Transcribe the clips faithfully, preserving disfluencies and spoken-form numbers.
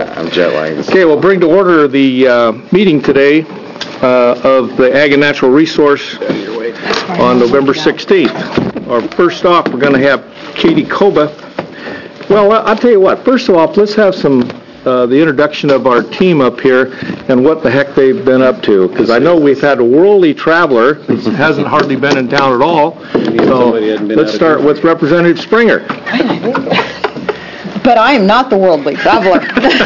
I'm jet lagged. Okay, we'll bring to order the uh, meeting today uh, of the Ag and Natural Resource on November sixteenth. Our first off, we're going to have Katie Koba. Well, I'll tell you what. First of all, let's have some uh, the introduction of our team up here and what the heck they've been up to. Because I know we've had a worldly traveler who hasn't hardly been in town at all. So let's start with Representative Springer. But I am not the worldly traveler.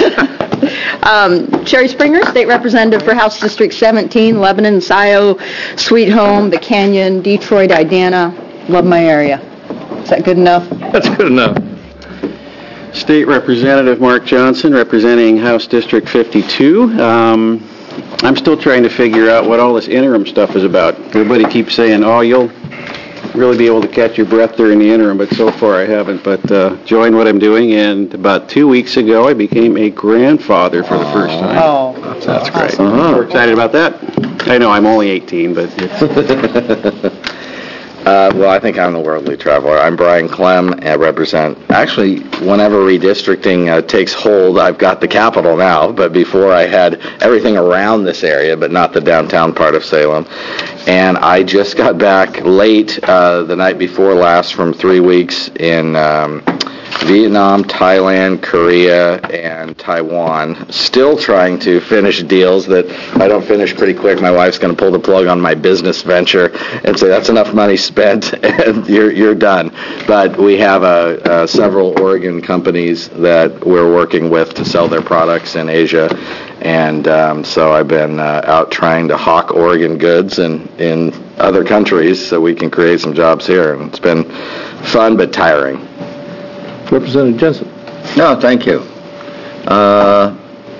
um, Sherry Springer, State Representative for House District seventeen, Lebanon, Scioto, Sweet Home, the Canyon, Detroit, Idana. Love my area. Is that good enough? That's good enough. State Representative Mark Johnson, representing House District fifty-two. Um, I'm still trying to figure out what all this interim stuff is about. Everybody keeps saying, oh, you'll really be able to catch your breath during the interim, but so far I haven't. But uh, enjoying what I'm doing, and about two weeks ago I became a grandfather for the first time. Oh, that's great. Uh-huh. We're excited about that. I know I'm only eighteen, but it's... Uh, well, I think I'm the worldly traveler. I'm Brian Clem, and I represent, actually, whenever redistricting uh, takes hold, I've got the capital now, but before I had everything around this area, but not the downtown part of Salem. And I just got back late uh, the night before last from three weeks in um, Vietnam, Thailand, Korea, and Taiwan. Still trying to finish deals that if I don't finish pretty quick, my wife's going to pull the plug on my business venture and say, that's enough money spent and you're you're done. But we have uh, uh, several Oregon companies that we're working with to sell their products in Asia. And um, so I've been uh, out trying to hawk Oregon goods in, in other countries so we can create some jobs here. And it's been fun but tiring. Representative Jensen. No, thank you. Uh,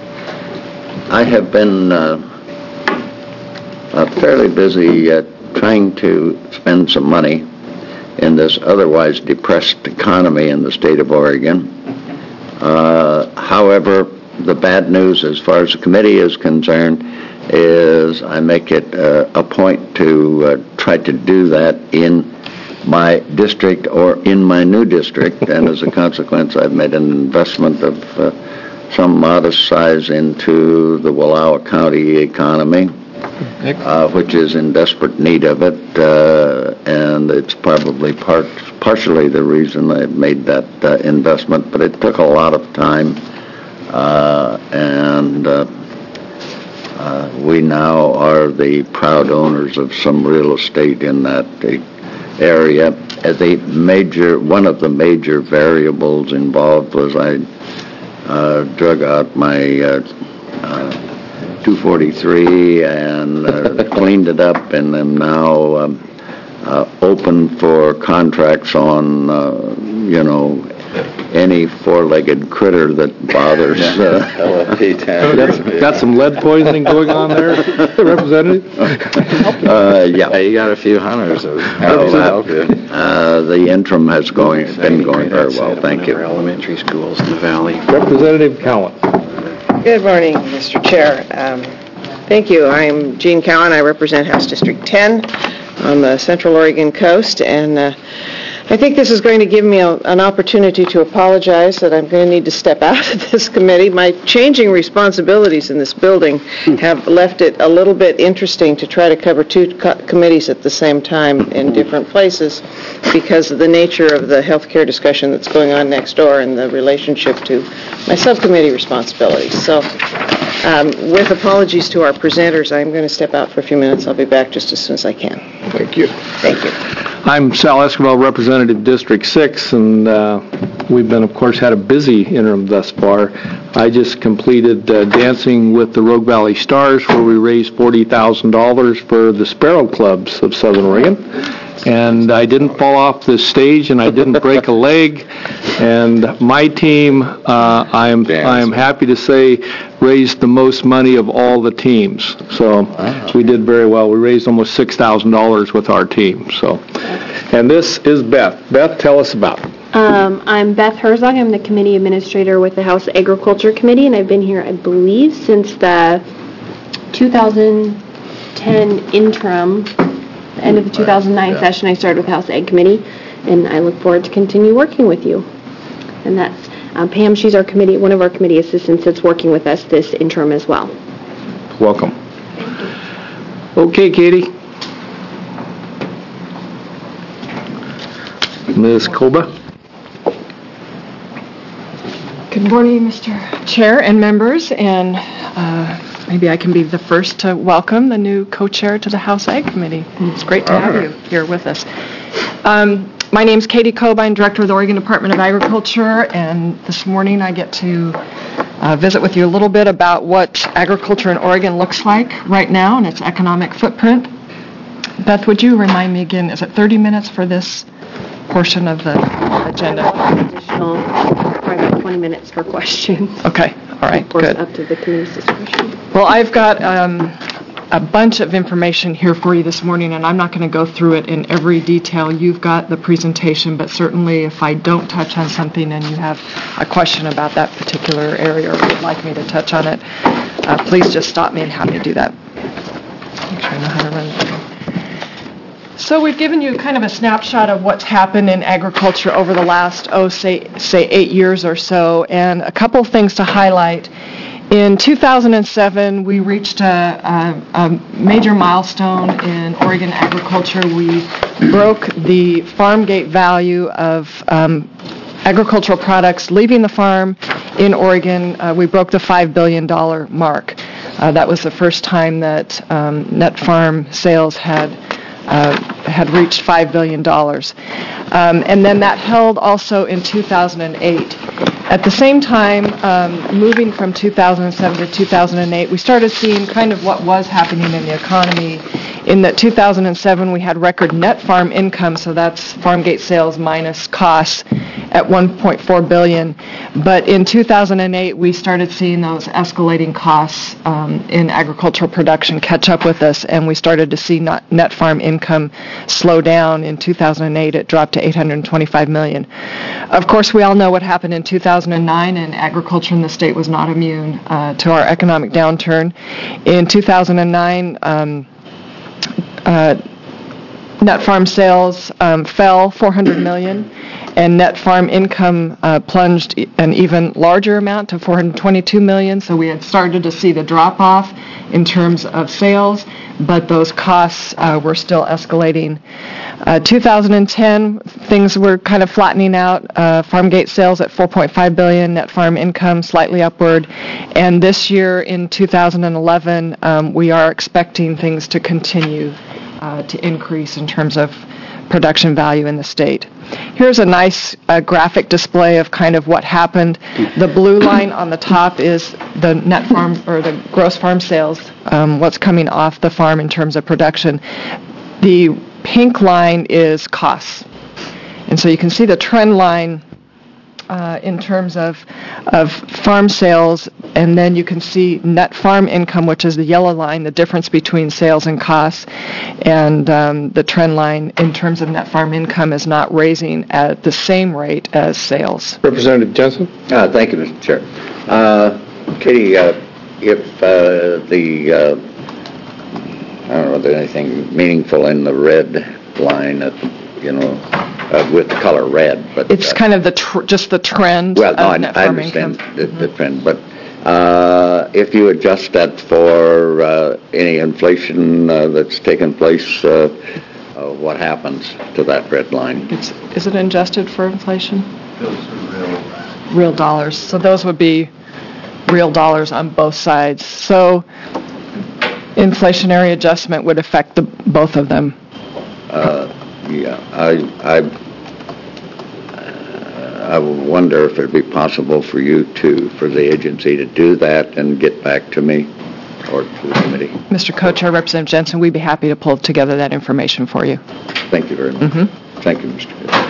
I have been uh, uh, fairly busy uh, trying to spend some money in this otherwise depressed economy in the state of Oregon. Uh, however, the bad news as far as the committee is concerned is I make it uh, a point to uh, try to do that in my district or in my new district, and as a consequence I've made an investment of uh, some modest size into the Wallowa County economy, uh, which is in desperate need of it, uh, and it's probably part, partially the reason I made that uh, investment, but it took a lot of time, uh, and uh, uh, we now are the proud owners of some real estate in that uh, area. The major, one of the major variables involved was I uh, drug out my uh, uh, two forty-three and uh, cleaned it up, and am now um, uh, open for contracts on, uh, you know, any four-legged critter that bothers. Uh, That's got some lead poisoning going on there, Representative? uh, yeah. Hey, you got a few hunters. Uh, uh, the interim has going been going very well. Thank you. Elementary schools in the valley. Representative Cowan. Good morning, Mister Chair. Um, thank you. I'm Jean Cowan. I represent House District ten on the Central Oregon coast, and uh, I think this is going to give me a, an opportunity to apologize that I'm going to need to step out of this committee. My changing responsibilities in this building have left it a little bit interesting to try to cover two co- committees at the same time in different places because of the nature of the health care discussion that's going on next door and the relationship to my subcommittee responsibilities. So um, with apologies to our presenters, I'm going to step out for a few minutes. I'll be back just as soon as I can. Thank you. Thank you. I'm Sal Esquivel, Representative District six, and uh, we've been, of course, had a busy interim thus far. I just completed uh, Dancing with the Rogue Valley Stars, where we raised forty thousand dollars for the Sparrow Clubs of Southern Oregon. And I didn't fall off the stage, and I didn't break a leg. And my team, uh, I am I am happy to say, raised the most money of all the teams. So wow. We did very well. We raised almost six thousand dollars with our team. So, and this is Beth. Beth, tell us about it. Um, I'm Beth Herzog. I'm the committee administrator with the House Agriculture Committee, and I've been here, I believe, since the two thousand ten interim, the end of the two thousand nine yeah. session. I started with the House Ag Committee, and I look forward to continue working with you. And that's uh, Pam. She's our committee, one of our committee assistants that's working with us this interim as well. Welcome. Okay, Katie. Miz Koba. Good morning, Mister Chair and members, and uh, maybe I can be the first to welcome the new co-chair to the House Ag Committee. It's great to have you here with us. Um, my name's Katie Koba. I'm Director of the Oregon Department of Agriculture, and this morning I get to uh, visit with you a little bit about what agriculture in Oregon looks like right now and its economic footprint. Beth, would you remind me again, is it thirty minutes for this portion of the agenda? Additional, probably about twenty minutes for questions. Okay, all right, Of course, good. up to the committee's discretion. Well, I've got um, a bunch of information here for you this morning, and I'm not going to go through it in every detail. You've got the presentation, but certainly if I don't touch on something and you have a question about that particular area or would like me to touch on it, uh, please just stop me and have me do that. Make sure I know how to run this. So we've given you kind of a snapshot of what's happened in agriculture over the last, oh, say, say eight years or so, and a couple of things to highlight. In two thousand seven, we reached a, a, a major milestone in Oregon agriculture. We broke the farm gate value of um, agricultural products leaving the farm in Oregon. Uh, we broke the five billion dollars mark. Uh, that was the first time that um, net farm sales had Uh, had reached five billion dollars. Um, and then that held also in two thousand eight. At the same time, um, moving from two thousand seven to two thousand eight, we started seeing kind of what was happening in the economy. In that two thousand seven, we had record net farm income, so that's farm gate sales minus costs, at one point four billion dollars. But in two thousand eight, we started seeing those escalating costs um, in agricultural production catch up with us, and we started to see not net farm income slow down. In two thousand eight, it dropped to eight hundred twenty-five million dollars. Of course, we all know what happened in two thousand nine, and agriculture in the state was not immune uh, to our economic downturn. In two thousand nine, um, uh, net farm sales um, fell four hundred million dollars, and net farm income uh, plunged an even larger amount to four hundred twenty-two million dollars. So we had started to see the drop-off in terms of sales, but those costs uh, were still escalating. Uh, two thousand ten, things were kind of flattening out. Uh, farm gate sales at four point five billion dollars, net farm income slightly upward. And this year in two thousand eleven, um, we are expecting things to continue uh, to increase in terms of production value in the state. Here's a nice uh, graphic display of kind of what happened. The blue line on the top is the net farm or the gross farm sales, um, what's coming off the farm in terms of production. The pink line is costs. And so you can see the trend line uh, in terms of of farm sales, and then you can see net farm income, which is the yellow line, the difference between sales and costs, and um, the trend line in terms of net farm income is not raising at the same rate as sales. Representative Jensen. Uh, Thank you, Mister Chair. Uh, Katie, uh, if uh, the, uh, I don't know if there's anything meaningful in the red line, that, you know, uh, with the color red, but... It's uh, kind of the tr- just the trend well, no, of I, net I farm understand income. the, the trend, but uh, if you adjust that for uh, any inflation uh, that's taken place, uh, uh, what happens to that red line? It's, is it adjusted for inflation? Real, real dollars. So those would be real dollars on both sides. So inflationary adjustment would affect the, both of them. Uh, yeah, I, I, uh, I wonder if it'd be possible for you to, for the agency to do that and get back to me or to the committee. Mister Co-Chair, Representative Jensen, we'd be happy to pull together that information for you. Thank you very much. Mm-hmm. Thank you, Mister Chair.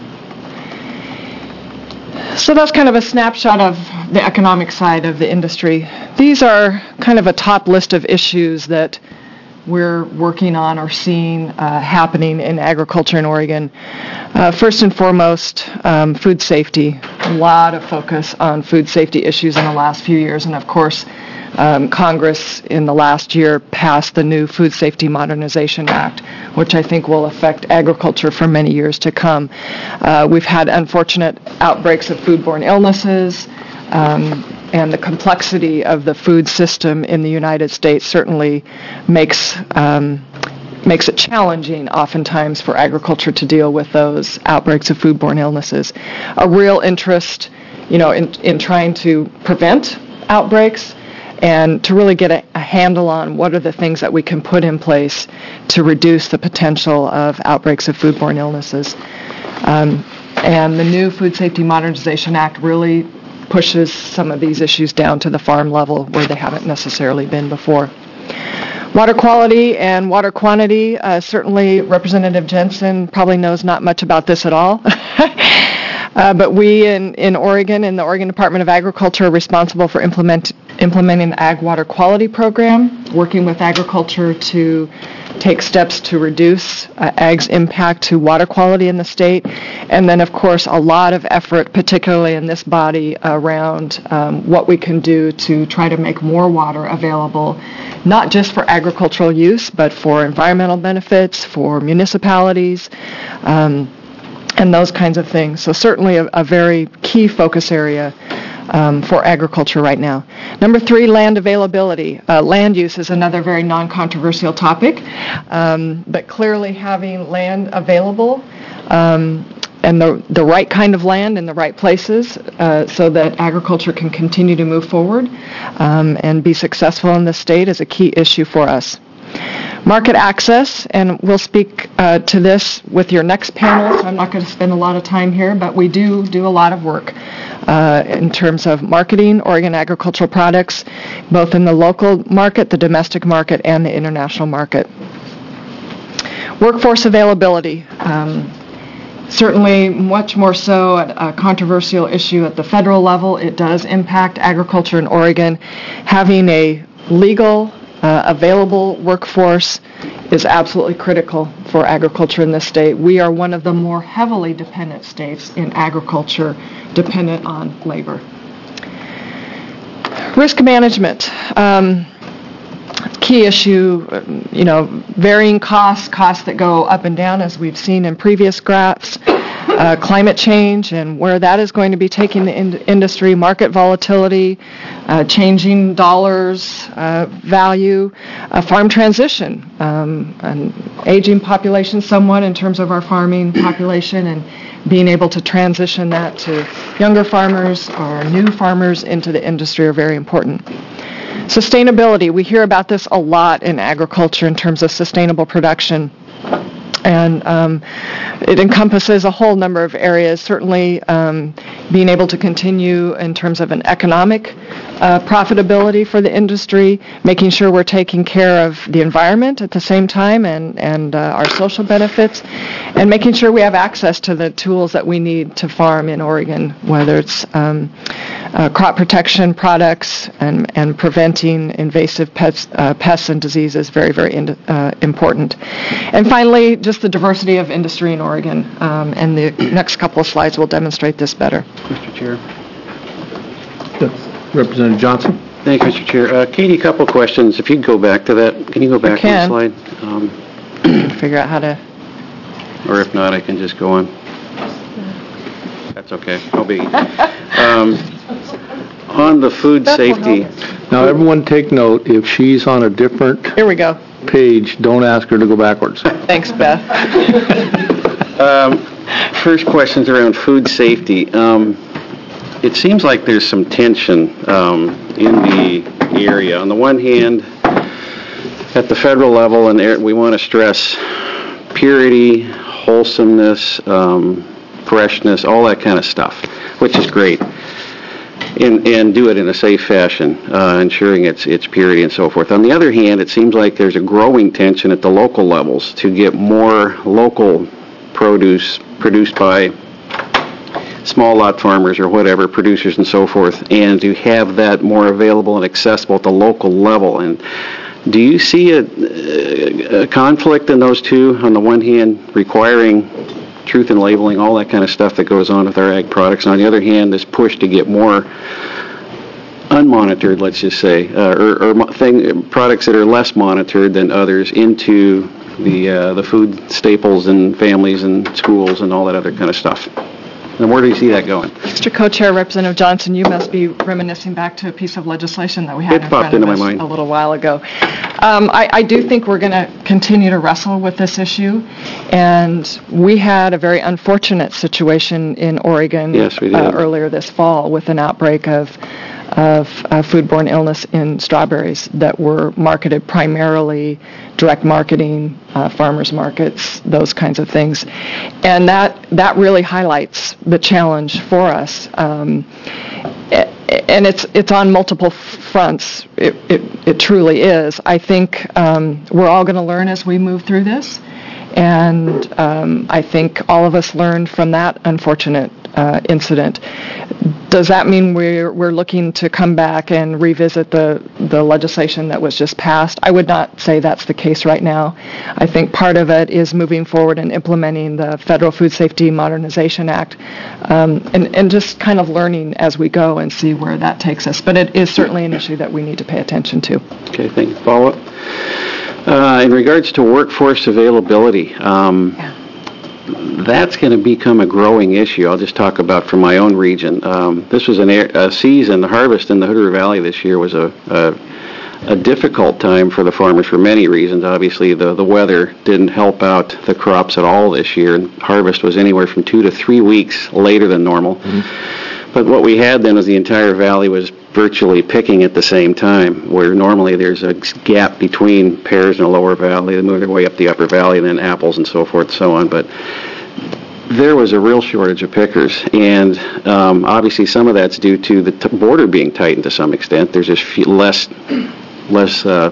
So that's kind of a snapshot of the economic side of the industry. These are kind of a top list of issues that we're working on or seeing uh, happening in agriculture in Oregon. Uh, first and foremost, um, food safety. A lot of focus on food safety issues in the last few years, and of course, um, Congress in the last year passed the new Food Safety Modernization Act, which I think will affect agriculture for many years to come. Uh, we've had unfortunate outbreaks of foodborne illnesses, um, and the complexity of the food system in the United States certainly makes um, makes it challenging oftentimes for agriculture to deal with those outbreaks of foodborne illnesses. A real interest, you know, in, in trying to prevent outbreaks and to really get a, a handle on what are the things that we can put in place to reduce the potential of outbreaks of foodborne illnesses. Um, and the new Food Safety Modernization Act really pushes some of these issues down to the farm level where they haven't necessarily been before. Water quality and water quantity, uh, certainly Representative Jensen probably knows not much about this at all. uh, but we in, in Oregon, in the Oregon Department of Agriculture, are responsible for implement, implementing the Ag Water Quality Program, working with agriculture to take steps to reduce uh, ag's impact to water quality in the state. And then, of course, a lot of effort, particularly in this body, around um, what we can do to try to make more water available, not just for agricultural use, but for environmental benefits, for municipalities, um, and those kinds of things. So certainly a, a very key focus area Um, for agriculture right now. Number three, land availability. Uh, land use is another very non-controversial topic, um, but clearly having land available um, and the, the right kind of land in the right places uh, so that agriculture can continue to move forward um, and be successful in the state is a key issue for us. Market access, and we'll speak uh, to this with your next panel, so I'm not going to spend a lot of time here, but we do do a lot of work uh, in terms of marketing Oregon agricultural products, both in the local market, the domestic market, and the international market. Workforce availability. Um, Certainly, much more so a controversial issue at the federal level. It does impact agriculture in Oregon. Having a legal Uh, available workforce is absolutely critical for agriculture in this state. We are one of the more heavily dependent states in agriculture, dependent on labor. Risk management. Um, key issue, you know, varying costs, costs that go up and down as we've seen in previous graphs. Uh, climate change and where that is going to be taking the in- industry, market volatility, uh, changing dollars, uh, value, uh, farm transition, um, an aging population somewhat in terms of our farming population, and being able to transition that to younger farmers or new farmers into the industry are very important. Sustainability, we hear about this a lot in agriculture in terms of sustainable production. And um, it encompasses a whole number of areas, certainly um, being able to continue in terms of an economic uh, profitability for the industry, making sure we're taking care of the environment at the same time and, and uh, our social benefits, and making sure we have access to the tools that we need to farm in Oregon, whether it's um, uh, crop protection products and, and preventing invasive pets, uh, pests and diseases, very, very in, uh, important. And finally, just the diversity of industry in Oregon, um, and the next couple of slides will demonstrate this better. Mister Chair. Representative Johnson. Thank you, Mister Chair. Uh, Katie, a couple questions. If you could go back to that. Can you go back to the can. slide? Um, Figure out how to... or if not, I can just go on. That's okay. No biggie. Um, on the food safety... Now, everyone take note, if she's on a different Here we go. page, don't ask her to go backwards. Thanks, Beth. Um, first question's around food safety. Um, it seems like there's some tension um, in the area. On the one hand, at the federal level, and we want to stress purity, wholesomeness, um, freshness, all that kind of stuff, which is great. And, and do it in a safe fashion, uh, ensuring its its purity and so forth. On the other hand, it seems like there's a growing tension at the local levels to get more local produce produced by small lot farmers or whatever, producers and so forth, and to have that more available and accessible at the local level. And Do you see a, a conflict in those two? On the one hand, requiring truth in labeling, all that kind of stuff that goes on with our ag products. And on the other hand, this push to get more unmonitored, let's just say, uh, or, or mo- thing, products that are less monitored than others into the uh, the food staples and families and schools and all that other kind of stuff. And where do you see that going? Mister Co-Chair, Representative Johnson, you must be reminiscing back to a piece of legislation that we had It in popped front of into us my mind. a little while ago. Um, I, I do think we're going to continue to wrestle with this issue, and we had a very unfortunate situation in Oregon Yes, we did. Uh, earlier this fall with an outbreak of of uh, foodborne illness in strawberries that were marketed primarily direct marketing, uh, farmers markets, those kinds of things. And that that really highlights the challenge for us. Um, and it's it's on multiple fronts. It, it, it truly is. I think um, we're all going to learn as we move through this. And um, I think all of us learned from that unfortunate uh, incident. Does that mean we're we're looking to come back and revisit the, the legislation that was just passed? I would not say that's the case right now. I think part of it is moving forward and implementing the Federal Food Safety Modernization Act, um, and, and just kind of learning as we go and see where that takes us. But it is certainly an issue that we need to pay attention to. Okay, thank you. Follow up? Uh, in regards to workforce availability, um, Yeah. that's going to become a growing issue. I'll just talk about from my own region. Um, this was an air, a season, the harvest in the Hood River Valley this year was a, a, a difficult time for the farmers for many reasons. Obviously, the, the weather didn't help out the crops at all this year, and harvest was anywhere from two to three weeks later than normal. Mm-hmm. But what we had then was the entire valley was virtually picking at the same time, where normally there's a gap between pears in the lower valley, they move their way up the upper valley, and then apples and so forth and so on. But there was a real shortage of pickers, and um, obviously some of that's due to the t- border being tightened to some extent. There's just few, less, less uh,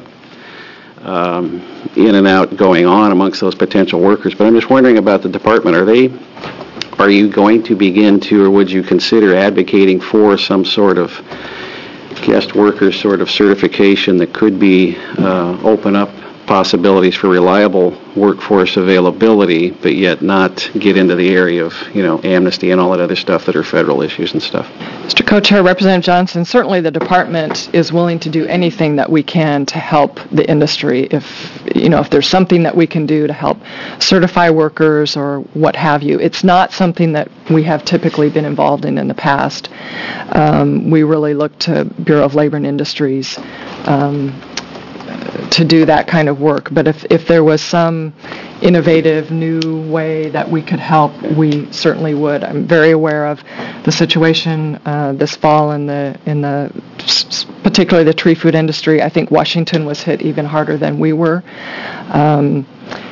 um, in and out going on amongst those potential workers. But I'm just wondering about the department. Are they, are you going to begin to, or would you consider advocating for some sort of guest worker sort of certification that could be uh, open up possibilities for reliable workforce availability, but yet not get into the area of, you know, amnesty and all that other stuff that are federal issues and stuff? Mister Co-Chair, Representative Johnson, certainly the department is willing to do anything that we can to help the industry. If, you know, if there's something that we can do to help certify workers or what have you. It's not something that we have typically been involved in in the past. Um, we really look to Bureau of Labor and Industries um, to do that kind of work. But if, if there was some innovative new way that we could help, we certainly would. I'm very aware of the situation uh, this fall in the in the particularly the tree food industry. I think Washington was hit even harder than we were. Um,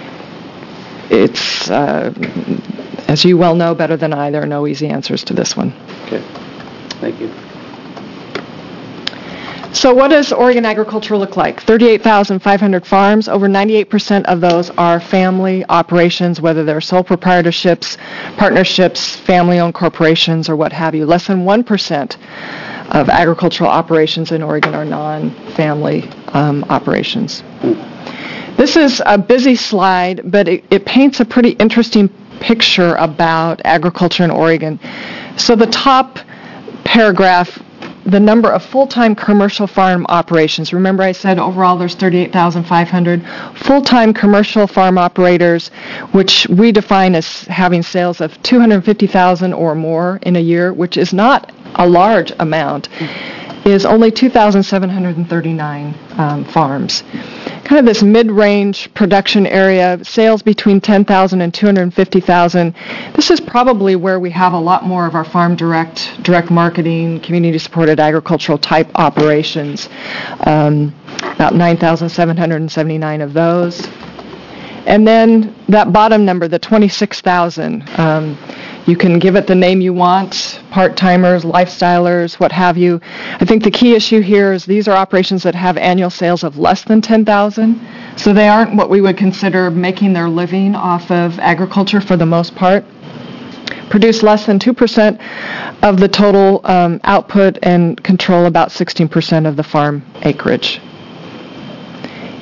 it's uh, as you well know better than I, there are no easy answers to this one. Okay. Thank you. So what does Oregon agriculture look like? thirty-eight thousand five hundred farms. Over ninety-eight percent of those are family operations, whether they're sole proprietorships, partnerships, family-owned corporations, or what have you. Less than one percent of agricultural operations in Oregon are non-family um, operations. This is a busy slide, but it, it paints a pretty interesting picture about agriculture in Oregon. So the top paragraph, the number of full-time commercial farm operations. Remember I said overall there's thirty-eight thousand five hundred full-time commercial farm operators, which we define as having sales of two hundred fifty thousand or more in a year, which is not a large amount, is only two thousand seven hundred thirty-nine um, farms. Kind of this mid-range production area, sales between ten thousand and two hundred fifty thousand. This is probably where we have a lot more of our farm direct, direct marketing, community-supported agricultural type operations. Um, about nine thousand seven hundred seventy-nine of those. And then that bottom number, the twenty-six thousand, um, you can give it the name you want, part-timers, lifestylers, what have you. I think the key issue here is these are operations that have annual sales of less than ten thousand, so they aren't what we would consider making their living off of agriculture for the most part. Produce less than two percent of the total um, output and control about sixteen percent of the farm acreage.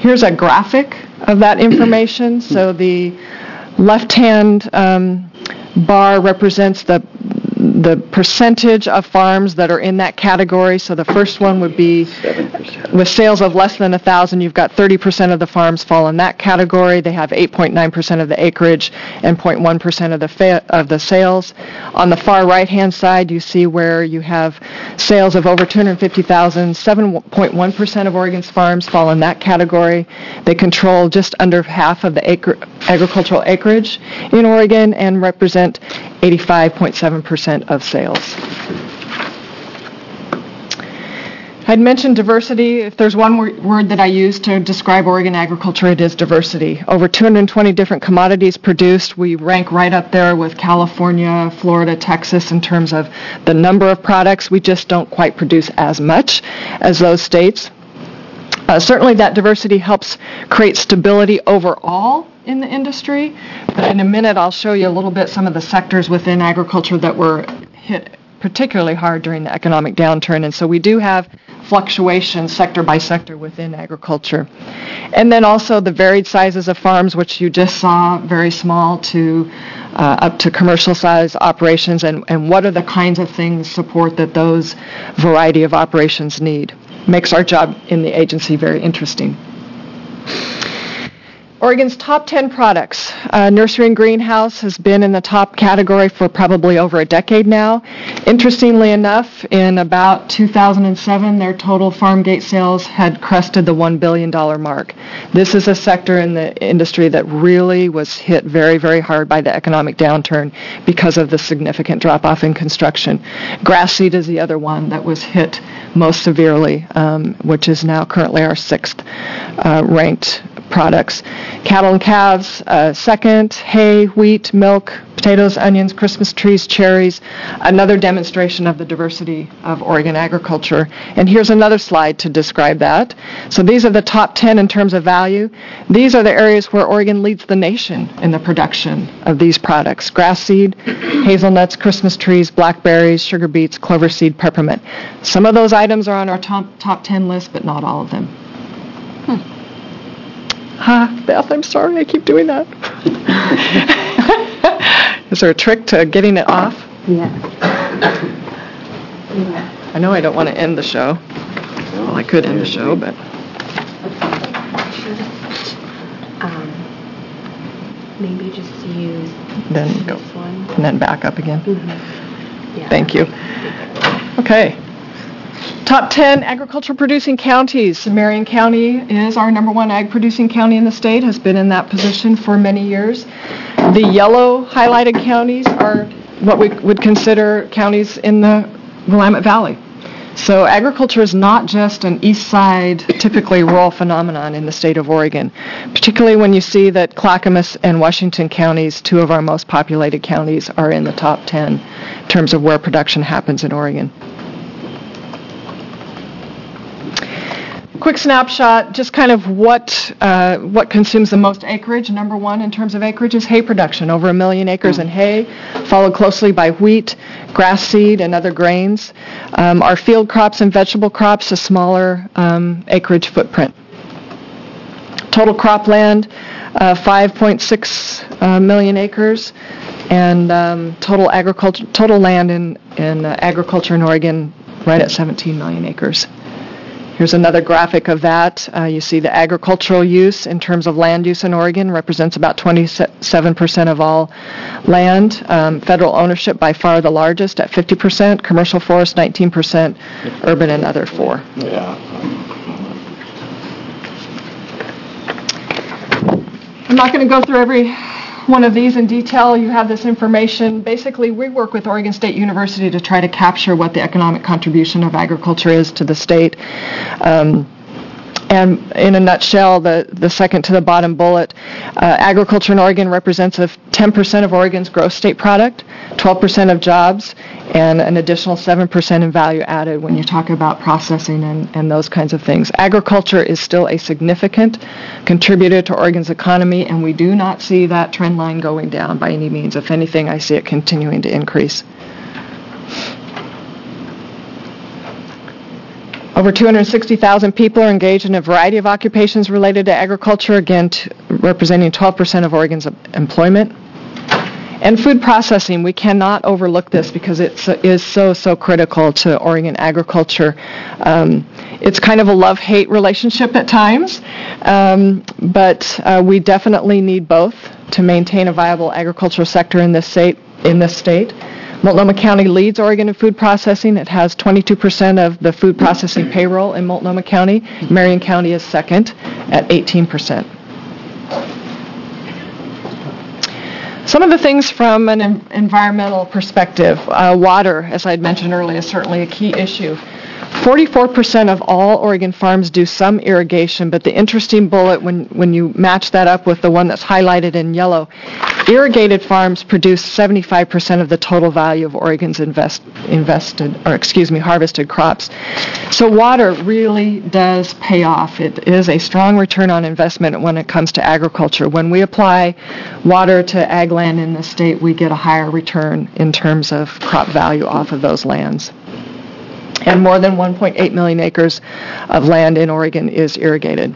Here's a graphic of that information. So the left-hand um, bar represents the the percentage of farms that are in that category. So the first one would be with sales of less than one thousand, you've got thirty percent of the farms fall in that category. They have eight point nine percent of the acreage and zero point one percent of the fa- of the sales. On the far right-hand side, you see where you have sales of over two hundred fifty thousand. seven point one percent of Oregon's farms fall in that category. They control just under half of the acre, agricultural acreage in Oregon and represent eighty-five point seven percent of sales. I'd mentioned diversity. If there's one word that I use to describe Oregon agriculture, it is diversity. Over two hundred twenty different commodities produced. We rank right up there with California, Florida, Texas in terms of the number of products. We just don't quite produce as much as those states. Uh, certainly that diversity helps create stability overall in the industry. But in a minute, I'll show you a little bit some of the sectors within agriculture that were hit particularly hard during the economic downturn. And so we do have fluctuations sector by sector within agriculture. And then also the varied sizes of farms, which you just saw, very small to uh, up to commercial size operations, and, and what are the kinds of things support that those variety of operations need. Makes our job in the agency very interesting. Oregon's top ten products. Uh, nursery and greenhouse has been in the top category for probably over a decade now. Interestingly enough, in about two thousand seven, their total farm gate sales had crested the one billion dollars mark. This is a sector in the industry that really was hit very, very hard by the economic downturn because of the significant drop-off in construction. Grass seed is the other one that was hit most severely, um, which is now currently our sixth uh, ranked products. Cattle and calves, uh, second. Hay, wheat, milk, potatoes, onions, Christmas trees, cherries. Another demonstration of the diversity of Oregon agriculture. And here's another slide to describe that. So these are the top ten in terms of value. These are the areas where Oregon leads the nation in the production of these products. Grass seed, hazelnuts, Christmas trees, blackberries, sugar beets, clover seed, peppermint. Some of those items are on our top, top ten list, but not all of them. Hmm. Ah, Beth, I'm sorry I keep doing that. Is there a trick to getting it off? Yeah. I know I don't want to end the show. Well, I could end the show, but... Um, maybe just use then go, this one. And then back up again. Mm-hmm. Yeah. Thank you. Okay. Top ten agricultural producing counties. Marion County is our number one ag producing county in the state, has been in that position for many years. The yellow highlighted counties are what we would consider counties in the Willamette Valley. So agriculture is not just an east side, typically rural phenomenon in the state of Oregon, particularly when you see that Clackamas and Washington counties, two of our most populated counties, are in the top ten in terms of where production happens in Oregon. Quick snapshot, just kind of what uh, what consumes the most acreage. Number one in terms of acreage is hay production, over a million acres in hay, followed closely by wheat, grass seed, and other grains. Um, our field crops and vegetable crops, a smaller um, acreage footprint. Total cropland, uh, five point six uh, million acres, and um, total agriculture, total land in, in uh, agriculture in Oregon, right at seventeen million acres. Here's another graphic of that. Uh, you see the agricultural use in terms of land use in Oregon represents about twenty-seven percent of all land. Um, federal ownership by far the largest at fifty percent. Commercial forest nineteen percent. Urban and other four. Yeah. I'm not going to go through every one of these in detail. You have this information. Basically, we work with Oregon State University to try to capture what the economic contribution of agriculture is to the state. Um, and in a nutshell, the, the second to the bottom bullet, uh, agriculture in Oregon represents a ten percent of Oregon's gross state product, twelve percent of jobs, and an additional seven percent in value added when you talk about processing and, and those kinds of things. Agriculture is still a significant contributor to Oregon's economy, and we do not see that trend line going down by any means. If anything, I see it continuing to increase. Over two hundred sixty thousand people are engaged in a variety of occupations related to agriculture, again, t- representing twelve percent of Oregon's employment. And food processing, we cannot overlook this because it is so, so critical to Oregon agriculture. Um, it's kind of a love-hate relationship at times, um, but uh, we definitely need both to maintain a viable agricultural sector in this state. In this state. Multnomah County leads Oregon in food processing. It has twenty-two percent of the food processing payroll in Multnomah County. Marion County is second at eighteen percent. Some of the things from an en- environmental perspective, uh, water, as I had mentioned earlier, is certainly a key issue. forty-four percent of all Oregon farms do some irrigation, but the interesting bullet, when, when you match that up with the one that's highlighted in yellow, irrigated farms produce seventy-five percent of the total value of Oregon's invest, invested, or excuse me, harvested crops. So water really does pay off. It is a strong return on investment when it comes to agriculture. When we apply water to ag land in the state, we get a higher return in terms of crop value off of those lands. And more than one point eight million acres of land in Oregon is irrigated.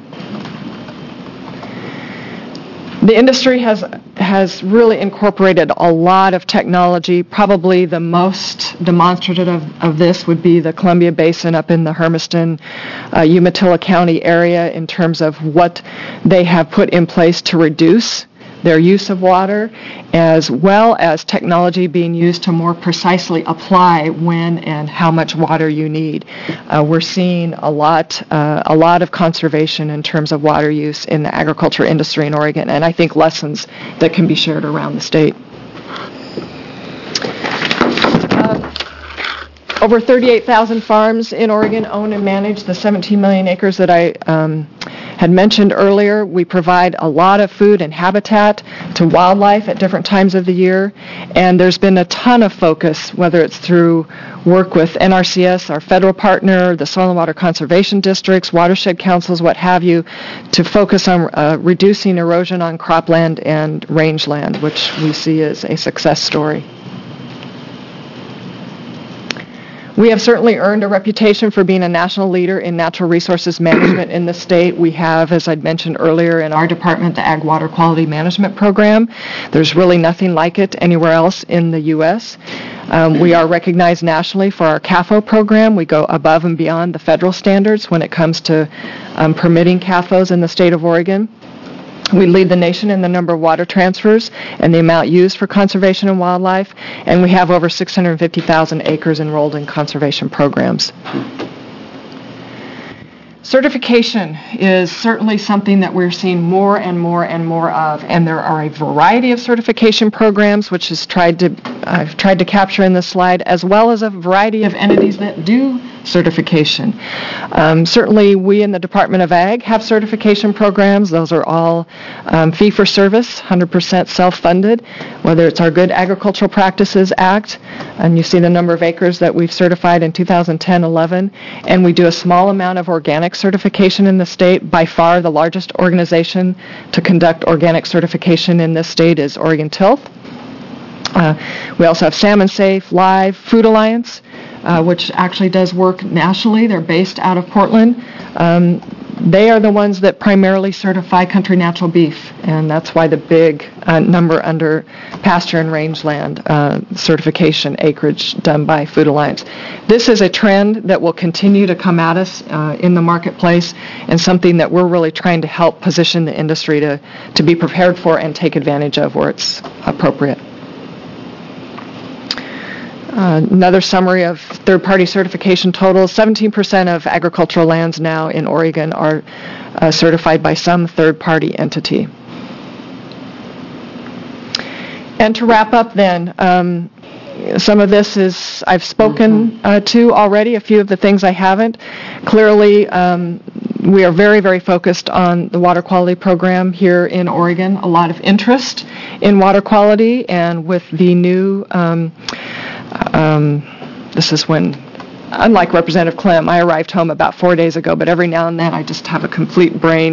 The industry has has really incorporated a lot of technology. Probably the most demonstrative of, of this would be the Columbia Basin up in the Hermiston, uh, Umatilla County area in terms of what they have put in place to reduce their use of water, as well as technology being used to more precisely apply when and how much water you need. Uh, we're seeing a lot, uh, a lot of conservation in terms of water use in the agriculture industry in Oregon, and I think lessons that can be shared around the state. Uh, over thirty-eight thousand farms in Oregon own and manage the seventeen million acres that I um, had mentioned earlier. We provide a lot of food and habitat to wildlife at different times of the year, and there's been a ton of focus, whether it's through work with N R C S, our federal partner, the Soil and Water Conservation Districts, watershed councils, what have you, to focus on uh, reducing erosion on cropland and rangeland, which we see as a success story. We have certainly earned a reputation for being a national leader in natural resources management in the state. We have, as I'd mentioned earlier, in our department, the Ag Water Quality Management Program. There's really nothing like it anywhere else in the U S Um, we are recognized nationally for our C A F O program. We go above and beyond the federal standards when it comes to um, permitting C A F Os in the state of Oregon. We lead the nation in the number of water transfers and the amount used for conservation and wildlife, and we have over six hundred fifty thousand acres enrolled in conservation programs. Certification is certainly something that we're seeing more and more and more of, and there are a variety of certification programs, which is tried to I've tried to capture in this slide, as well as a variety of entities that do certification. Um, certainly, we in the Department of Ag have certification programs. Those are all um, fee-for-service, one hundred percent self-funded, whether it's our Good Agricultural Practices Act, and you see the number of acres that we've certified in two thousand ten eleven, and we do a small amount of organic certification in the state. By far, the largest organization to conduct organic certification in this state is Oregon Tilth. Uh, we also have Salmon Safe, Live, Food Alliance, uh, which actually does work nationally. They're based out of Portland. Um, they are the ones that primarily certify country natural beef, and that's why the big uh, number under pasture and rangeland uh, certification acreage done by Food Alliance. This is a trend that will continue to come at us uh, in the marketplace, and something that we're really trying to help position the industry to, to be prepared for and take advantage of where it's appropriate. Uh, another summary of third-party certification totals. seventeen percent of agricultural lands now in Oregon are uh, certified by some third-party entity. And to wrap up then, um, some of this is I've spoken uh, to already, a few of the things I haven't. Clearly, um, we are very, very focused on the water quality program here in Oregon. A lot of interest in water quality, and with the new um, Um, this is when, unlike Representative Clem, I arrived home about four days ago, but every now and then I just have a complete brain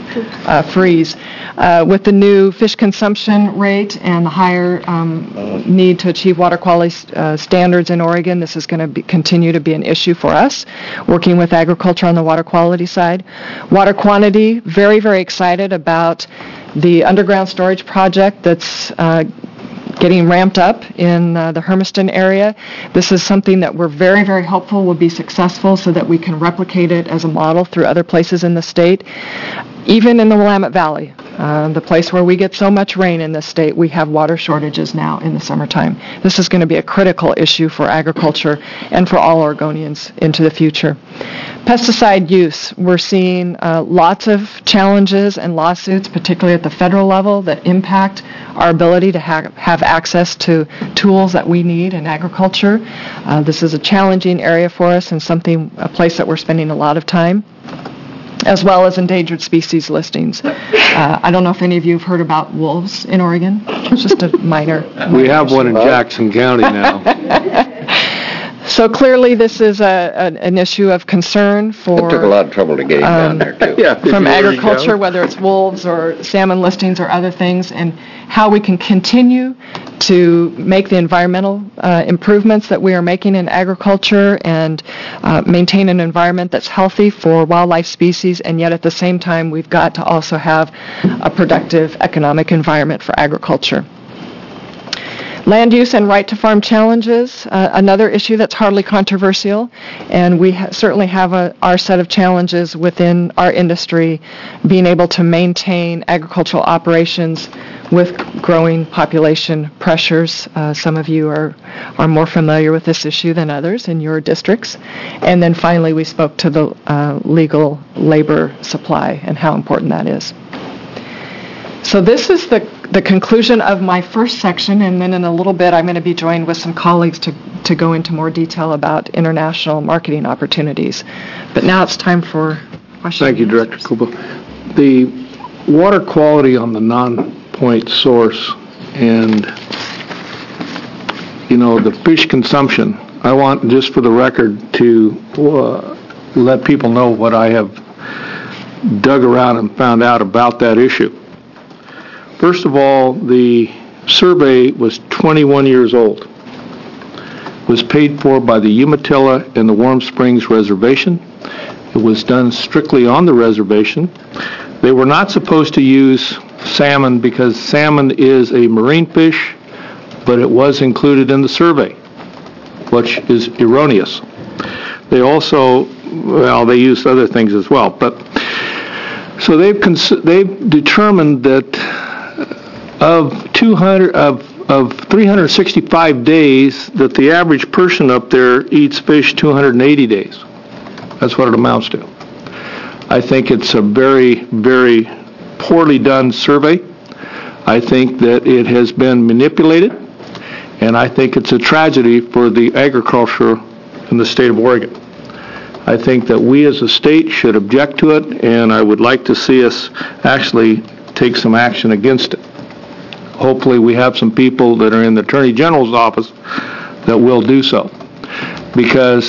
uh, freeze. Uh, With the new fish consumption rate and the higher um, need to achieve water quality uh, standards in Oregon, this is going to continue to be an issue for us, working with agriculture on the water quality side. Water quantity, very, very excited about the underground storage project that's uh, getting ramped up in uh, the Hermiston area. This is something that we're very, very hopeful will be successful so that we can replicate it as a model through other places in the state. Even in the Willamette Valley, uh, the place where we get so much rain in this state, we have water shortages now in the summertime. This is going to be a critical issue for agriculture and for all Oregonians into the future. Pesticide use, we're seeing uh, lots of challenges and lawsuits, particularly at the federal level, that impact our ability to ha- have access to tools that we need in agriculture. Uh, this is a challenging area for us and something, a place that we're spending a lot of time, as well as endangered species listings. Uh, I don't know if any of you have heard about wolves in Oregon. It's just a minor. We have one in Jackson County now. So clearly, this is a, an, an issue of concern for It took a lot of trouble to get him down there, too. Yeah, from agriculture, whether it's wolves or salmon listings or other things, and how we can continue to make the environmental uh, improvements that we are making in agriculture and uh, maintain an environment that's healthy for wildlife species, and yet at the same time we've got to also have a productive economic environment for agriculture. Land use and right to farm challenges, uh, another issue that's hardly controversial, and we ha- certainly have a, our set of challenges within our industry being able to maintain agricultural operations with growing population pressures. Uh, some of you are, are more familiar with this issue than others in your districts. And then finally, we spoke to the uh, legal labor supply and how important that is. So this is the, the conclusion of my first section, and then in a little bit I'm going to be joined with some colleagues to, to go into more detail about international marketing opportunities. But now it's time for questions. Thank you, Director Kuba. The water quality on the non-point source and, you know, the fish consumption, I want, just for the record, to uh, let people know what I have dug around and found out about that issue. First of all, the survey was twenty-one years old. Was paid for by the Umatilla and the Warm Springs Reservation. It was done strictly on the reservation. They were not supposed to use salmon because salmon is a marine fish, but it was included in the survey, which is erroneous. They also, well, they used other things as well, but so they've cons- they've determined that of two hundred of of three hundred sixty-five days that the average person up there eats fish two hundred eighty days. That's what it amounts to. I think it's a very, very poorly done survey. I think that it has been manipulated, and I think it's a tragedy for the agriculture in the state of Oregon. I think that we as a state should object to it, and I would like to see us actually take some action against it. Hopefully we have some people that are in the Attorney General's office that will do so. Because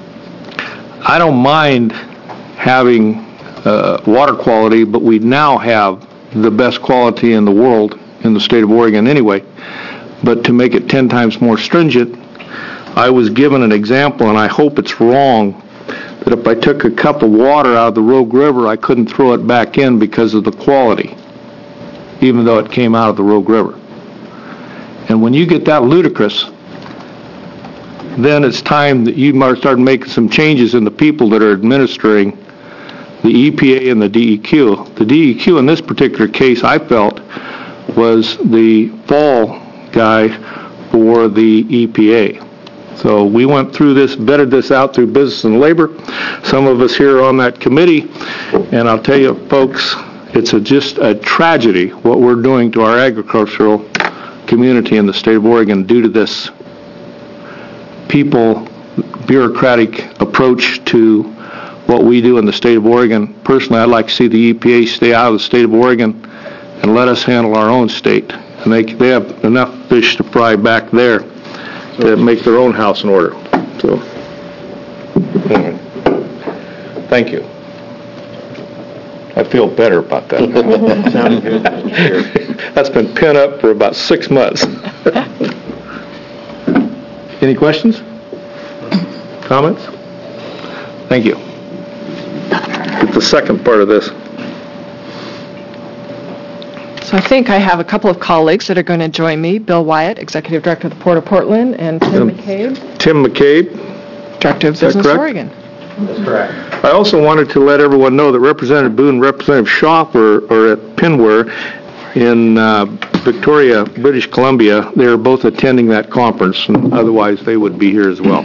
I don't mind having uh, water quality, but we now have the best quality in the world in the state of Oregon anyway. But to make it ten times more stringent, I was given an example, and I hope it's wrong, that if I took a cup of water out of the Rogue River, I couldn't throw it back in because of the quality, even though it came out of the Rogue River. And when you get that ludicrous, then it's time that you might start making some changes in the people that are administering the E P A and the D E Q. The D E Q in this particular case, I felt, was the fall guy for the E P A. So we went through this, vetted this out through Business and Labor. Some of us here are on that committee, and I'll tell you, folks, it's a, just a tragedy what we're doing to our agricultural community in the state of Oregon due to this people bureaucratic approach to what we do in the state of Oregon. Personally, I'd like to see the E P A stay out of the state of Oregon and let us handle our own state. And they they have enough fish to fry back there to make their own house in order. So, anyway. Thank you. I feel better about that. Sounded good, Mister Chair. That's been pent up for about six months. Any questions? Comments? Thank you. Get the second part of this. So I think I have a couple of colleagues that are going to join me. Bill Wyatt, Executive Director of the Port of Portland, and Tim Um, McCabe, Tim McCabe. Director of that Business correct? Oregon. That's correct. I also wanted to let everyone know that Representative Boone and Representative Schaaf are, are at Pinware in uh, Victoria, British Columbia. They are both attending that conference, and otherwise they would be here as well.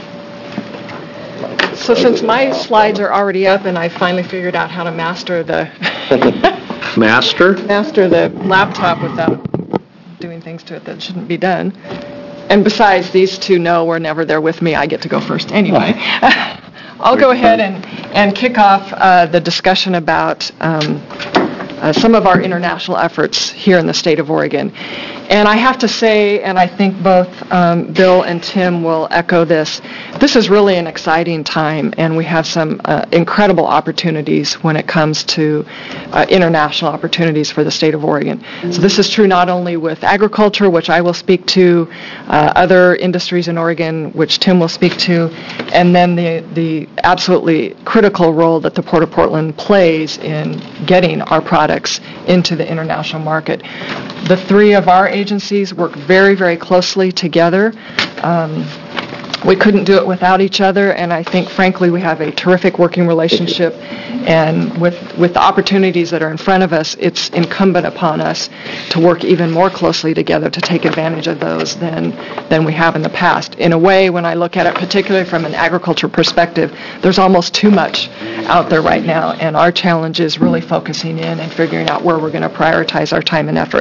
So since my slides are already up and I finally figured out how to master the Master? master the laptop without doing things to it that shouldn't be done, and besides, these two know we're never there with me. I get to go first anyway. I'll go ahead and, and kick off uh, the discussion about um, uh, some of our international efforts here in the state of Oregon. And I have to say, and I think both um, Bill and Tim will echo this, this is really an exciting time, and we have some uh, incredible opportunities when it comes to uh, international opportunities for the state of Oregon. So this is true not only with agriculture, which I will speak to, uh, other industries in Oregon, which Tim will speak to, and then the, the absolutely critical role that the Port of Portland plays in getting our products into the international market. The three of our agencies work very, very closely together. Um, we couldn't do it without each other, and I think, frankly, we have a terrific working relationship. And with, with the opportunities that are in front of us, it's incumbent upon us to work even more closely together to take advantage of those than, than we have in the past. In a way, when I look at it, particularly from an agriculture perspective, there's almost too much out there right now, and our challenge is really focusing in and figuring out where we're going to prioritize our time and effort.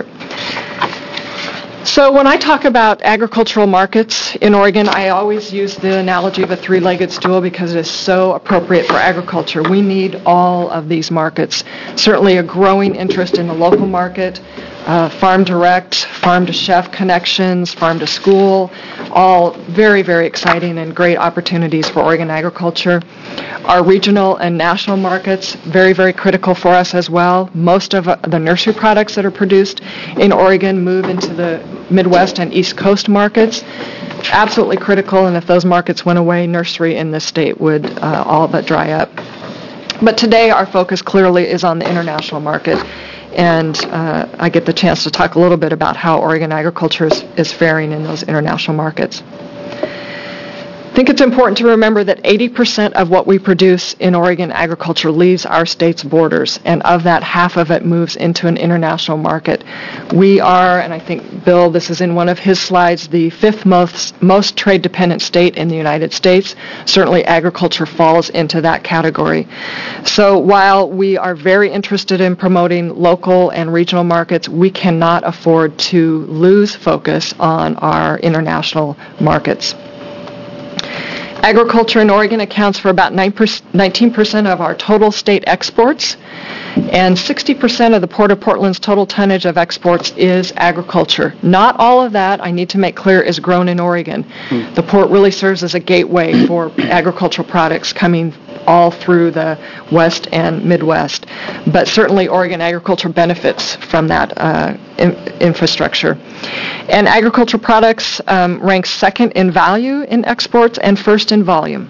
So when I talk about agricultural markets in Oregon, I always use the analogy of a three-legged stool because it is so appropriate for agriculture. We need all of these markets. Certainly a growing interest in the local market, uh, farm direct, farm to chef connections, farm to school, all very, very exciting and great opportunities for Oregon agriculture. Our regional and national markets, very, very critical for us as well. Most of the nursery products that are produced in Oregon move into the Midwest and East Coast markets. Absolutely critical, and if those markets went away, nursery in this state would uh, all but dry up. But today our focus clearly is on the international market, and uh, I get the chance to talk a little bit about how Oregon agriculture is, is faring in those international markets. I think it's important to remember that eighty percent of what we produce in Oregon agriculture leaves our state's borders, and of that, half of it moves into an international market. We are, and I think, Bill, this is in one of his slides, the fifth most, most trade-dependent state in the United States. Certainly agriculture falls into that category. So while we are very interested in promoting local and regional markets, we cannot afford to lose focus on our international markets. Agriculture in Oregon accounts for about nineteen percent of our total state exports, and sixty percent of the Port of Portland's total tonnage of exports is agriculture. Not all of that, I need to make clear, is grown in Oregon. Hmm. The port really serves as a gateway for agricultural products coming all through the West and Midwest. But certainly Oregon agriculture benefits from that uh, in- infrastructure. And agricultural products um, rank second in value in exports and first in volume.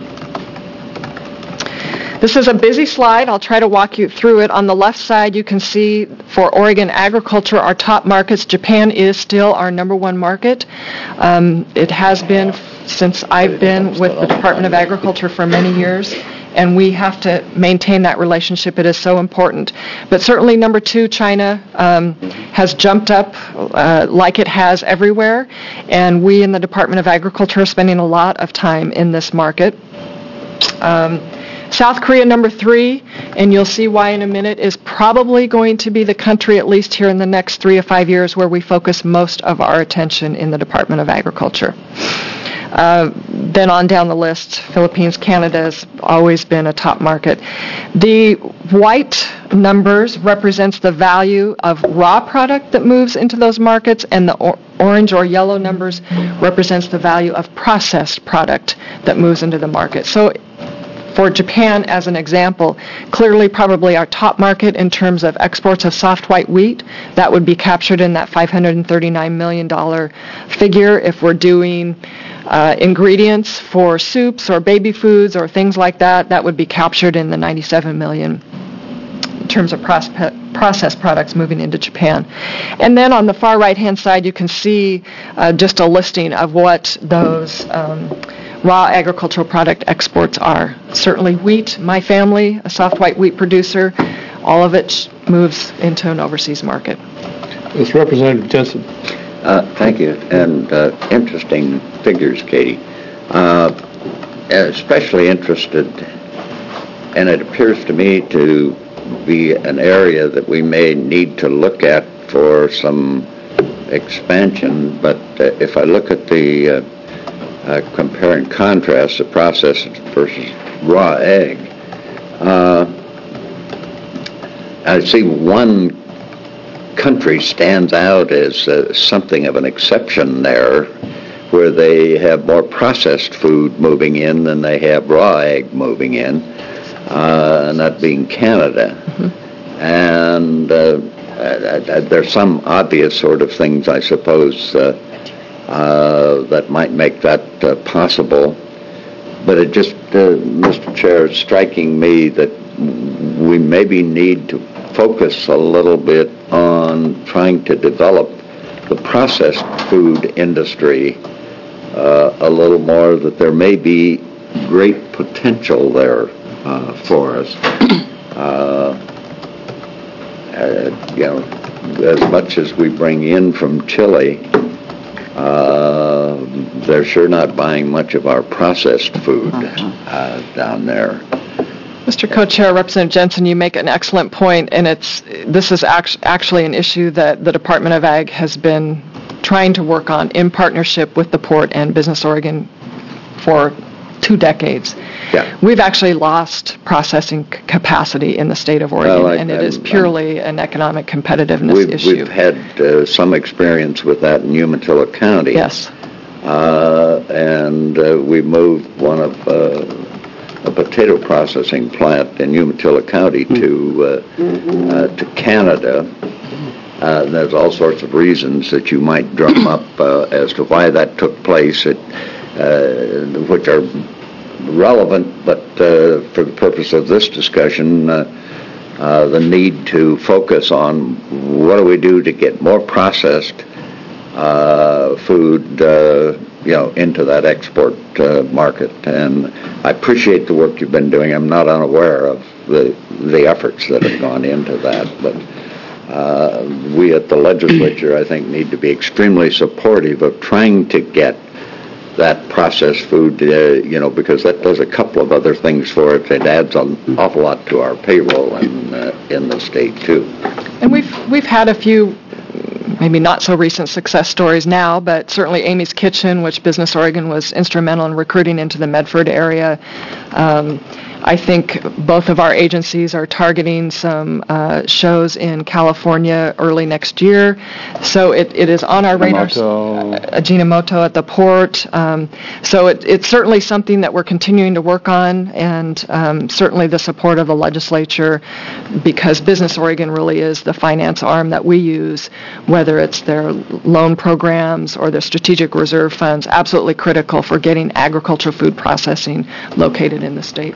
This is a busy slide. I'll try to walk you through it. On the left side, you can see for Oregon agriculture, our top markets. Japan is still our number one market. Um, it has been since I've been with the Department of Agriculture for many years, and we have to maintain that relationship. It is so important. But certainly number two, China, um, has jumped up uh, like it has everywhere, and we in the Department of Agriculture are spending a lot of time in this market. Um, South Korea, number three, and you'll see why in a minute, is probably going to be the country, at least here in the next three to five years, where we focus most of our attention in the Department of Agriculture. Uh, then on down the list, Philippines, Canada has always been a top market. The white numbers represents the value of raw product that moves into those markets, and the or- orange or yellow numbers represents the value of processed product that moves into the market. So For Japan, as an example, clearly probably our top market in terms of exports of soft white wheat, that would be captured in that five hundred thirty-nine million dollars figure. If we're doing uh, ingredients for soups or baby foods or things like that, that would be captured in the ninety-seven million dollars in terms of prospe- processed products moving into Japan. And then on the far right-hand side, you can see uh, just a listing of what those um, raw agricultural product exports are. Certainly wheat, my family, a soft white wheat producer, all of it moves into an overseas market. Yes, Representative Jensen. Uh, Thank you, and uh, interesting figures, Katie. Uh, Especially interested, and it appears to me to be an area that we may need to look at for some expansion, but uh, if I look at the uh, uh, compare and contrast the processed versus raw egg, uh, I see one country stands out as uh, something of an exception there, where they have more processed food moving in than they have raw egg moving in, uh, and that being Canada. Mm-hmm. And uh, uh, there's some obvious sort of things, I suppose, uh, uh, that might make that uh, possible. But it just, uh, Mister Chair, it's striking me that we maybe need to focus a little bit on trying to develop the processed food industry uh, a little more, that there may be great potential there uh, for us. Uh, uh, you know, as much as we bring in from Chile, uh, they're sure not buying much of our processed food uh, down there. Mister Co-Chair, Representative Jensen, you make an excellent point, and it's this is act- actually an issue that the Department of Ag has been trying to work on in partnership with the Port and Business Oregon for two decades. Yeah. We've actually lost processing c- capacity in the state of Oregon, Well, I- and it is I'm- purely an economic competitiveness We've, issue. we've had uh, some experience with that in Umatilla County. Yes. Uh, and uh, we moved one of uh, a potato processing plant in Umatilla County to uh, uh, to Canada. Uh, there's all sorts of reasons that you might drum up uh, as to why that took place, it, uh, which are relevant, but uh, for the purpose of this discussion, uh, uh, the need to focus on what do we do to get more processed uh, food, uh, you know, into that export uh, market. And I appreciate the work you've been doing. I'm not unaware of the the efforts that have gone into that, but uh, we at the legislature, I think, need to be extremely supportive of trying to get that processed food, uh, you know, because that does a couple of other things for it. It adds an awful lot to our payroll in, uh, in the state, too. And we've we've had a few, maybe not so recent success stories now, but certainly Amy's Kitchen, which Business Oregon was instrumental in recruiting into the Medford area. Um, I think both of our agencies are targeting some uh, shows in California early next year. So it, it is on our radar. Ajinomoto. Uh, Ajinomoto at the port. Um, so it, it's certainly something that we're continuing to work on, and um, certainly the support of the legislature, because Business Oregon really is the finance arm that we use, whether it's their loan programs or their strategic reserve funds, absolutely critical for getting agricultural food processing located in the state.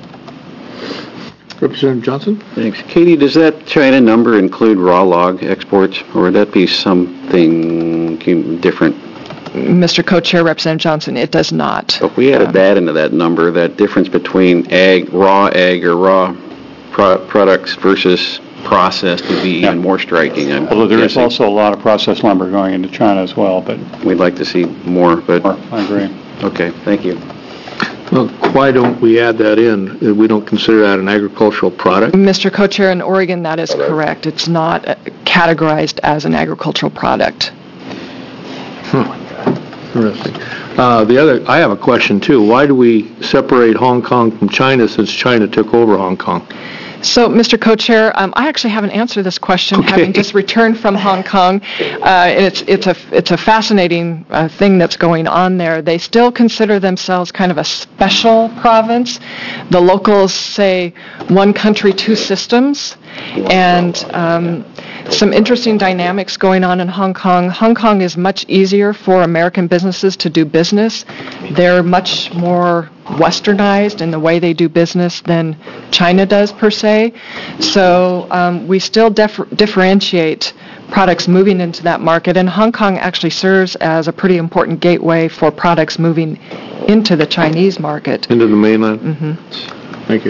Representative Johnson? Thanks. Katie, does that China number include raw log exports, or would that be something different? Mister Co-Chair, Representative Johnson, it does not. If we added Um, that into that number, that difference between ag, raw egg or raw pro- products versus processed would be even more striking, I'm Although there is guessing. also a lot of processed lumber going into China as well, but We'd like to see more, but, I agree. okay, thank you. Well, why don't we add that in? Uh, We don't consider that an agricultural product? Mister Co-Chair, in Oregon, that is correct. It's not uh, categorized as an agricultural product. Interesting. Uh, The other, I have a question too. Why do we separate Hong Kong from China since China took over Hong Kong? So, Mister Co-Chair, um, I actually haven't answered this question, Okay. having just returned from Hong Kong. Uh, and it's it's a it's a fascinating uh, thing that's going on there. They still consider themselves kind of a special province. The locals say one country, two systems, and um, some interesting dynamics going on in Hong Kong. Hong Kong is much easier for American businesses to do business. They're much more westernized in the way they do business than China does per se. So um, we still dif- differentiate products moving into that market, and Hong Kong actually serves as a pretty important gateway for products moving into the Chinese market. Into the mainland? Mm-hmm. Thank you.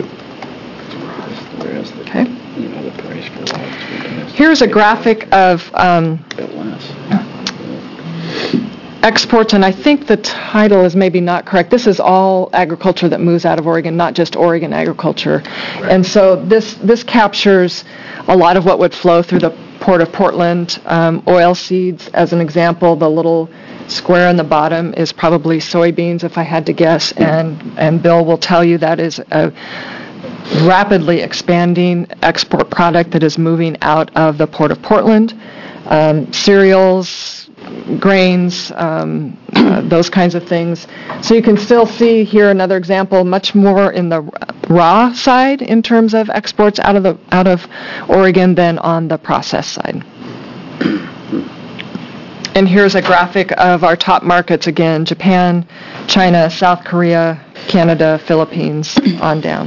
Okay. Here's a graphic of um, exports, and I think the title is maybe not correct. This is all agriculture that moves out of Oregon, not just Oregon agriculture. And so this this captures a lot of what would flow through the Port of Portland. Um, oil seeds, as an example, the little square on the bottom is probably soybeans, if I had to guess, and, and Bill will tell you that is a rapidly expanding export product that is moving out of the Port of Portland. Um, cereals, grains, um, uh, those kinds of things. So you can still see here another example, much more in the raw side in terms of exports out of the out of Oregon than on the process side. And here's a graphic of our top markets again: Japan, China, South Korea, Canada, Philippines, on down.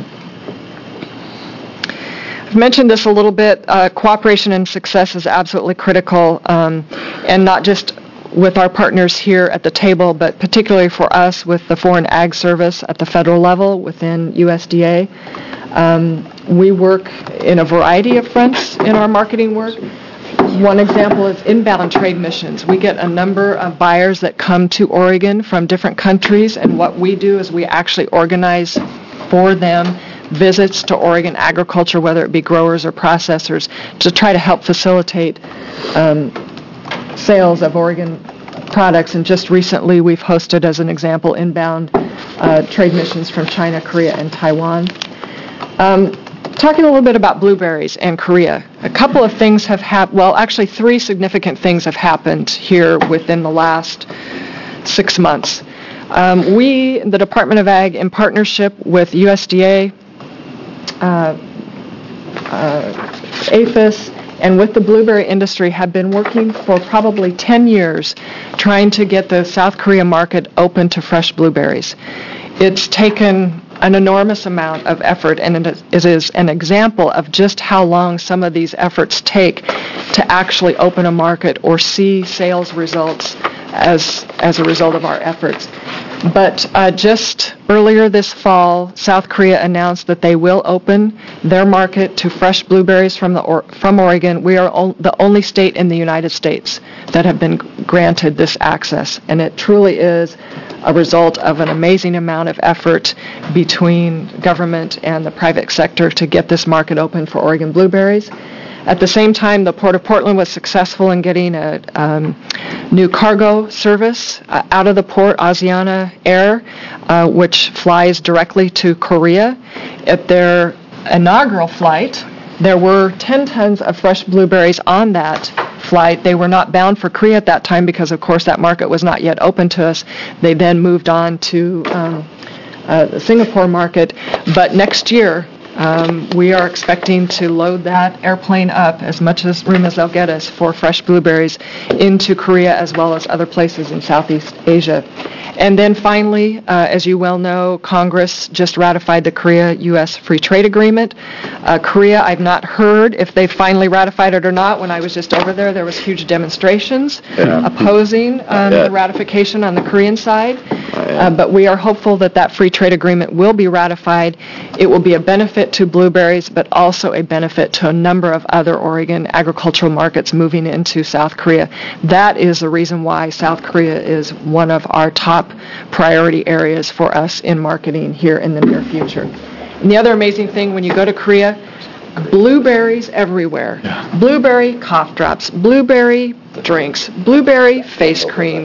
I've mentioned this a little bit. Uh, cooperation and success is absolutely critical, um, and not just with our partners here at the table, but particularly for us with the Foreign Ag Service at the federal level within U S D A. Um, we work in a variety of fronts in our marketing work. One example is inbound trade missions. We get a number of buyers that come to Oregon from different countries, and what we do is we actually organize for them visits to Oregon agriculture, whether it be growers or processors, to try to help facilitate um, sales of Oregon products. And just recently we've hosted, as an example, inbound uh, trade missions from China, Korea, and Taiwan. Um, talking a little bit about blueberries and Korea, a couple of things have happened, well, actually three significant things have happened here within the last six months. Um, we, the Department of Ag, in partnership with U S D A, Uh, uh, APHIS, and with the blueberry industry, have been working for probably ten years trying to get the South Korea market open to fresh blueberries. It's taken an enormous amount of effort, and it is an example of just how long some of these efforts take to actually open a market or see sales results as as a result of our efforts. But uh, just earlier this fall, South Korea announced that they will open their market to fresh blueberries from the or- from Oregon. We are o- the only state in the United States that have been granted this access, and it truly is a result of an amazing amount of effort between government and the private sector to get this market open for Oregon blueberries. At the same time, the Port of Portland was successful in getting a um, new cargo service uh, out of the port, Asiana Air, uh, which flies directly to Korea. At their inaugural flight, there were ten tons of fresh blueberries on that flight. They were not bound for Korea at that time because, of course, that market was not yet open to us. They then moved on to um, uh, the Singapore market. But next year, Um, we are expecting to load that airplane up, as much as room as they'll get us, for fresh blueberries into Korea as well as other places in Southeast Asia. And then finally, uh, as you well know, Congress just ratified the Korea-U S Free Trade Agreement. Uh, Korea, I've not heard if they finally ratified it or not. When I was just over there, there was huge demonstrations Yeah. opposing um, Yeah. the ratification on the Korean side. Uh, but we are hopeful that that free trade agreement will be ratified. It will be a benefit to blueberries, but also a benefit to a number of other Oregon agricultural markets moving into South Korea. That is the reason why South Korea is one of our top priority areas for us in marketing here in the near future. And the other amazing thing, when you go to Korea, blueberries everywhere. Blueberry cough drops, blueberry drinks, blueberry face cream,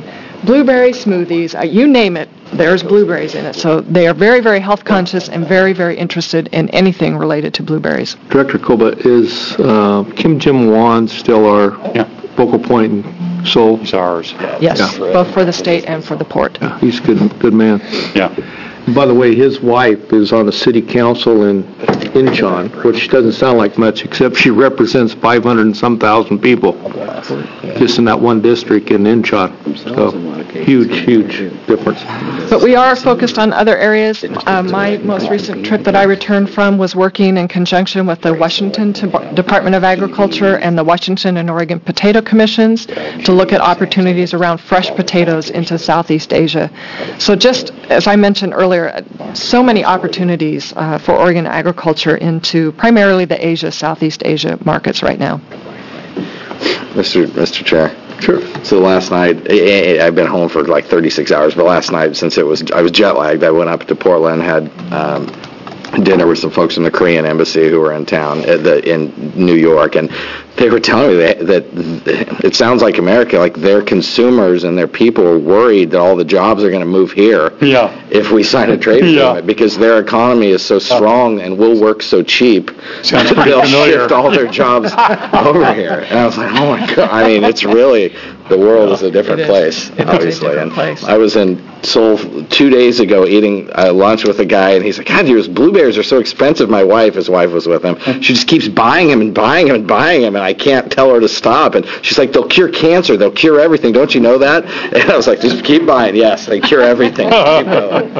blueberry smoothies, uh, you name it, there's blueberries in it. So they are very, very health conscious and very, very interested in anything related to blueberries. Director Koba, is uh, Kim Jim Wan still our Yeah. focal point in Seoul? It's ours. Yes, Yeah. both for the state and for the port. Yeah, he's a good, good man. Yeah. By the way, his wife is on the city council in Incheon, which doesn't sound like much, except she represents five hundred and some thousand people, just in that one district in Incheon. So, huge, huge difference. But we are focused on other areas. Uh, my most recent trip that I returned from was working in conjunction with the Washington T- Department of Agriculture and the Washington and Oregon Potato Commissions to look at opportunities around fresh potatoes into Southeast Asia. So just as I mentioned earlier, so many opportunities uh, for Oregon agriculture into primarily the Asia, Southeast Asia markets right now. Mister Mister Chair. Sure. So last night, I- I- I've been home for like thirty-six hours, but last night, since it was, I was jet lagged, I went up to Portland, had um, dinner with some folks from the Korean embassy who were in town at the, in New York, and they were telling me that, that it sounds like America, like their consumers and their people are worried that all the jobs are going to move here Yeah. if we sign a trade Yeah. agreement, because their economy is so strong and we'll work so cheap, Sounds pretty they'll familiar. shift all their jobs over here. And I was like, oh my God, I mean, it's really, the world is a different It is. place, It is a obviously. different And place. I was in Seoul two days ago eating uh, lunch with a guy, and he's like, God, these blueberries are so expensive. My wife, his wife was with him. She just keeps buying them and buying them and buying them, and I can't tell her to stop. And she's like, they'll cure cancer. They'll cure everything. Don't you know that? And I was like, just keep buying. Yes, they cure everything. Keep going.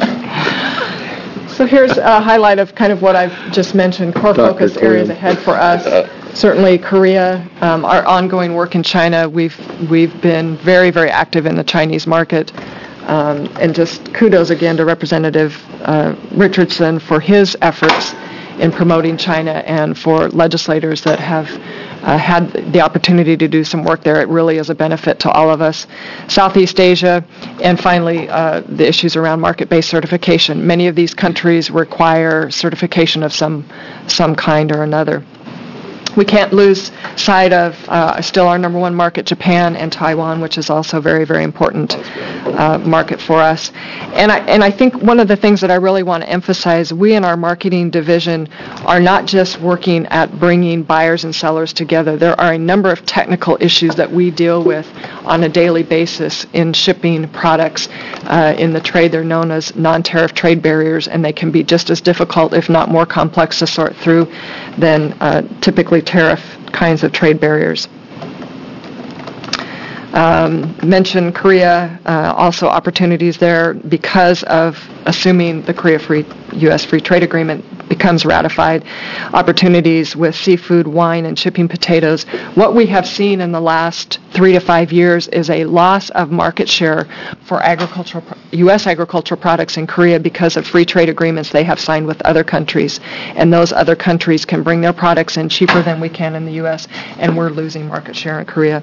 So here's a highlight of kind of what I've just mentioned, core Doctor focus areas Korean. ahead for us. Certainly Korea, um, our ongoing work in China, we've we've been very, very active in the Chinese market. Um, and just kudos again to Representative uh, Richardson for his efforts in promoting China, and for legislators that have uh, had the opportunity to do some work there. It really is a benefit to all of us. Southeast Asia, and finally, uh, the issues around market-based certification. Many of these countries require certification of some some kind or another. We can't lose sight of uh, still our number one market, Japan and Taiwan, which is also a very, very important uh, market for us. And I, and I think one of the things that I really want to emphasize, we in our marketing division are not just working at bringing buyers and sellers together. There are a number of technical issues that we deal with on a daily basis in shipping products uh, in the trade. They're known as non-tariff trade barriers, and they can be just as difficult, if not more complex, to sort through than uh, typically tariff kinds of trade barriers. Um, mentioned Korea, uh, also opportunities there because of assuming the Korea Free U S Free Trade Agreement becomes ratified, opportunities with seafood, wine, and shipping potatoes. What we have seen in the last three to five years is a loss of market share for agricultural, U S agricultural products in Korea because of free trade agreements they have signed with other countries. And those other countries can bring their products in cheaper than we can in the U S, and we're losing market share in Korea.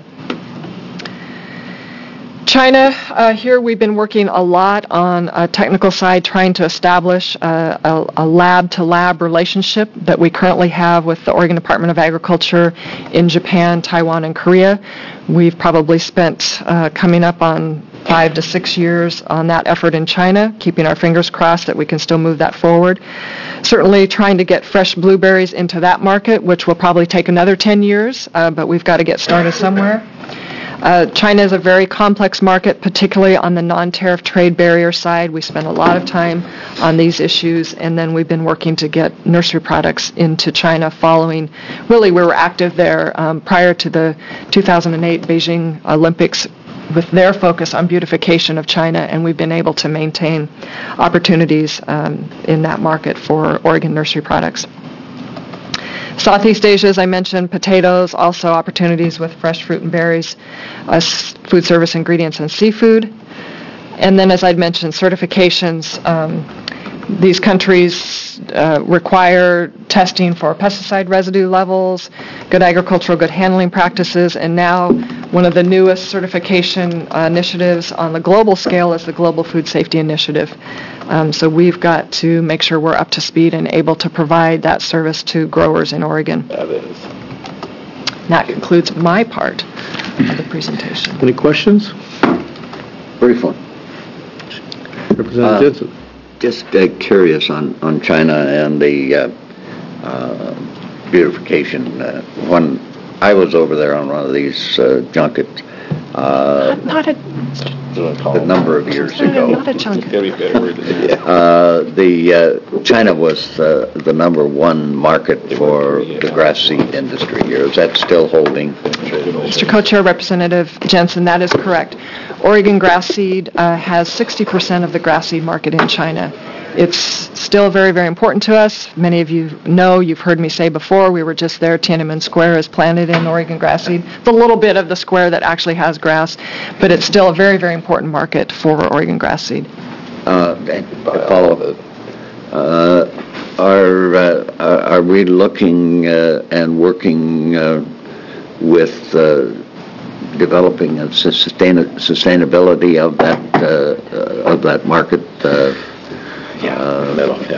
China, uh, here we've been working a lot on a technical side, trying to establish uh, a, a lab-to-lab relationship that we currently have with the Oregon Department of Agriculture in Japan, Taiwan, and Korea. We've probably spent uh, coming up on five to six years on that effort in China, keeping our fingers crossed that we can still move that forward. Certainly trying to get fresh blueberries into that market, which will probably take another ten years, uh, but we've got to get started somewhere. Uh, China is a very complex market, particularly on the non-tariff trade barrier side. We spend a lot of time on these issues, and then we've been working to get nursery products into China following, really we were active there um, prior to the two thousand eight Beijing Olympics with their focus on beautification of China, and we've been able to maintain opportunities um, in that market for Oregon nursery products. Southeast Asia, as I mentioned, potatoes, also opportunities with fresh fruit and berries, uh, food service ingredients, and seafood. And then, as I'd mentioned, certifications. Um, these countries uh, require testing for pesticide residue levels, good agricultural, good handling practices, and now one of the newest certification uh, initiatives on the global scale is the Global Food Safety Initiative. Um, so we've got to make sure we're up to speed and able to provide that service to growers in Oregon. That is. That concludes my part of the presentation. Any questions? Brief one. Representative Jensen. Just uh, curious on, on China and the uh, uh, beautification. Uh, when I was over there on one of these uh, junkets, uh, Not a, a number of years ago, not a chunk. uh, the uh, China was uh, the number one market for the grass seed industry here. Is that still holding? Mister Co-Chair, Representative Jensen, that is correct. Oregon grass seed uh, has sixty percent of the grass seed market in China. It's still very, very important to us. Many of you know, you've heard me say before, we were just there, Tiananmen Square is planted in Oregon grass seed. The little bit of the square that actually has grass, but it's still a very, very important market for Oregon grass seed. Uh, follow uh, are, uh, are we looking uh, and working uh, with uh, developing a sustain- sustainability of that uh, uh, of that market? Uh, Yeah, uh, middle, yeah,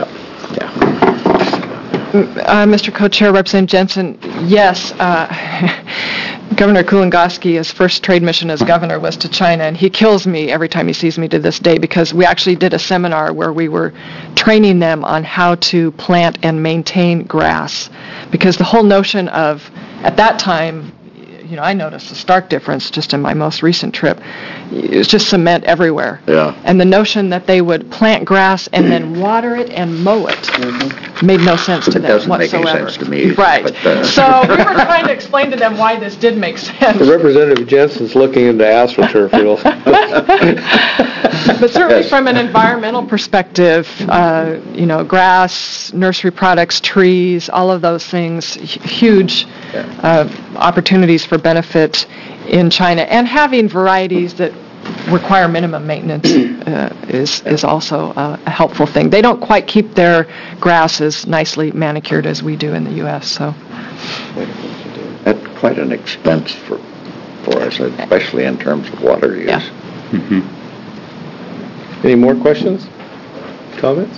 yeah. Uh, Mister Co-Chair, Representative Jensen, yes, uh, Governor Kulongoski's first trade mission as governor was to China, and he kills me every time he sees me to this day because we actually did a seminar where we were training them on how to plant and maintain grass, because the whole notion of, at that time, you know, I noticed a stark difference just in my most recent trip. It was just cement everywhere. Yeah. And the notion that they would plant grass and then water it and mow it mm-hmm. made no sense to it them doesn't whatsoever. make any sense to me. Right. But, uh... So we were trying to explain to them why this did make sense. The Representative Jensen's looking into AstroTurf, you know. But certainly Yes. from an environmental perspective, uh, you know, grass, nursery products, trees, all of those things, hu- huge uh, opportunities for benefit in China. And having varieties that require minimum maintenance uh, is is also uh, a helpful thing. They don't quite keep their grass as nicely manicured as we do in the U S, so. That's quite an expense for for us, especially in terms of water use. Yeah. Mm-hmm. Any more questions? Comments?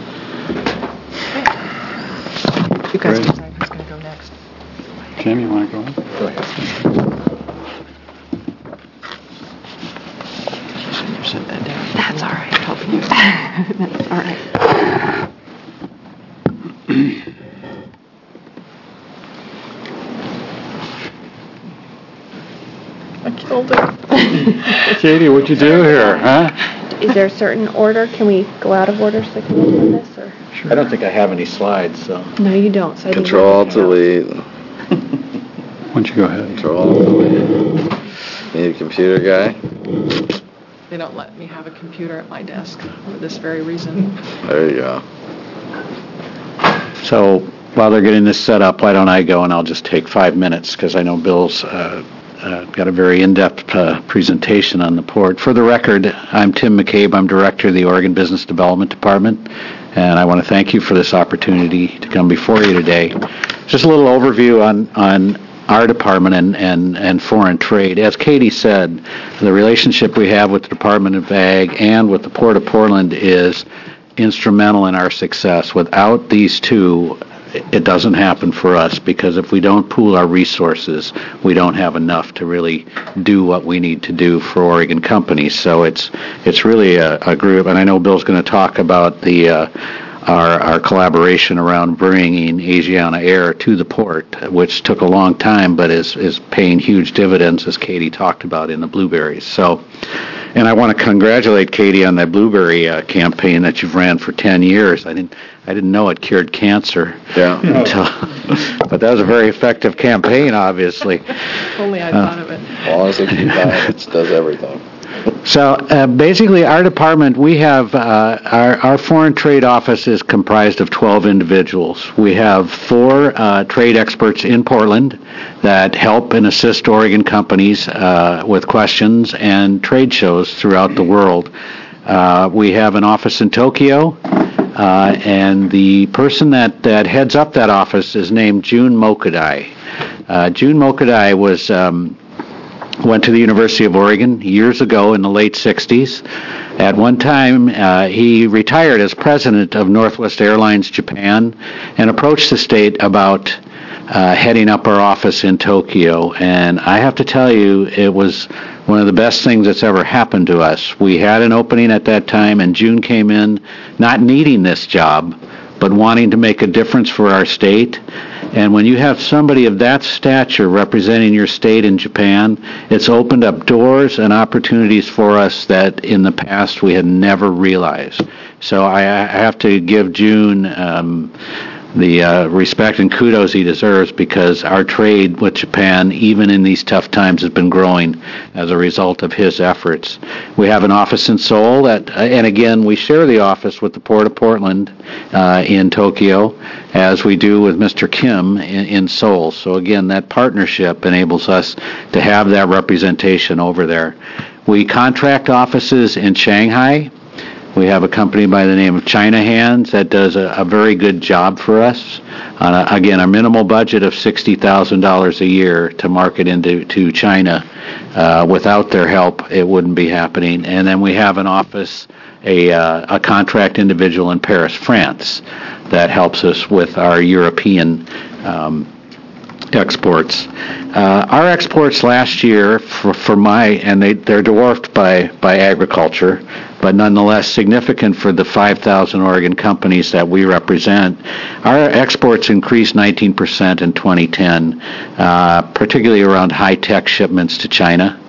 You guys decide who's going to go next. Jim, you want to go on? Go ahead. That's all right. Help you. That's all right. I killed it. Katie, what'd you do here, huh? Is there a certain order? Can we go out of order so I can look on this, or? I don't think I have any slides, so. No, you don't. So I didn't Control look to at it. lead. Why don't you go ahead? Control to lead. Need a computer guy? They don't let me have a computer at my desk for this very reason. There you go. So while they're getting this set up, why don't I go and I'll just take five minutes because I know Bill's uh, uh, got a very in-depth uh, presentation on the port. For the record, I'm Tim McCabe. I'm Director of the Oregon Business Development Department, and I want to thank you for this opportunity to come before you today. Just a little overview on, on our department and, and, and foreign trade. As Katie said, the relationship we have with the Department of Ag and with the Port of Portland is instrumental in our success. Without these two, it doesn't happen for us, because if we don't pool our resources, we don't have enough to really do what we need to do for Oregon companies. So it's it's really a, a group, and I know Bill's going to talk about the uh, our our collaboration around bringing Asiana Air to the port, which took a long time, but is is paying huge dividends, as Katie talked about in the blueberries. So. And I want to congratulate Katie on that blueberry uh, campaign that you've ran for ten years. I didn't, I didn't know it cured cancer. Yeah. Until, but that was a very effective campaign, obviously. If only I Uh, thought of it. As long as they keep buying, it does everything. So uh, basically, our department, we have, uh, our, our foreign trade office is comprised of twelve individuals. We have four uh, trade experts in Portland that help and assist Oregon companies uh, with questions and trade shows throughout the world. Uh, we have an office in Tokyo, uh, and the person that, that heads up that office is named Jun Mokadai. Uh, Jun Mokadai was... Um, went to the University of Oregon years ago in the late sixties. At one time, uh, he retired as president of Northwest Airlines Japan and approached the state about uh, heading up our office in Tokyo. And I have to tell you, it was one of the best things that's ever happened to us. We had an opening at that time, and June came in not needing this job, but wanting to make a difference for our state. And when you have somebody of that stature representing your state in Japan, it's opened up doors and opportunities for us that in the past we had never realized. So I, I have to give June um, the uh, respect and kudos he deserves, because our trade with Japan, even in these tough times, has been growing as a result of his efforts. We have an office in Seoul, that, and again, we share the office with the Port of Portland uh, in Tokyo, as we do with Mister Kim in, in Seoul. So again, that partnership enables us to have that representation over there. We contract offices in Shanghai. We have a company by the name of China Hands that does a, a very good job for us. Uh, again, a minimal budget of sixty thousand dollars a year to market into to China. Uh, without their help, it wouldn't be happening. And then we have an office, a, uh, a contract individual in Paris, France, that helps us with our European um, exports. Uh, our exports last year, for, for my, and they, they're dwarfed by, by agriculture, but nonetheless significant for the five thousand Oregon companies that we represent. Our exports increased nineteen percent in twenty ten, uh, particularly around high-tech shipments to China.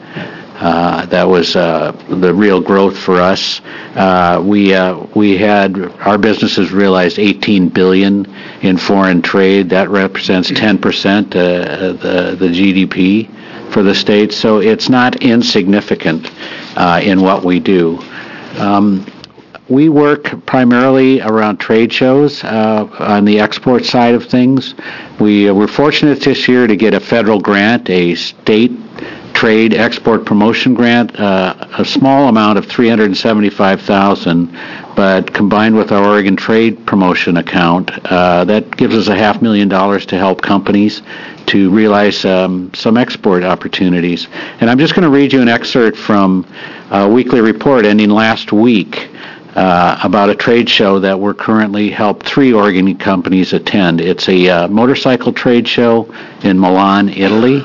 Uh, that was uh, the real growth for us. Uh, we uh, we had our businesses realized eighteen billion dollars in foreign trade. That represents ten percent uh, the the G D P for the state. So it's not insignificant uh, in what we do. Um, we work primarily around trade shows uh, on the export side of things. We uh, were fortunate this year to get a federal grant, a state trade export promotion grant, uh, a small amount of three hundred seventy-five thousand dollars, but combined with our Oregon Trade Promotion account, uh, that gives us a half million dollars to help companies to realize um, some export opportunities. And I'm just going to read you an excerpt from a weekly report ending last week uh, about a trade show that we're currently helped three Oregon companies attend. It's a uh, motorcycle trade show in Milan, Italy.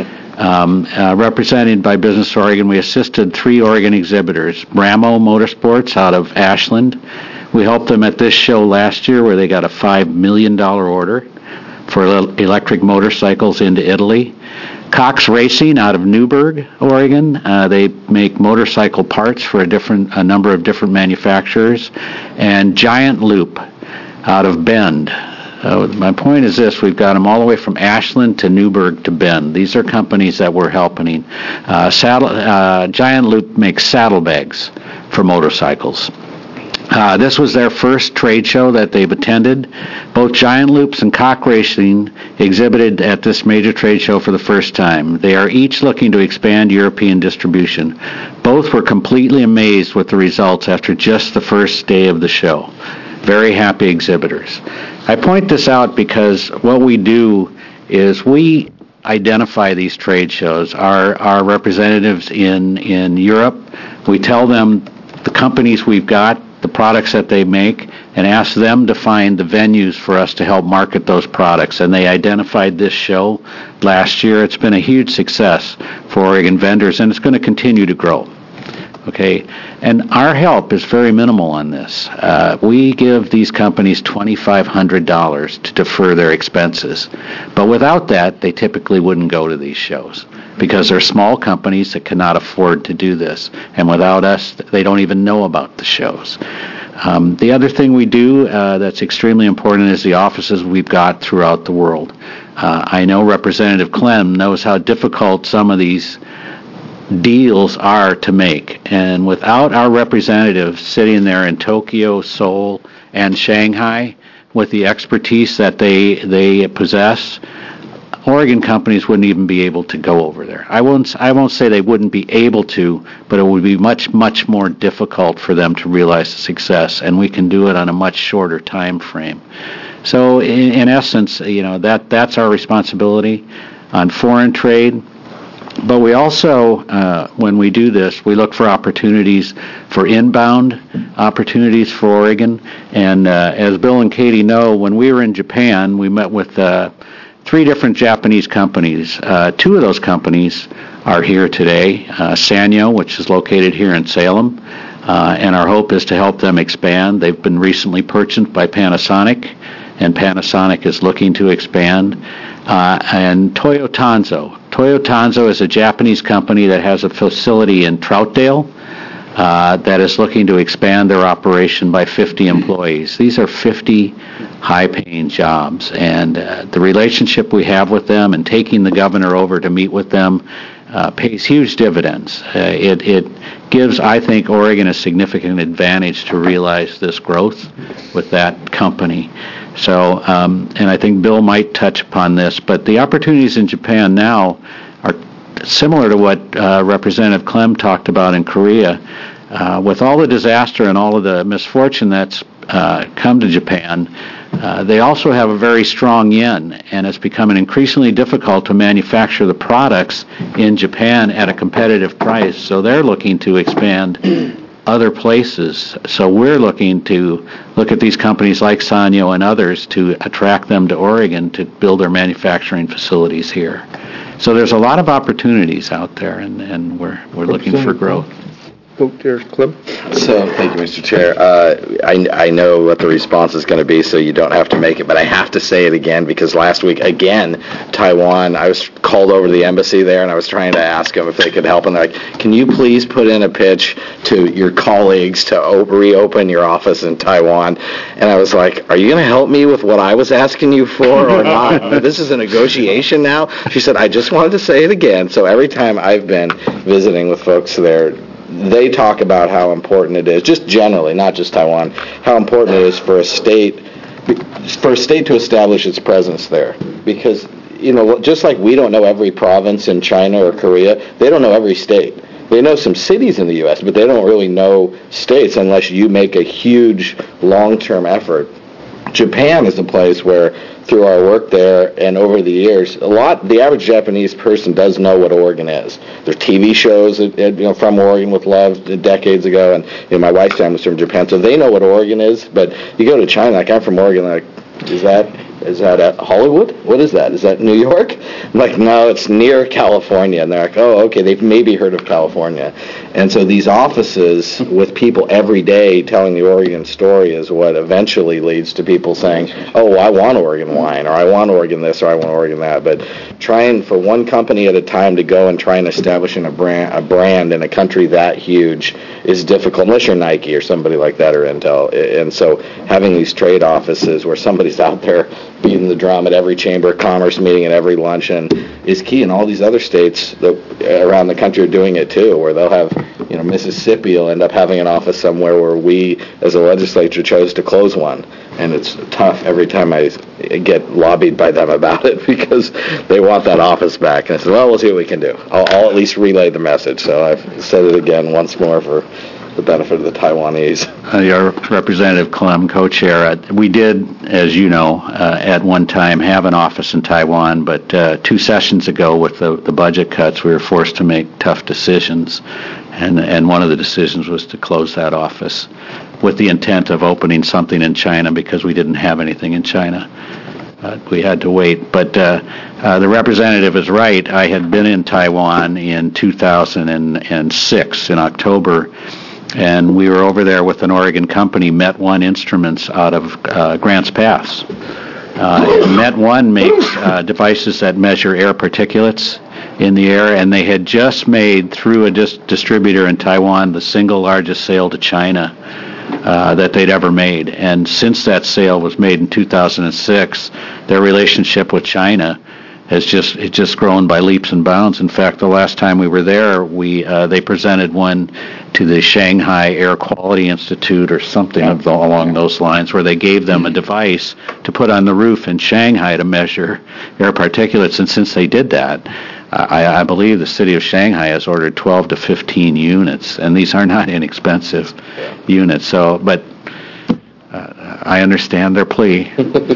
Um, uh, represented by Business Oregon, we assisted three Oregon exhibitors. Bramo Motorsports out of Ashland. We helped them at this show last year where they got a five million dollars order for electric motorcycles into Italy. Cox Racing out of Newberg, Oregon. Uh, they make motorcycle parts for a different, a number of different manufacturers. And Giant Loop out of Bend. Uh, my point is this: we've got them all the way from Ashland to Newberg to Bend. These are companies that we're helping. Uh, saddle, uh, Giant Loop makes saddlebags for motorcycles. Uh, this was their first trade show that they've attended. Both Giant Loops and Cox Racing exhibited at this major trade show for the first time. They are each looking to expand European distribution. Both were completely amazed with the results after just the first day of the show. Very happy exhibitors. I point this out because what we do is we identify these trade shows. Our, our representatives in, in Europe, we tell them the companies we've got, the products that they make, and ask them to find the venues for us to help market those products. And they identified this show last year. It's been a huge success for Oregon vendors, and it's going to continue to grow. Okay, and our help is very minimal on this. Uh, we give these companies twenty-five hundred dollars to defer their expenses. But without that, they typically wouldn't go to these shows because they're small companies that cannot afford to do this. And without us, they don't even know about the shows. Um, the other thing we do uh, that's extremely important is the offices we've got throughout the world. Uh, I know Representative Clem knows how difficult some of these deals are to make, and without our representatives sitting there in Tokyo, Seoul, and Shanghai with the expertise that they they possess, Oregon companies wouldn't even be able to go over there. I won't I won't say they wouldn't be able to, but it would be much much more difficult for them to realize the success, and we can do it on a much shorter time frame. So in, in essence, you know, that that's our responsibility on foreign trade. But we also, uh, when we do this, we look for opportunities for inbound opportunities for Oregon. And uh, as Bill and Katie know, when we were in Japan, we met with uh, three different Japanese companies. Uh, two of those companies are here today, uh, Sanyo, which is located here in Salem, uh, and our hope is to help them expand. They've been recently purchased by Panasonic, and Panasonic is looking to expand. Uh, and Toyo Tanzo. Toyo Tanzo is a Japanese company that has a facility in Troutdale uh, that is looking to expand their operation by fifty employees. These are fifty high-paying jobs, and uh, the relationship we have with them and taking the governor over to meet with them uh, pays huge dividends. Uh, it, it gives, I think, Oregon a significant advantage to realize this growth with that company. So, um, and I think Bill might touch upon this, but the opportunities in Japan now are similar to what uh, Representative Clem talked about in Korea. Uh, with all the disaster and all of the misfortune that's uh, come to Japan, uh, they also have a very strong yen, and it's becoming increasingly difficult to manufacture the products in Japan at a competitive price. So they're looking to expand other places. So we're looking to look at these companies like Sanyo and others to attract them to Oregon to build their manufacturing facilities here. So there's a lot of opportunities out there, and, and we're we're looking for growth. Clem? So, thank you, Mister Chair. Uh, I, I know what the response is going to be, so you don't have to make it, but I have to say it again because last week, again, Taiwan, I was called over to the embassy there, and I was trying to ask them if they could help, and they're like, can you please put in a pitch to your colleagues to op- reopen your office in Taiwan? And I was like, are you going to help me with what I was asking you for or not? This is a negotiation now? She said, I just wanted to say it again. So every time I've been visiting with folks there, they talk about how important it is, just generally, not just Taiwan, how important it is for a state for a state to establish its presence there. Because, you know, just like we don't know every province in China or Korea, they don't know every state. They know some cities in the U S, but they don't really know states unless you make a huge long-term effort. Japan is a place where, through our work there and over the years, a lot, the average Japanese person does know what Oregon is. There's T V shows, you know, from Oregon with Love decades ago, and you know, my wife's family was from Japan, so they know what Oregon is. But you go to China, like I'm from Oregon, like, is that is that at Hollywood? What is that? Is that New York? I'm like, no, it's near California. And they're like, oh, okay, they've maybe heard of California. And so these offices with people every day telling the Oregon story is what eventually leads to people saying, oh, I want Oregon wine, or I want Oregon this, or I want Oregon that. But trying for one company at a time to go and try and establish a brand, a brand in a country that huge is difficult, unless you're Nike or somebody like that or Intel. And so having these trade offices where somebody's out there beating the drum at every Chamber of Commerce meeting and every luncheon is key. And all these other states that, around the country are doing it too, where they'll have, you know, Mississippi will end up having an office somewhere where we, as a legislature, chose to close one. And it's tough every time I get lobbied by them about it because they want that office back. And I said, well, we'll see what we can do. I'll, I'll at least relay the message. So I've said it again once more for the benefit of the Taiwanese. Uh, your Representative Clem, co-chair, uh, we did, as you know, uh, at one time have an office in Taiwan, but uh, two sessions ago with the, the budget cuts, we were forced to make tough decisions, and and one of the decisions was to close that office with the intent of opening something in China because we didn't have anything in China. Uh, we had to wait. But uh, uh, the representative is right. I had been in Taiwan in two thousand six in October, and we were over there with an Oregon company, Met One Instruments, out of uh, Grants Pass. Uh, Met One makes uh, devices that measure air particulates in the air, and they had just made, through a dis- distributor in Taiwan, the single largest sale to China uh, that they'd ever made. And since that sale was made in two thousand six, their relationship with China has just it's just grown by leaps and bounds. In fact, the last time we were there, we uh, they presented one to the Shanghai Air Quality Institute or something of the, along those lines, where they gave them a device to put on the roof in Shanghai to measure air particulates. And since they did that, I, I believe the city of Shanghai has ordered twelve to fifteen units, and these are not inexpensive units. So, but uh, I understand their plea.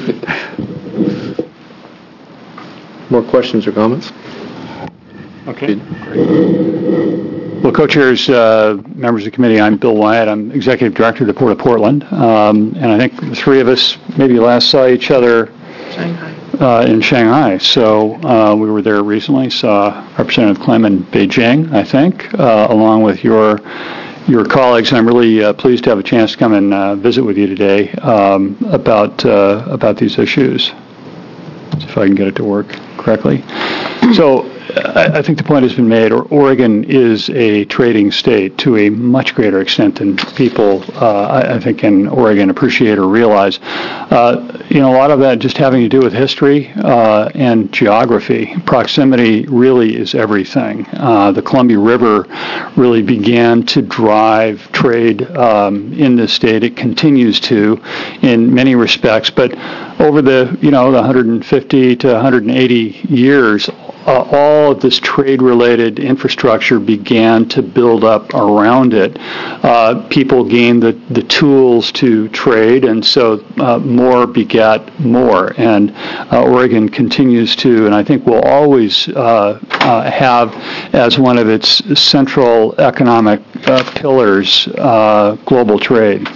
More questions or comments? Okay. Well, co-chairs, uh, members of the committee, I'm Bill Wyatt. I'm Executive Director of the Port of Portland. Um, and I think the three of us maybe last saw each other Shanghai. uh, in Shanghai. So uh, we were there recently, saw Representative Clem in Beijing, I think, uh, along with your your colleagues, and I'm really uh, pleased to have a chance to come and uh, visit with you today um, about uh, about these issues. See if I can get it to work correctly. So I, I think the point has been made. Oregon is a trading state to a much greater extent than people, uh, I, I think, in Oregon appreciate or realize. Uh, you know, a lot of that just having to do with history uh, and geography. Proximity really is everything. Uh, the Columbia River really began to drive trade um, in this state. It continues to, in many respects, but over the, you know, the one hundred fifty to one hundred eighty years, Uh, all of this trade-related infrastructure began to build up around it. Uh, people gained the, the tools to trade, and so uh, more begat more. And uh, Oregon continues to, and I think will always uh, uh, have as one of its central economic uh, pillars uh, global trade.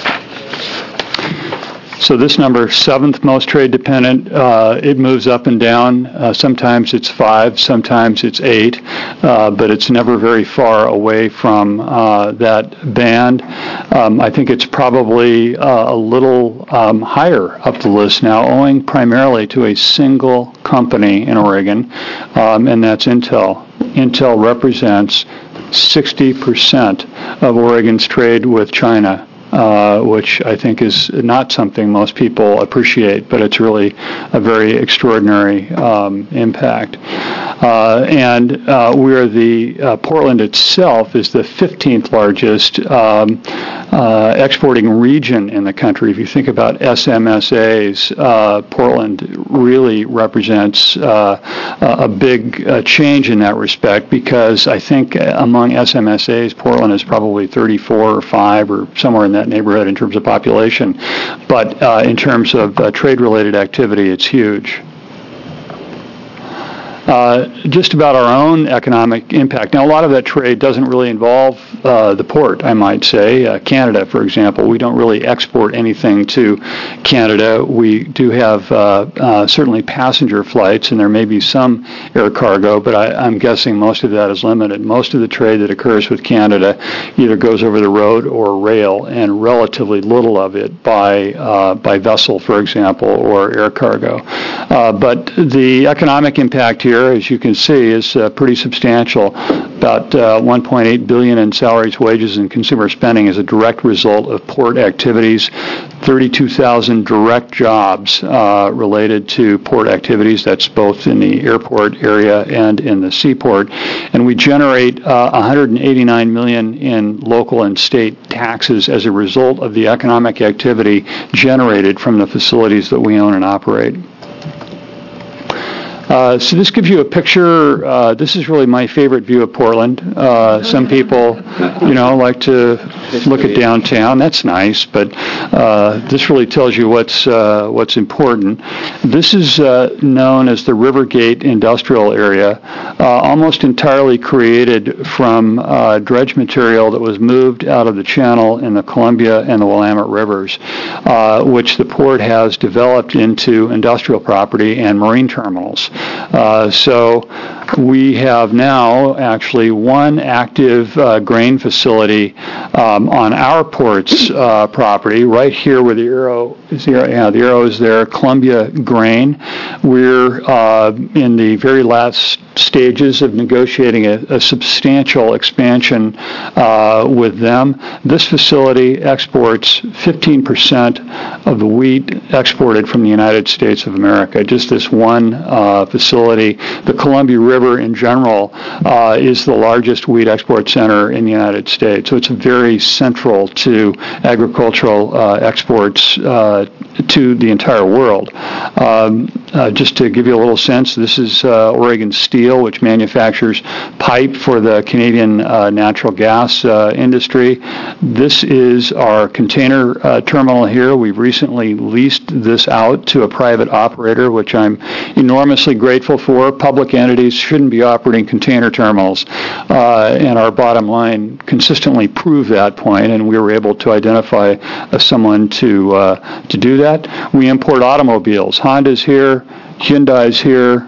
So this number, seventh most trade dependent, uh, it moves up and down. Uh, sometimes it's five, sometimes it's eight, uh, but it's never very far away from uh, that band. Um, I think it's probably uh, a little um, higher up the list now, owing primarily to a single company in Oregon, um, and that's Intel. Intel represents sixty percent of Oregon's trade with China. Uh, which I think is not something most people appreciate, but it's really a very extraordinary um, impact. Uh, and uh, we're the, uh, Portland itself is the fifteenth largest um, uh, exporting region in the country. If you think about S M S As, uh, Portland really represents uh, a big uh, change in that respect, because I think among S M S As, Portland is probably thirty-four or five or somewhere in that neighborhood in terms of population, but uh, in terms of uh, trade-related activity, it's huge. Uh, just about our own economic impact. Now, a lot of that trade doesn't really involve uh, the port, I might say. Uh, Canada, for example, we don't really export anything to Canada. We do have uh, uh, certainly passenger flights, and there may be some air cargo, but I, I'm guessing most of that is limited. Most of the trade that occurs with Canada either goes over the road or rail, and relatively little of it by uh, by vessel, for example, or air cargo. Uh, but the economic impact here, as you can see, is uh, pretty substantial. About uh, one point eight billion dollars in salaries, wages, and consumer spending is a direct result of port activities. thirty-two thousand direct jobs uh, related to port activities. That's both in the airport area and in the seaport. And we generate uh, one hundred eighty-nine million dollars in local and state taxes as a result of the economic activity generated from the facilities that we own and operate. Uh, so this gives you a picture. Uh, this is really my favorite view of Portland. Uh, some people, you know, like to look at downtown. That's nice, but uh, this really tells you what's uh, what's important. This is uh, known as the Rivergate Industrial Area, uh, almost entirely created from uh, dredge material that was moved out of the channel in the Columbia and the Willamette Rivers, uh, which the port has developed into industrial property and marine terminals. Uh, so we have now actually one active uh, grain facility um, on our port's uh, property, right here where the arrow is. The, yeah, the arrow is there, Columbia Grain. We're uh, in the very last stages of negotiating a, a substantial expansion uh, with them. This facility exports fifteen percent of the wheat exported from the United States of America. Just this one uh, facility. The Columbia River in general uh, is the largest wheat export center in the United States. So it's very central to agricultural uh, exports uh, to the entire world. Um, uh, just to give you a little sense, this is uh, Oregon Steel, which manufactures pipe for the Canadian uh, natural gas uh, industry. This is our container uh, terminal here. We've recently leased this out to a private operator, which I'm enormously grateful for. Public entities shouldn't be operating container terminals, uh, and our bottom line consistently proved that point, and we were able to identify uh, someone to uh, to do that. that? We import automobiles. Honda's here, Hyundai's here,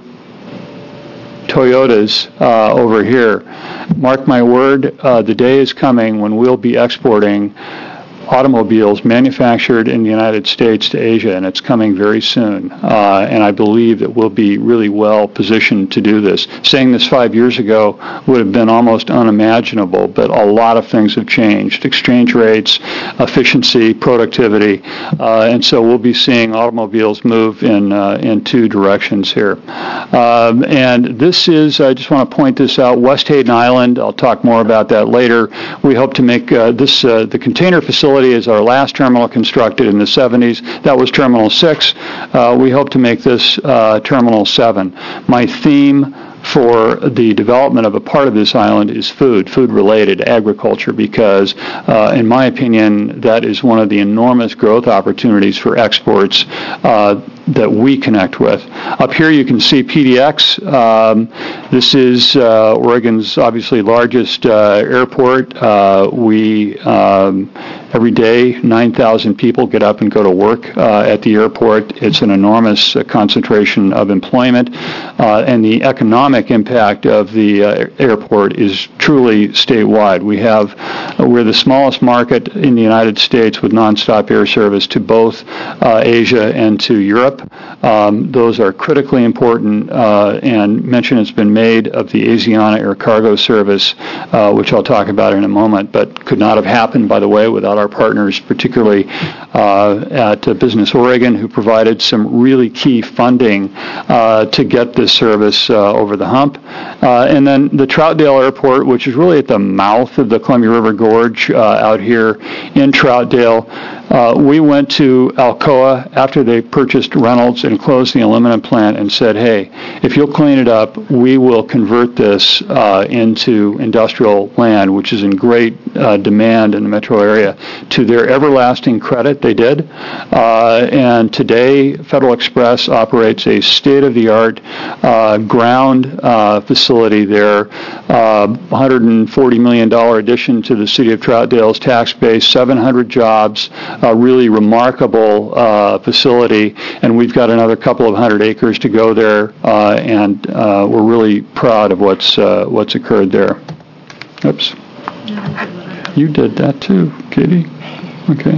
Toyota's uh, over here. Mark my word, uh, the day is coming when we'll be exporting automobiles manufactured in the United States to Asia, and it's coming very soon. Uh, and I believe that we'll be really well positioned to do this. Saying this five years ago would have been almost unimaginable, but a lot of things have changed. Exchange rates, efficiency, productivity, uh, and so we'll be seeing automobiles move in uh, in two directions here. Um, and this is, I just want to point this out, West Hayden Island. I'll talk more about that later. We hope to make uh, this, uh, the container facility is our last terminal constructed in the seventies. That was Terminal six. Uh, we hope to make this uh, Terminal seven. My theme for the development of a part of this island is food, food-related agriculture, because, uh, in my opinion, that is one of the enormous growth opportunities for exports uh, that we connect with. Up here you can see P D X. Um, this is uh, Oregon's obviously largest uh, airport. Uh, we um, every day nine thousand people get up and go to work uh, at the airport. It's an enormous uh, concentration of employment, uh, and the economic impact of the uh, airport is truly statewide. We have uh, we're the smallest market in the United States with nonstop air service to both uh, Asia and to Europe. Um, those are critically important, uh, and mention has been made of the Asiana Air Cargo Service, uh, which I'll talk about in a moment, but could not have happened, by the way, without our partners, particularly uh, at uh, Business Oregon, who provided some really key funding uh, to get this service uh, over the hump. Uh, and then the Troutdale Airport, which is really at the mouth of the Columbia River Gorge uh, out here in Troutdale. Uh, we went to Alcoa after they purchased Reynolds and closed the aluminum plant and said, hey, if you'll clean it up, we will convert this uh, into industrial land, which is in great uh, demand in the metro area. To their everlasting credit, they did. Uh, and today, Federal Express operates a state-of-the-art uh, ground uh, facility there, uh, one hundred forty million dollars addition to the city of Troutdale's tax base, seven hundred jobs, a really remarkable uh, facility, and we've got another couple of hundred acres to go there, uh, and uh, we're really proud of what's uh, what's occurred there. Oops. You did that too, Katie. Okay.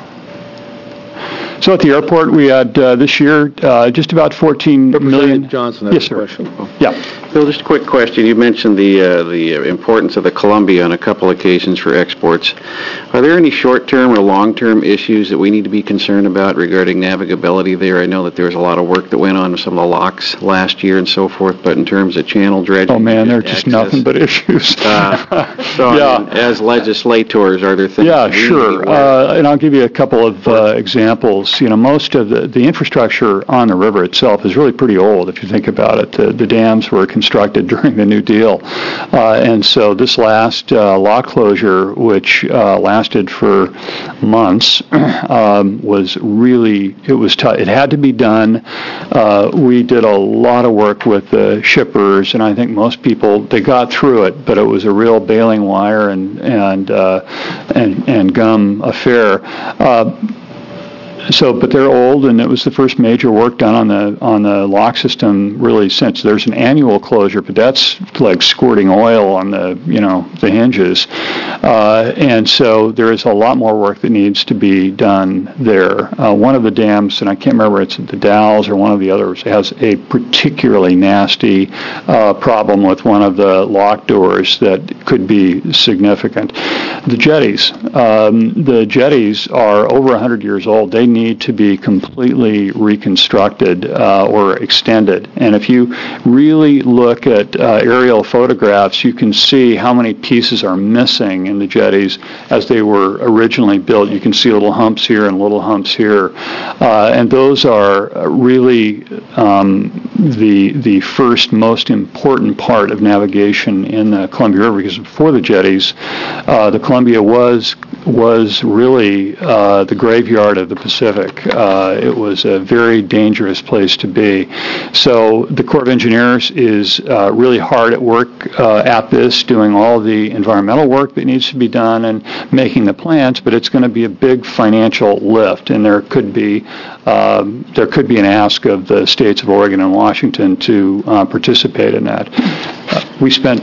So at the airport, we had uh, this year uh, just about fourteen million. Johnson, yes, sir. Question. Yeah. Bill, just a quick question. You mentioned the uh, the importance of the Columbia on a couple occasions for exports. Are there any short-term or long-term issues that we need to be concerned about regarding navigability there? I know that there was a lot of work that went on with some of the locks last year and so forth, but in terms of channel dredging... Oh, man, they're just access, nothing but issues. uh, so, yeah. I mean, as legislators, are there things... Yeah, sure. Uh, and I'll give you a couple of uh, examples. You know, most of the, the infrastructure on the river itself is really pretty old, if you think about it. The, the dams were constructed during the New Deal. Uh, and so this last uh, lock closure, which uh, lasted for months, um, was really, it was tough. It had to be done. Uh, we did a lot of work with the shippers, and I think most people, they got through it, but it was a real baling wire and, and, uh, and, and gum affair. Uh, So, but they're old, and it was the first major work done on the on the lock system really since. There's an annual closure, but that's like squirting oil on the you know the hinges, uh, and so there is a lot more work that needs to be done there. Uh, one of the dams, and I can't remember it's the Dalles or one of the others, has a particularly nasty uh, problem with one of the lock doors that could be significant. The jetties, um, the jetties are over one hundred years old. They need to be completely reconstructed uh, or extended. And if you really look at uh, aerial photographs, you can see how many pieces are missing in the jetties as they were originally built. You can see little humps here and little humps here. Uh, and those are really um, the the first most important part of navigation in the Columbia River, because before the jetties, uh, the Columbia was was really uh, the graveyard of the Pacific. Uh, it was a very dangerous place to be. So the Corps of Engineers is uh, really hard at work uh, at this, doing all the environmental work that needs to be done and making the plans, but it's going to be a big financial lift, and there could be um, there could be an ask of the states of Oregon and Washington to uh, participate in that. Uh, we spent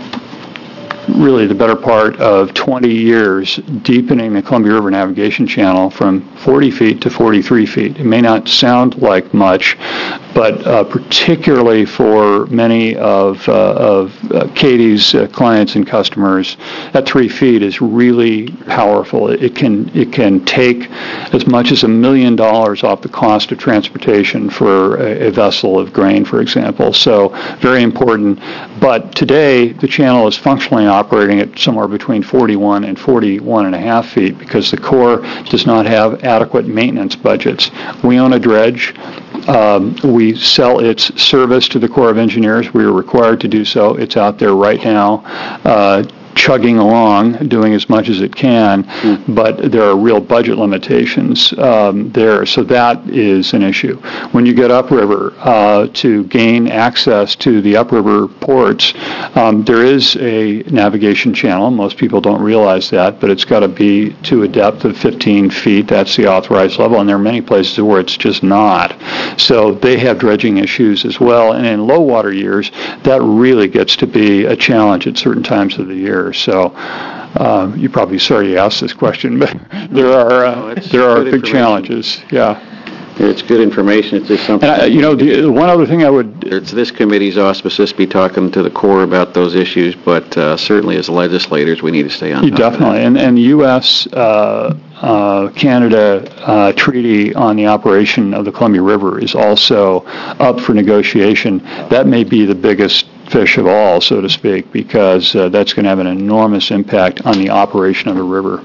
really the better part of twenty years deepening the Columbia River Navigation Channel from forty feet to forty-three feet. It may not sound like much, but uh, particularly for many of, uh, of uh, Katie's uh, clients and customers, that three feet is really powerful. It can it can take as much as a million dollars off the cost of transportation for a, a vessel of grain, for example. So very important. But today the channel is functionally operating at somewhere between forty-one and forty-one and a half feet because the Corps does not have adequate maintenance budgets. We own a dredge. Um, we sell its service to the Corps of Engineers. We are required to do so. It's out there right now, uh, chugging along, doing as much as it can, mm. but there are real budget limitations um, there. So that is an issue. When you get upriver, uh, to gain access to the upriver ports, um, there is a navigation channel. Most people don't realize that, but it's got to be to a depth of fifteen feet. That's the authorized level, and there are many places where it's just not. So they have dredging issues as well, and in low water years, that really gets to be a challenge at certain times of the year. So uh, you're probably sorry you asked this question, but there are uh, no, there are big challenges. Yeah, it's good information. It's just something. And I, you know, the one other thing I would. It's this committee's auspices to be talking to the Corps about those issues, but uh, certainly as legislators, we need to stay on top Definitely, of that. and and the U S Uh, uh, Canada uh, treaty on the operation of the Columbia River is also up for negotiation. That may be the biggest fish of all, so to speak, because uh, that's going to have an enormous impact on the operation of the river.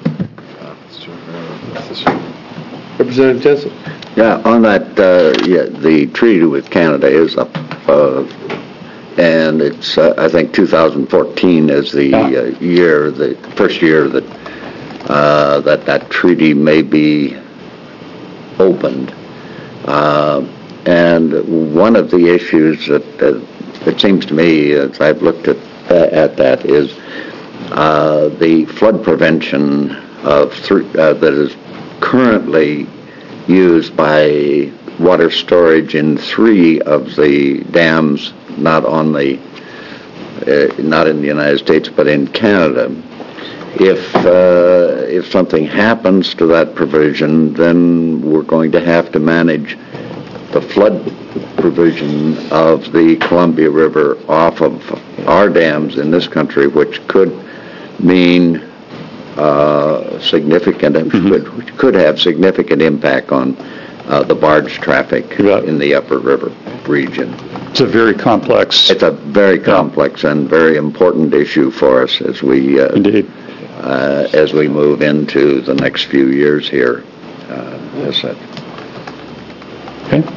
Representative Jensen. Yeah, on that, uh, yeah, the treaty with Canada is up, uh, and it's, uh, I think, two thousand fourteen is the Yeah. uh, year, the first year that uh, that that treaty may be opened. Uh, and one of the issues that uh, it seems to me, as I've looked at at that, is uh, the flood prevention of th- uh, that is currently used by water storage in three of the dams, not on the, uh, not in the United States, but in Canada. If uh, if something happens to that provision, then we're going to have to manage the flood provision of the Columbia River off of our dams in this country, which could mean uh, significant, mm-hmm. could, which could have significant impact on uh, the barge traffic yeah. in the upper river region. It's a very complex. It's a very complex yeah. and very important issue for us as we uh, indeed uh, as we move into the next few years here. Uh, as that. Okay.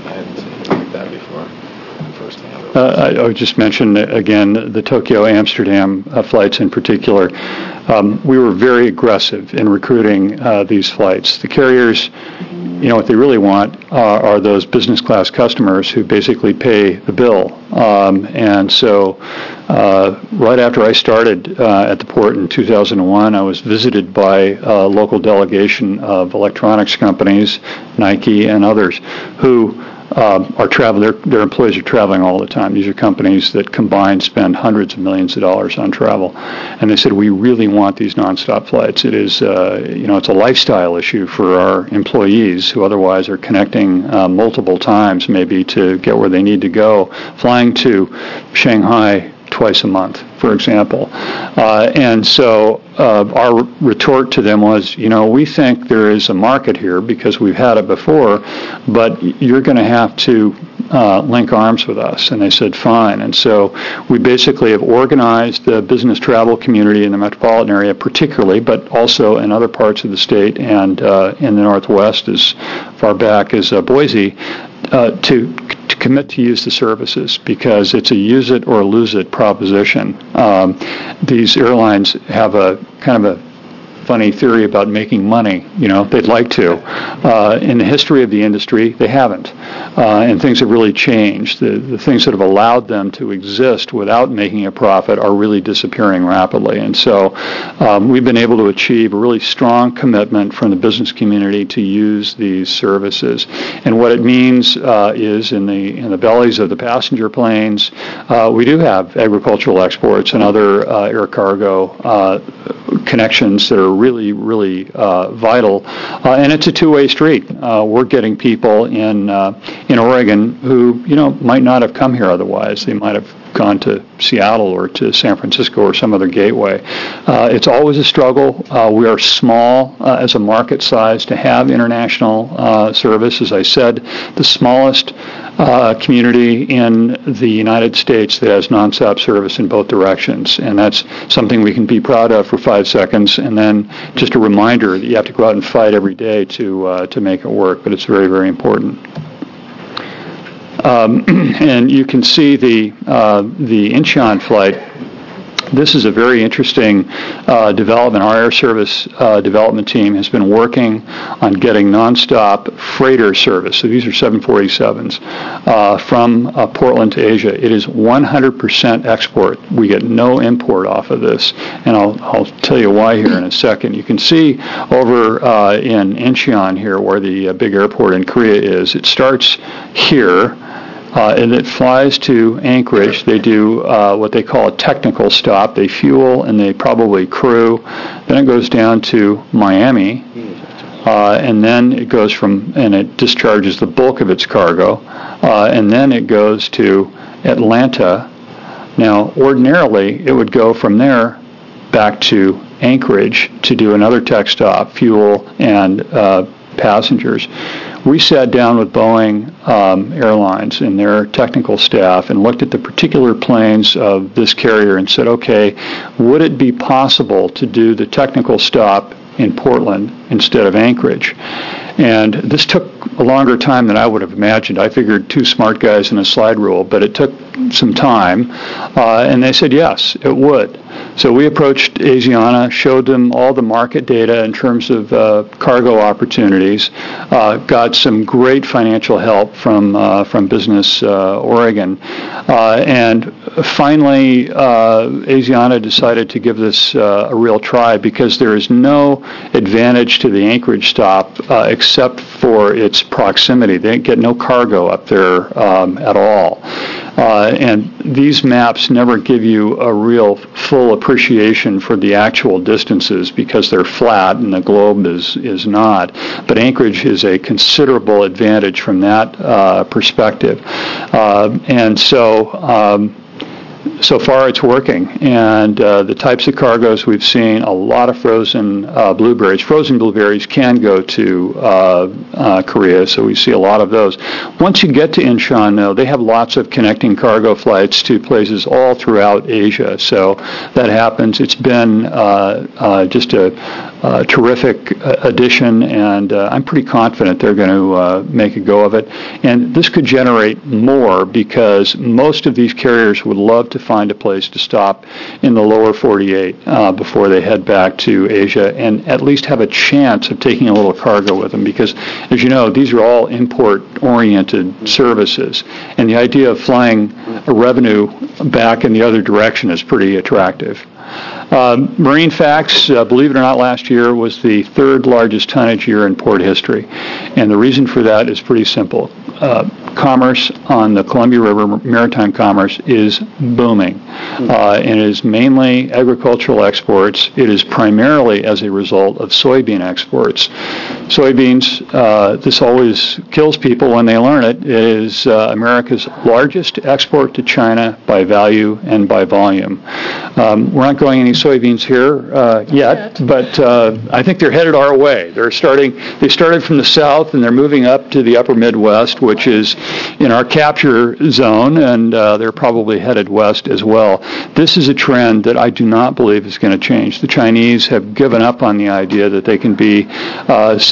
Uh, I, I would just mention, again, the Tokyo-Amsterdam uh, flights in particular. Um, we were very aggressive in recruiting uh, these flights. The carriers, you know, what they really want uh, are those business class customers who basically pay the bill. Um, and so uh, right after I started uh, at the port in two thousand one, I was visited by a local delegation of electronics companies, Nike and others, who Uh, are travel. Their, their employees are traveling all the time. These are companies that combined spend hundreds of millions of dollars on travel, and they said we really want these nonstop flights. It is, uh, you know, it's a lifestyle issue for our employees who otherwise are connecting uh, multiple times, maybe to get where they need to go, flying to Shanghai twice a month, for example. Uh, and so uh, our retort to them was, you know, we think there is a market here because we've had it before, but you're going to have to uh, link arms with us. And they said, fine. And so we basically have organized the business travel community in the metropolitan area particularly, but also in other parts of the state and uh, in the Northwest as far back as uh, Boise, uh, to to commit to use the services because it's a use it or lose it proposition. Um, these airlines have a kind of a funny theory about making money. You know, they'd like to. Uh, in the history of the industry, they haven't. Uh, and things have really changed. The, the things that have allowed them to exist without making a profit are really disappearing rapidly. And so um, we've been able to achieve a really strong commitment from the business community to use these services. And what it means uh, is in the in the bellies of the passenger planes, uh, we do have agricultural exports and other uh, air cargo uh, connections that are really, really uh, vital. Uh, and it's a two-way street. Uh, we're getting people in uh, in Oregon who, you know, might not have come here otherwise. They might have gone to Seattle or to San Francisco or some other gateway. Uh, it's always a struggle. Uh, we are small uh, as a market size to have international uh, service. As I said, the smallest uh, community in the United States that has nonstop service in both directions. And that's something we can be proud of for five seconds. And then just a reminder that you have to go out and fight every day to uh, to make it work. But it's very, very important. Um, and you can see the uh, the Incheon flight. This is a very interesting uh, development. Our air service uh, development team has been working on getting nonstop freighter service. So these are seven forty-sevens uh, from uh, Portland to Asia. It is one hundred percent export. We get no import off of this, and I'll I'll tell you why here in a second. You can see over uh, in Incheon here where the uh, big airport in Korea is. It starts here. Uh, and it flies to Anchorage. They do uh, what they call a technical stop. They fuel and they probably crew. Then it goes down to Miami, uh, and then it goes from, and it discharges the bulk of its cargo, uh, and then it goes to Atlanta. Now, ordinarily, it would go from there back to Anchorage to do another tech stop, fuel, and uh, passengers. We sat down with Boeing um, Airlines and their technical staff and looked at the particular planes of this carrier and said, okay, would it be possible to do the technical stop in Portland instead of Anchorage? And this took a longer time than I would have imagined. I figured two smart guys and a slide rule, but it took some time. Uh, and they said, yes, it would. So we approached Asiana, showed them all the market data in terms of uh, cargo opportunities, uh, got some great financial help from uh, from Business uh, Oregon, uh, and finally uh, Asiana decided to give this uh, a real try because there is no advantage to the Anchorage stop uh, except for its proximity. They get no cargo up there um, at all. Uh, and these maps never give you a real full appreciation for the actual distances because they're flat and the globe is, is not. But Anchorage is a considerable advantage from that uh, perspective. Uh, and so um, so far it's working. And uh, the types of cargoes we've seen, a lot of frozen uh, blueberries. Frozen blueberries can go to uh, uh, Korea, so we see a lot of those. Once you get to Incheon, though, they have lots of connecting cargo flights to places all throughout Asia. So that happens. It's been uh, uh, just a, a terrific addition, and uh, I'm pretty confident they're going to uh, make a go of it. And this could generate more because most of these carriers would love to find a place to stop in the lower forty-eight uh, before they head back to Asia and at least have a chance of taking a little cargo with them because, as you know, these are all import-oriented services. And the idea of flying a revenue back in the other direction is pretty attractive. Um, Marine Facts, uh, believe it or not, last year was the third largest tonnage year in port history. And the reason for that is pretty simple. Uh, commerce on the Columbia River, maritime commerce, is booming. Uh, and it is mainly agricultural exports. It is primarily as a result of soybean exports. Soybeans, uh, this always kills people when they learn it, it is uh, America's largest export to China by value and by volume. Um, we're not growing any soybeans here uh, yet, but uh, I think they're headed our way. They're starting. They started from the south and they're moving up to the upper Midwest, which is in our capture zone, and uh, they're probably headed west as well. This is a trend that I do not believe is going to change. The Chinese have given up on the idea that they can be uh,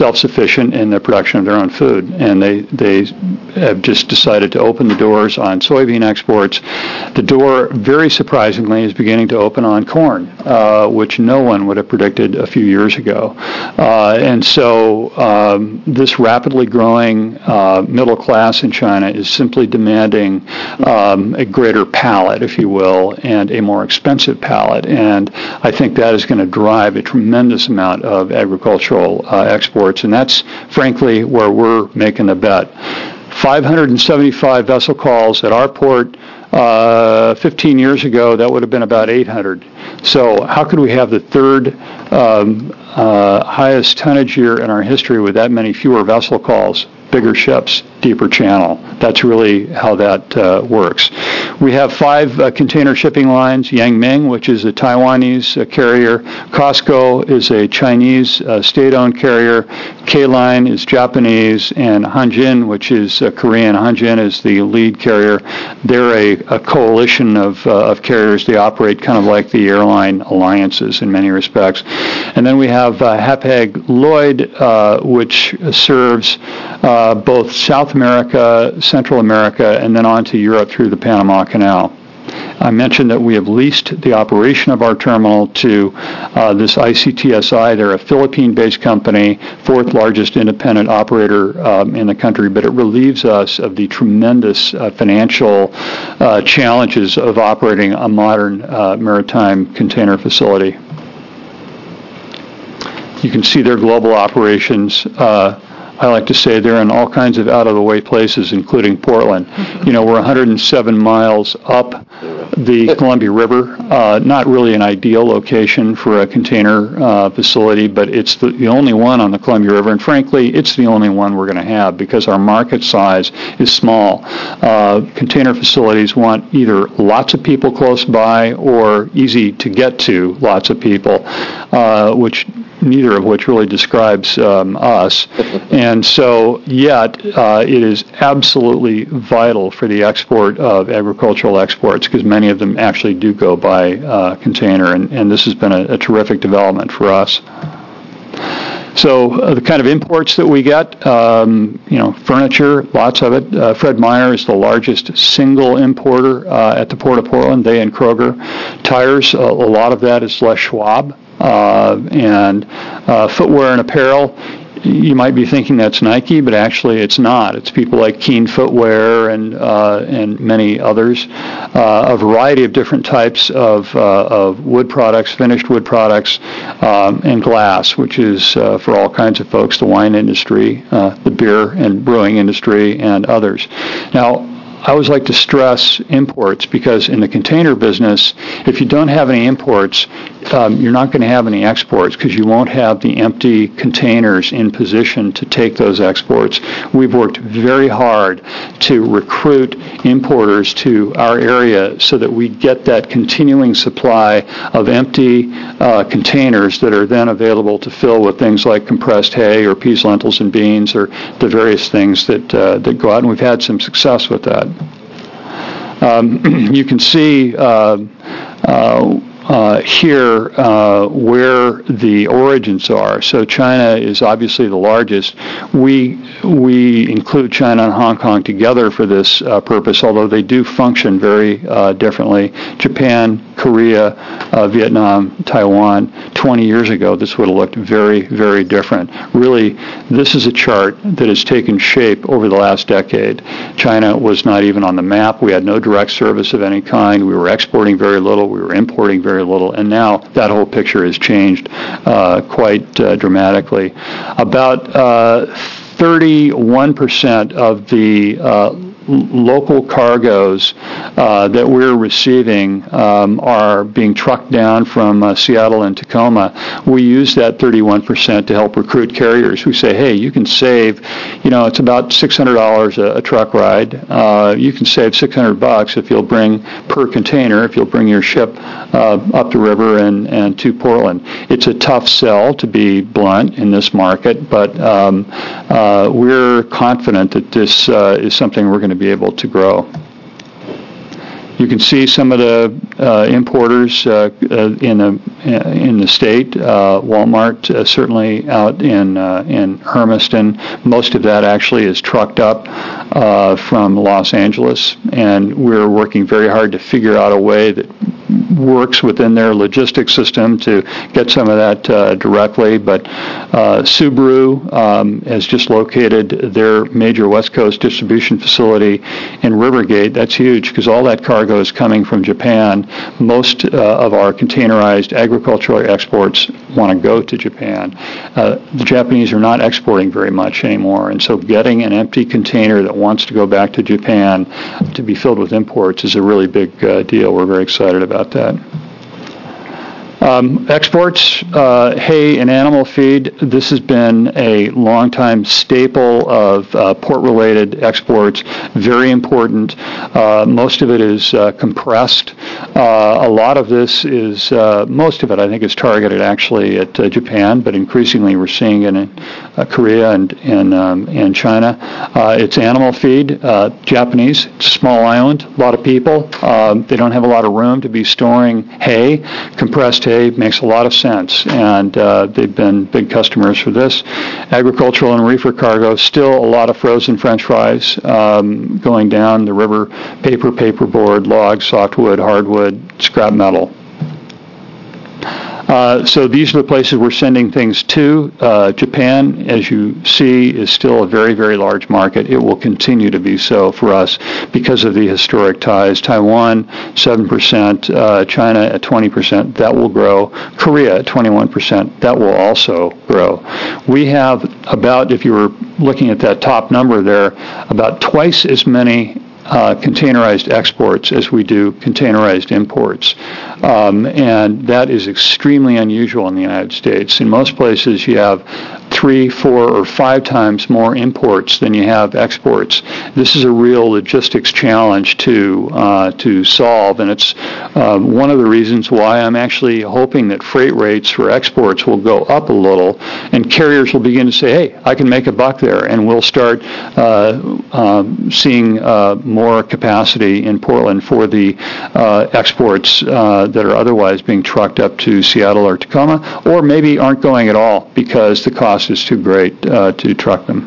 self-sufficient in the production of their own food, and they they have just decided to open the doors on soybean exports. The door, very surprisingly, is beginning to open on corn, uh, which no one would have predicted a few years ago. Uh, and so um, this rapidly growing uh, middle class in China is simply demanding um, a greater palate, if you will, and a more expensive palate. And I think that is going to drive a tremendous amount of agricultural uh, exports, and that's frankly where we're making the bet. five hundred seventy-five vessel calls at our port. Uh, fifteen years ago, that would have been about eight hundred. So how could we have the third um, uh, highest tonnage year in our history with that many fewer vessel calls? Bigger ships, deeper channel. That's really how that uh, works. We have five uh, container shipping lines. Yangming, which is a Taiwanese uh, carrier. COSCO is a Chinese uh, state-owned carrier. K-Line is Japanese. And Hanjin, which is uh, Korean. Hanjin is the lead carrier. They're a, a coalition of, uh, of carriers. They operate kind of like the airline alliances in many respects. And then we have uh, Hapag-Lloyd, uh, which serves uh, Uh, both South America, Central America, and then on to Europe through the Panama Canal. I mentioned that we have leased the operation of our terminal to uh, this I C T S I. They're a Philippine-based company, fourth largest independent operator um, in the country, but it relieves us of the tremendous uh, financial uh, challenges of operating a modern uh, maritime container facility. You can see their global operations. Uh, I like to say they're in all kinds of out-of-the-way places, including Portland. You know, we're one hundred seven miles up the Columbia River. Uh, not really an ideal location for a container uh, facility, but it's the, the only one on the Columbia River. And frankly, it's the only one we're going to have because our market size is small. Uh, container facilities want either lots of people close by or easy to get to lots of people, uh, which neither of which really describes um, us. And so, yet, uh, it is absolutely vital for the export of agricultural exports because many of them actually do go by uh, container, and, and this has been a, a terrific development for us. So uh, the kind of imports that we get, um, you know, furniture, lots of it. Uh, Fred Meyer is the largest single importer uh, at the Port of Portland, they and Kroger. Tires, uh, a lot of that is Les Schwab. Uh, and uh, footwear and apparel, you might be thinking that's Nike, but actually it's not. It's people like Keen Footwear and uh, and many others. Uh, a variety of different types of uh, of wood products, finished wood products, um, and glass, which is uh, for all kinds of folks, the wine industry, uh, the beer and brewing industry, and others. Now, I always like to stress imports because in the container business, if you don't have any imports, um, you're not going to have any exports because you won't have the empty containers in position to take those exports. We've worked very hard to recruit importers to our area so that we get that continuing supply of empty uh, containers that are then available to fill with things like compressed hay or peas, lentils, and beans or the various things that, uh, that go out, and we've had some success with that. Um, you can see uh, uh, uh, here uh, where the origins are. So China is obviously the largest. We we include China and Hong Kong together for this uh, purpose, although they do function very uh, differently. Japan, Korea, uh, Vietnam, Taiwan. twenty years ago, this would have looked very, very different. Really, this is a chart that has taken shape over the last decade. China was not even on the map. We had no direct service of any kind. We were exporting very little. We were importing very little. And now that whole picture has changed uh, quite uh, dramatically. About uh, thirty-one percent of the uh, local cargoes uh, that we're receiving um, are being trucked down from uh, Seattle and Tacoma. We use that thirty-one percent to help recruit carriers who say, hey, you can save, you know, it's about six hundred dollars a, a truck ride. Uh, you can save six hundred bucks if you'll bring per container, if you'll bring your ship uh, up the river and, and to Portland. It's a tough sell, to be blunt, in this market, but um, uh, we're confident that this uh, is something we're going to be able to grow. you can see some of the uh, importers uh, uh, in the in the state. Uh, Walmart uh, certainly out in uh, in Hermiston. Most of that actually is trucked up uh, from Los Angeles, and we're working very hard to figure out a way that works within their logistics system to get some of that uh, directly. But uh, Subaru um, has just located their major West Coast distribution facility in Rivergate. That's huge because all that cargo is coming from Japan. Most uh, of our containerized agricultural exports want to go to Japan. Uh, the Japanese are not exporting very much anymore, and so getting an empty container that wants to go back to Japan to be filled with imports is a really big uh, deal. We're very excited about that. Um, exports, uh, hay and animal feed, this has been a long-time staple of uh, port-related exports, very important. Uh, most of it is uh, compressed. Uh, a lot of this is, uh, most of it I think is targeted actually at uh, Japan, but increasingly we're seeing it in uh, Korea and, and, um, and China. Uh, it's animal feed, uh, Japanese, it's a small island, a lot of people. Um, they don't have a lot of room to be storing hay, compressed hay. Makes a lot of sense, and uh, they've been big customers for this. Agricultural and reefer cargo, still a lot of frozen French fries um, going down the river, paper, paperboard, logs, softwood, hardwood, scrap metal. Uh, so these are the places we're sending things to. Uh, Japan, as you see, is still a very, very large market. It will continue to be so for us because of the historic ties. Taiwan, seven percent. Uh, China at twenty percent. That will grow. Korea at twenty-one percent. That will also grow. We have about, if you were looking at that top number there, about twice as many Uh, containerized exports as we do containerized imports. Um, and that is extremely unusual in the United States. In most places, you have three, four, or five times more imports than you have exports. This is a real logistics challenge to uh, to solve, and it's uh, one of the reasons why I'm actually hoping that freight rates for exports will go up a little, and carriers will begin to say, hey, I can make a buck there, and we'll start uh, um, seeing uh, more capacity in Portland for the uh, exports uh, that are otherwise being trucked up to Seattle or Tacoma, or maybe aren't going at all because the cost is too great uh, to truck them.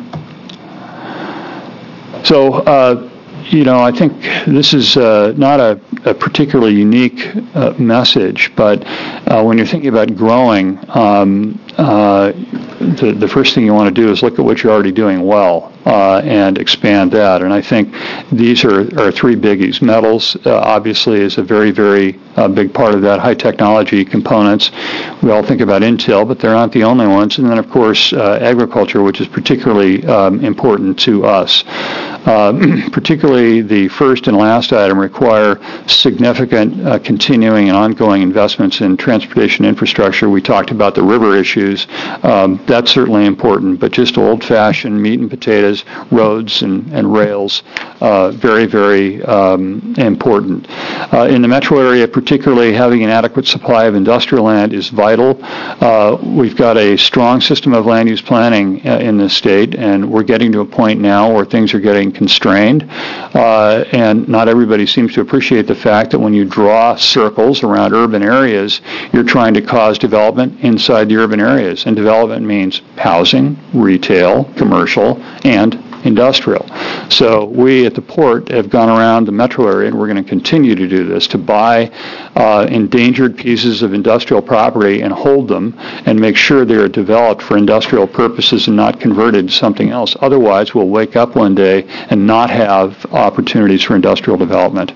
So, uh, you know, I think this is uh, not a, a particularly unique uh, message, but uh, when you're thinking about growing, um, uh, the, the first thing you want to do is look at what you're already doing well uh, and expand that. And I think these are, are three biggies. Metals, uh, obviously, is a very, very uh, big part of that. High technology components. We all think about Intel, but they're not the only ones. And then, of course, uh, agriculture, which is particularly um, important to us. Uh, particularly the first and last item require significant uh, continuing and ongoing investments in transportation infrastructure. We talked about the river issues. Um, that's certainly important, but just old-fashioned meat and potatoes, roads and, and rails, uh, very, very um, important. Uh, in the metro area, particularly, having an adequate supply of industrial land is vital. Uh, we've got a strong system of land use planning uh, in this state, and we're getting to a point now where things are getting constrained, uh, and not everybody seems to appreciate the fact that when you draw circles around urban areas, you're trying to cause development inside the urban areas, and development means housing, retail, commercial, and industrial. So we at the port have gone around the metro area, and we're going to continue to do this, to buy uh, endangered pieces of industrial property and hold them and make sure they're developed for industrial purposes and not converted to something else. Otherwise, we'll wake up one day and not have opportunities for industrial development.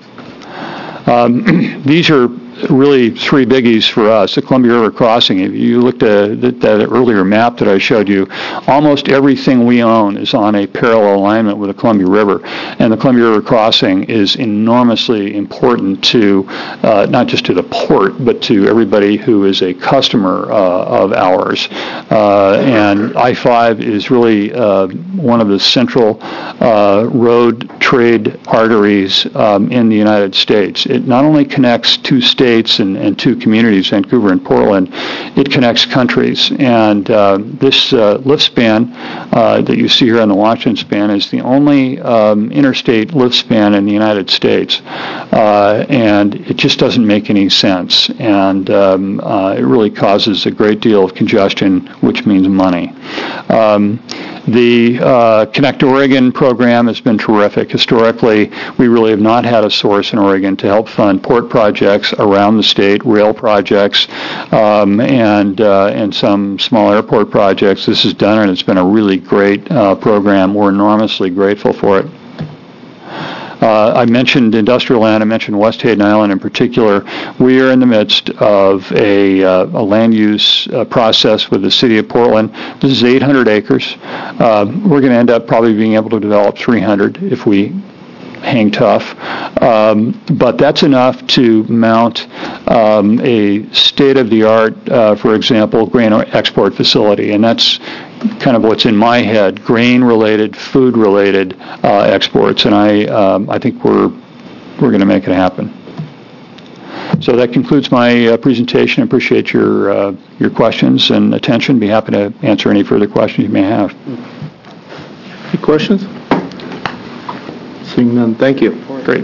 Um, these are really three biggies for us. The Columbia River crossing, if you looked at that earlier map that I showed you, almost everything we own is on a parallel alignment with the Columbia River. And the Columbia River crossing is enormously important to, uh, not just to the port, but to everybody who is a customer uh, of ours. Uh, and I five is really uh, one of the central uh, road trade arteries um, in the United States. It not only connects two states and, and two communities, Vancouver and Portland, it connects countries. And uh, this uh, lift span uh, that you see here on the Washington span is the only um, interstate lift span in the United States. Uh, and it just doesn't make any sense. And um, uh, it really causes a great deal of congestion, which means money. Um, The uh, Connect Oregon program has been terrific. Historically, we really have not had a source in Oregon to help fund port projects around the state, rail projects, um, and uh, and some small airport projects. This is done, and it's been a really great uh, program. We're enormously grateful for it. Uh, I mentioned industrial land. I mentioned West Hayden Island in particular. We are in the midst of a, uh, a land use uh, process with the city of Portland. This is eight hundred acres. Uh, we're going to end up probably being able to develop three hundred if we hang tough. Um, but that's enough to mount um, a state-of-the-art, uh, for example, grain export facility. And that's kind of what's in my head, grain-related, food-related uh, exports, and I um, I think we're we're going to make it happen. So that concludes my uh, presentation. I appreciate your uh, your questions and attention. Be happy to answer any further questions you may have. Any questions? Seeing none, thank you. Great.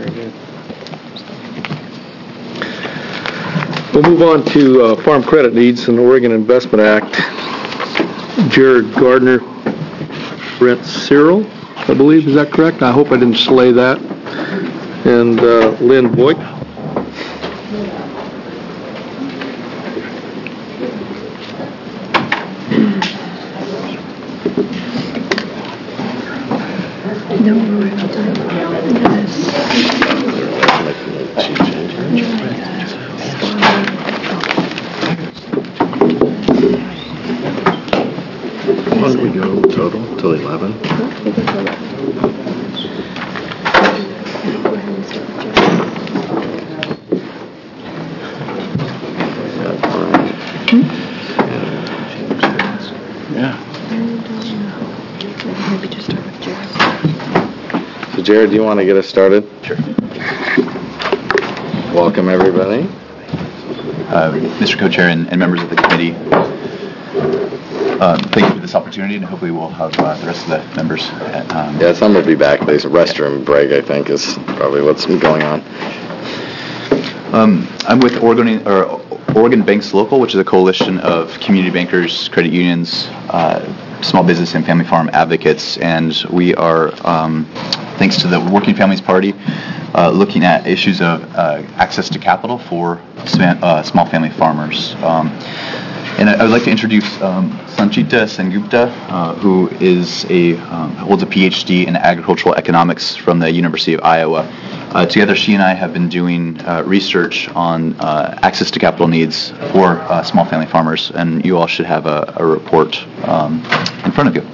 We'll move on to uh, farm credit needs and the Oregon Investment Act. Jared Gardner, Brent Cyril, I believe, is that correct? I hope I didn't slay that. And uh, Lynn Boyd. What did we go total? Till eleven? Yeah. So Jared, do you want to get us started? Sure. Welcome, everybody. Uh, Mister Co-Chair and, and members of the committee, um, thank you for this opportunity, and hopefully we'll have uh, the rest of the members. At, um, Yeah, some will be back. There's a restroom break, I think, is probably what's going on. Um, I'm with Oregon, or Oregon Banks Local, which is a coalition of community bankers, credit unions, uh, small business and family farm advocates, and we are, um, thanks to the Working Families Party, uh, looking at issues of uh, access to capital for uh, small family farmers. Um, and I, I would like to introduce um, Sanchita Sengupta, uh, who is a um, holds a P H D in agricultural economics from the University of Iowa. Uh, together, she and I have been doing uh, research on uh, access to capital needs for uh, small family farmers, and you all should have a, a report um, in front of you.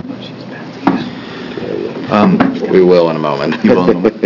Um, we will in a moment. You will in a moment.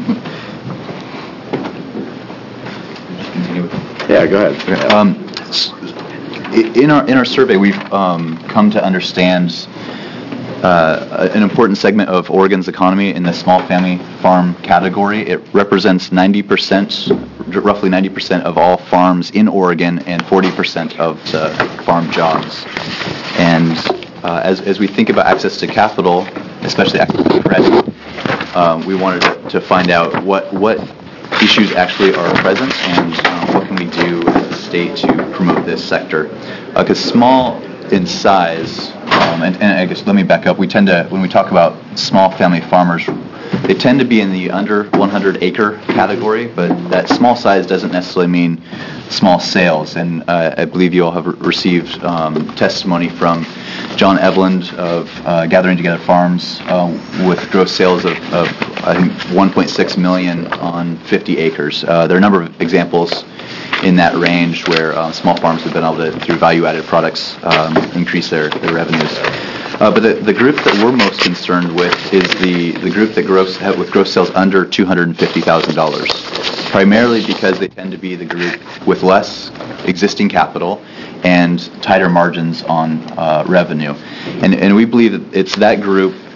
Yeah, go ahead. Um, in our in our survey, we've um, come to understand uh, an important segment of Oregon's economy in the small family farm category. It represents ninety percent, roughly ninety percent of all farms in Oregon, and forty percent of the farm jobs. And uh, as as we think about access to capital, especially access to credit, um, we wanted to, to find out what what issues actually are present, and um, what can we do as a state to promote this sector. Because uh, small in size, um, and, and I guess let me back up, we tend to, when we talk about small family farmers, they tend to be in the under one hundred acre category, but that small size doesn't necessarily mean small sales. And uh, I believe you all have re- received um, testimony from John Eveland of uh, Gathering Together Farms uh, with gross sales of, of I think one point six million on fifty acres. Uh, there are a number of examples in that range where uh, small farms have been able to, through value-added products, um, increase their, their revenues. Uh, but the, the group that we're most concerned with is the, the group that gross with gross sales under two hundred fifty thousand dollars, primarily because they tend to be the group with less existing capital and tighter margins on uh, revenue. And, and we believe that it's that group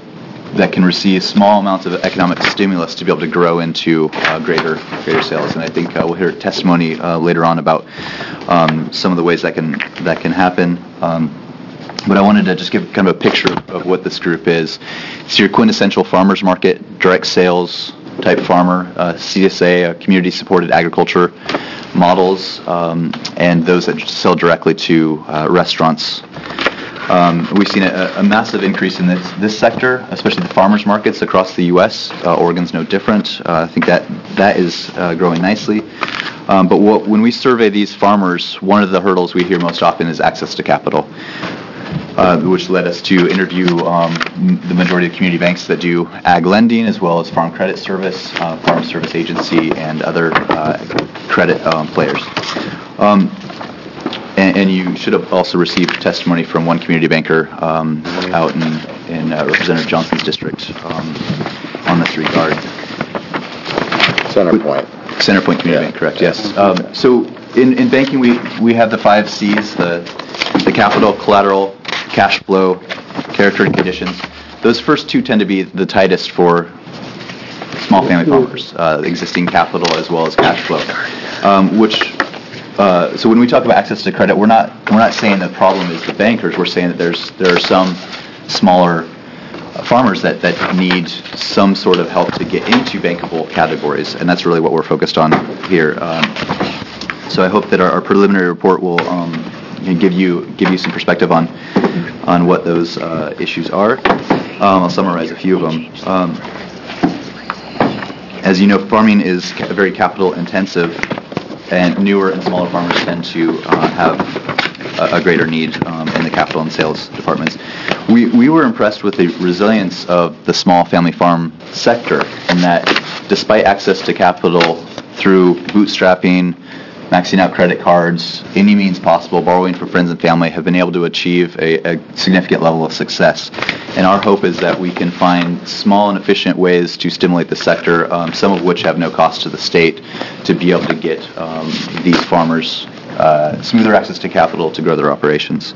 that can receive small amounts of economic stimulus to be able to grow into uh, greater greater sales. And I think uh, we'll hear testimony uh, later on about um, some of the ways that can that can happen. Um, but I wanted to just give kind of a picture of what this group is. It's your quintessential farmers market, direct sales type farmer, uh, C S A, uh, community-supported agriculture models, um, and those that sell directly to uh, restaurants. Um, we've seen a, a massive increase in this, this sector, especially the farmers markets across the U S. Uh, Oregon's no different. Uh, I think that that is uh, growing nicely. Um, but what, when we survey these farmers, one of the hurdles we hear most often is access to capital, uh, which led us to interview um, the majority of community banks that do ag lending, as well as Farm Credit Service, uh, Farm Service Agency, and other uh, credit um, players. Um, And, and you should have also received testimony from one community banker um, out in, in uh, Representative Johnson's district um, on this regard. Centerpoint. Centerpoint Community Yeah. Bank, correct, yes. Um, so in, in banking, we, we have the five C's, the, the capital, collateral, cash flow, character and conditions. Those first two tend to be the tightest for small family farmers, uh, existing capital as well as cash flow, um, which Uh, so when we talk about access to credit, we're not we're not saying the problem is the bankers. We're saying that there's there are some smaller uh, farmers that, that need some sort of help to get into bankable categories, and that's really what we're focused on here. Um, so I hope that our, our preliminary report will um, give you give you some perspective on on what those uh, issues are. Um, I'll summarize a few of them. Um, as you know, farming is ca- very capital intensive. And newer and smaller farmers tend to uh, have a, a greater need um, in the capital and sales departments. We we were impressed with the resilience of the small family farm sector, in that despite access to capital through bootstrapping, maxing out credit cards, any means possible, borrowing from friends and family, have been able to achieve a, a significant level of success. And our hope is that we can find small and efficient ways to stimulate the sector, um, some of which have no cost to the state, to be able to get um, these farmers uh, smoother access to capital to grow their operations.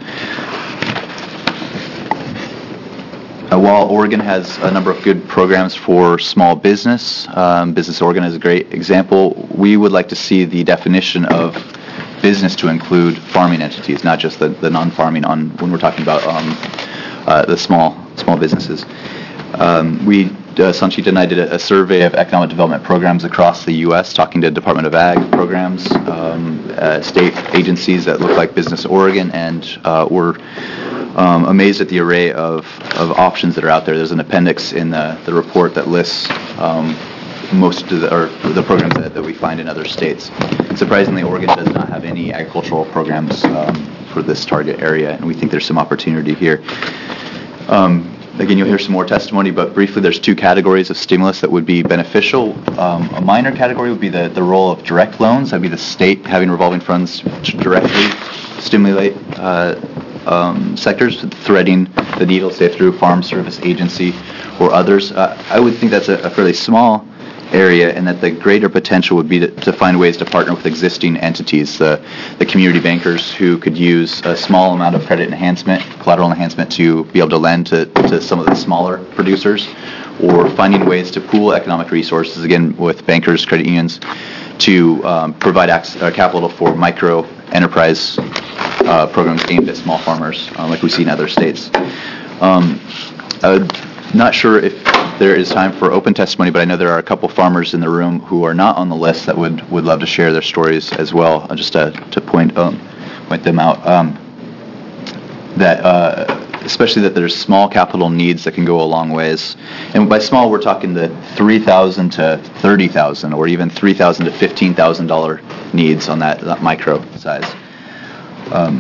Uh, while Oregon has a number of good programs for small business, um, Business Oregon is a great example, we would like to see the definition of business to include farming entities, not just the, the non-farming on when we're talking about um, uh, the small small businesses. Um, we, uh, Sanchita and I did a, a survey of economic development programs across the U S, talking to Department of Ag programs, um, uh, state agencies that look like Business Oregon, and uh, we're um, amazed at the array of, of options that are out there. There's an appendix in the, the report that lists um, most of the, or the programs that, that we find in other states. Surprisingly, Oregon does not have any agricultural programs um, for this target area, and we think there's some opportunity here. Um, again, you'll hear some more testimony, but briefly, there's two categories of stimulus that would be beneficial. Um, a minor category would be the, the role of direct loans. That would be the state having revolving funds to directly stimulate uh, um, sectors, threading the needle, say, through Farm Service Agency or others. Uh, I would think that's a, a fairly small area, and that the greater potential would be to, to find ways to partner with existing entities, the, the community bankers who could use a small amount of credit enhancement, collateral enhancement, to be able to lend to, to some of the smaller producers, or finding ways to pool economic resources, again, with bankers, credit unions, to um, provide access, uh, capital for micro enterprise uh, programs aimed at small farmers, uh, like we see in other states. Um, I'm not sure if there is time for open testimony, but I know there are a couple farmers in the room who are not on the list that would, would love to share their stories as well, uh, just to, to point um, point them out. Um, that uh, especially that there's small capital needs that can go a long ways. And by small, we're talking the three thousand to thirty thousand, or even three thousand to fifteen thousand dollars needs on that, that micro size. Um,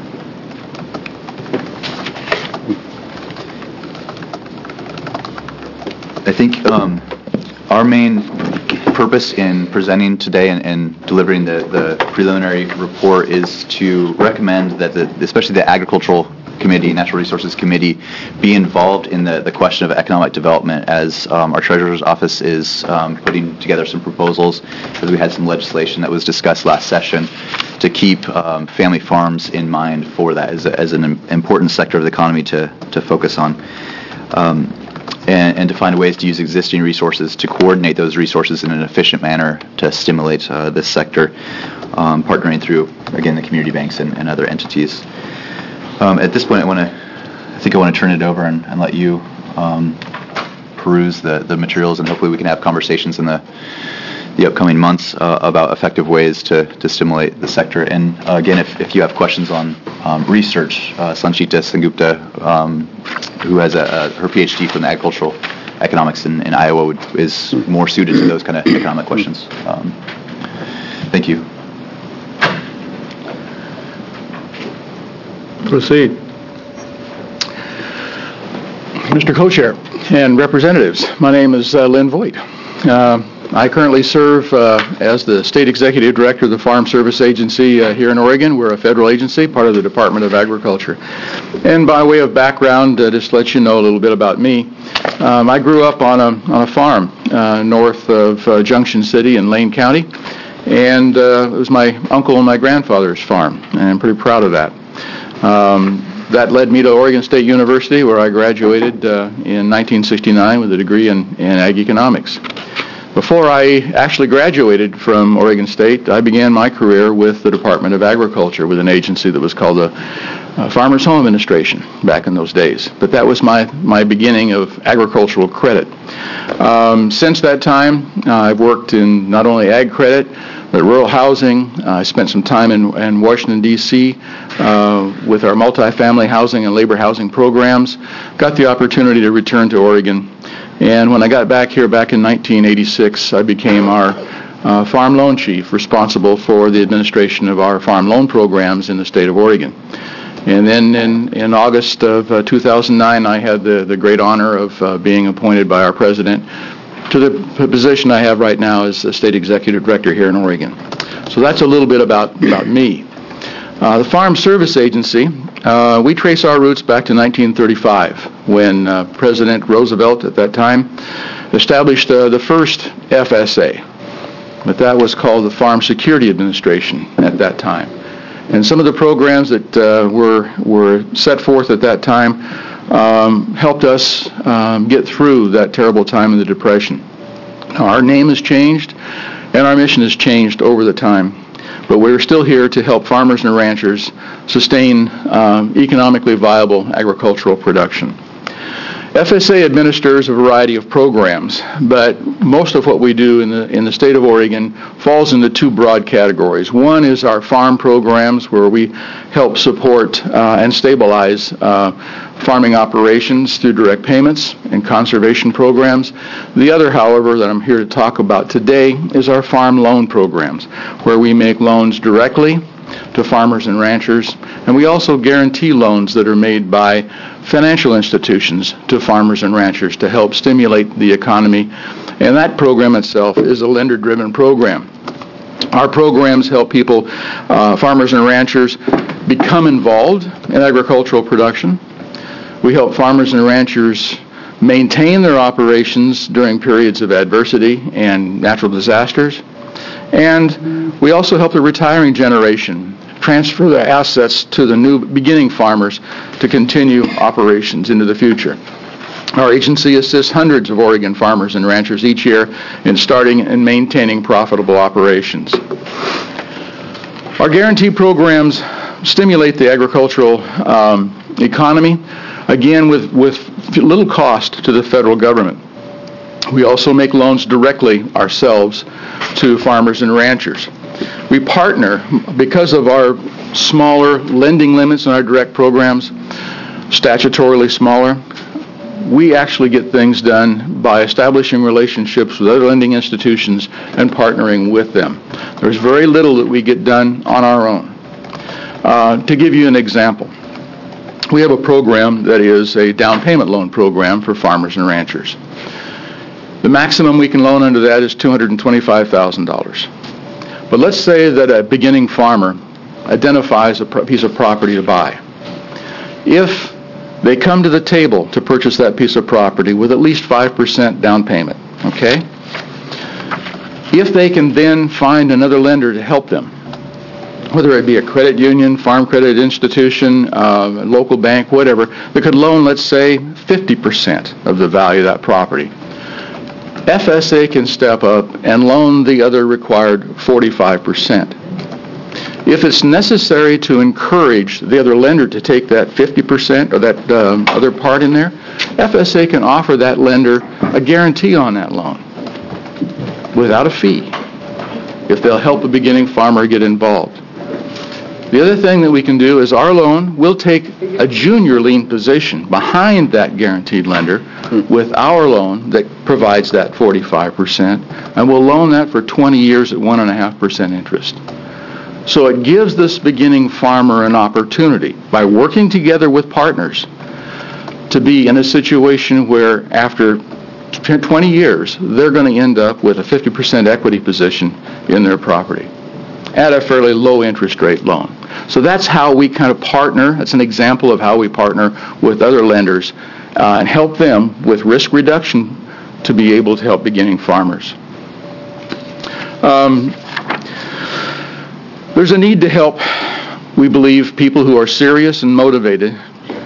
I think um, our main purpose in presenting today and, and delivering the, the preliminary report is to recommend that, the, especially the Agricultural Committee, Natural Resources Committee, be involved in the, the question of economic development, as um, our Treasurer's Office is um, putting together some proposals, as we had some legislation that was discussed last session, to keep um, family farms in mind for that as, a, as an important sector of the economy to, to focus on. Um, and, and to find ways to use existing resources to coordinate those resources in an efficient manner to stimulate uh, this sector, um, partnering through, again, the community banks and, and other entities. Um, at this point, I want to, I think I want to turn it over and, and let you um, peruse the, the materials, and hopefully we can have conversations in the the upcoming months uh, about effective ways to, to stimulate the sector. And uh, again, if, if you have questions on um, research, uh, Sanchita Sengupta, um, who has a, a, her PhD from agricultural economics in, in Iowa, would, is more suited to those kind of economic questions. Um, thank you. Proceed. Mister Co-Chair and representatives, my name is uh, Lynn Voigt. Uh, I currently serve uh, as the State Executive Director of the Farm Service Agency uh, here in Oregon. We're a federal agency, part of the Department of Agriculture. And by way of background, uh, just to let you know a little bit about me, um, I grew up on a, on a farm uh, north of uh, Junction City in Lane County, and uh, it was my uncle and my grandfather's farm, and I'm pretty proud of that. Um, that led me to Oregon State University, where I graduated uh, in nineteen sixty-nine with a degree in, in ag economics. Before I actually graduated from Oregon State, I began my career with the Department of Agriculture, with an agency that was called the uh, Farmers Home Administration back in those days. But that was my, my beginning of agricultural credit. Um, since that time, uh, I've worked in not only ag credit, but rural housing. Uh, I spent some time in, in Washington, D C uh, with our multifamily housing and labor housing programs. Got the opportunity to return to Oregon. And when I got back here back in nineteen eighty-six, I became our uh, farm loan chief, responsible for the administration of our farm loan programs in the state of Oregon. And then in, in August of uh, two thousand nine, I had the, the great honor of uh, being appointed by our president to the p- position I have right now as the State Executive Director here in Oregon. So that's a little bit about, about me. Uh, the Farm Service Agency, uh, we trace our roots back to nineteen thirty-five, when uh, President Roosevelt at that time established uh, the first F S A. But that was called the Farm Security Administration at that time. And some of the programs that uh, were, were set forth at that time um, helped us um, get through that terrible time in the Depression. Now, our name has changed, and our mission has changed over the time. But we're still here to help farmers and ranchers sustain um, economically viable agricultural production. F S A administers a variety of programs, but most of what we do in the in the state of Oregon falls into two broad categories. One is our farm programs, where we help support uh, and stabilize uh, farming operations through direct payments and conservation programs. The other, however, that I'm here to talk about today is our farm loan programs, where we make loans directly to farmers and ranchers, and we also guarantee loans that are made by financial institutions to farmers and ranchers to help stimulate the economy. And that program itself is a lender-driven program. Our programs help people, uh, farmers and ranchers, become involved in agricultural production. We help farmers and ranchers maintain their operations during periods of adversity and natural disasters. And we also help the retiring generation transfer their assets to the new beginning farmers to continue operations into the future. Our agency assists hundreds of Oregon farmers and ranchers each year in starting and maintaining profitable operations. Our guarantee programs stimulate the agricultural um, economy, again with, with little cost to the federal government. We also make loans directly ourselves to farmers and ranchers. We partner, because of our smaller lending limits in our direct programs, statutorily smaller, we actually get things done by establishing relationships with other lending institutions and partnering with them. There's very little that we get done on our own. Uh, to give you an example, we have a program that is a down payment loan program for farmers and ranchers. The maximum we can loan under that is two hundred twenty-five thousand dollars. But let's say that a beginning farmer identifies a piece of property to buy. If they come to the table to purchase that piece of property with at least five percent down payment, okay? If they can then find another lender to help them, whether it be a credit union, farm credit institution, uh, local bank, whatever, that could loan, let's say, fifty percent of the value of that property. F S A can step up and loan the other required forty-five percent. If it's necessary to encourage the other lender to take that fifty percent or that um, other part in there, F S A can offer that lender a guarantee on that loan without a fee if they'll help a beginning farmer get involved. The other thing that we can do is our loan, we'll take a junior lien position behind that guaranteed lender with our loan that provides that forty-five percent, and we'll loan that for twenty years at one point five percent interest. So it gives this beginning farmer an opportunity, by working together with partners, to be in a situation where after twenty years, they're going to end up with a fifty percent equity position in their property at a fairly low interest rate loan. So that's how we kind of partner. That's an example of how we partner with other lenders uh, and help them with risk reduction to be able to help beginning farmers. Um, There's a need to help, we believe, people who are serious and motivated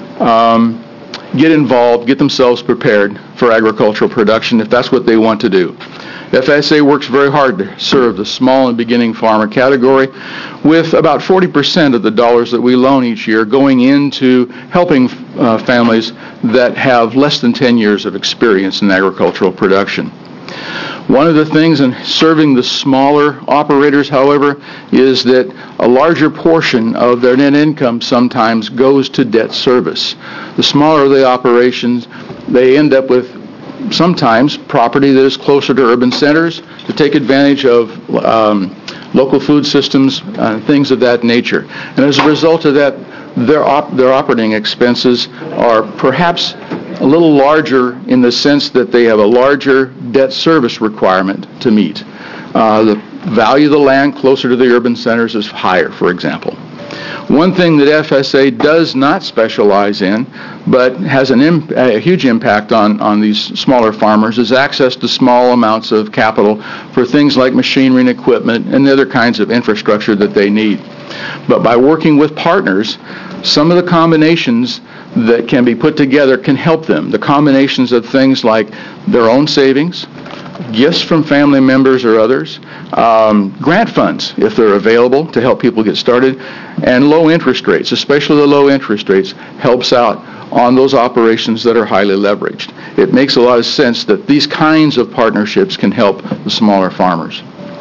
um, get involved, get themselves prepared for agricultural production if that's what they want to do. F S A works very hard to serve the small and beginning farmer category, with about forty percent of the dollars that we loan each year going into helping uh, families that have less than ten years of experience in agricultural production. One of the things in serving the smaller operators, however, is that a larger portion of their net income sometimes goes to debt service. The smaller the operations, they end up with sometimes property that is closer to urban centers to take advantage of um, local food systems and things of that nature. And as a result of that, their, op- their operating expenses are perhaps a little larger in the sense that they have a larger debt service requirement to meet. Uh, the value of the land closer to the urban centers is higher, for example. One thing that F S A does not specialize in, but has an imp- a huge impact on, on these smaller farmers, is access to small amounts of capital for things like machinery and equipment and the other kinds of infrastructure that they need. But by working with partners, some of the combinations that can be put together can help them. The combinations of things like their own savings, gifts from family members or others, um, grant funds, if they're available, to help people get started, and low interest rates, especially the low interest rates, helps out on those operations that are highly leveraged. It makes a lot of sense that these kinds of partnerships can help the smaller farmers.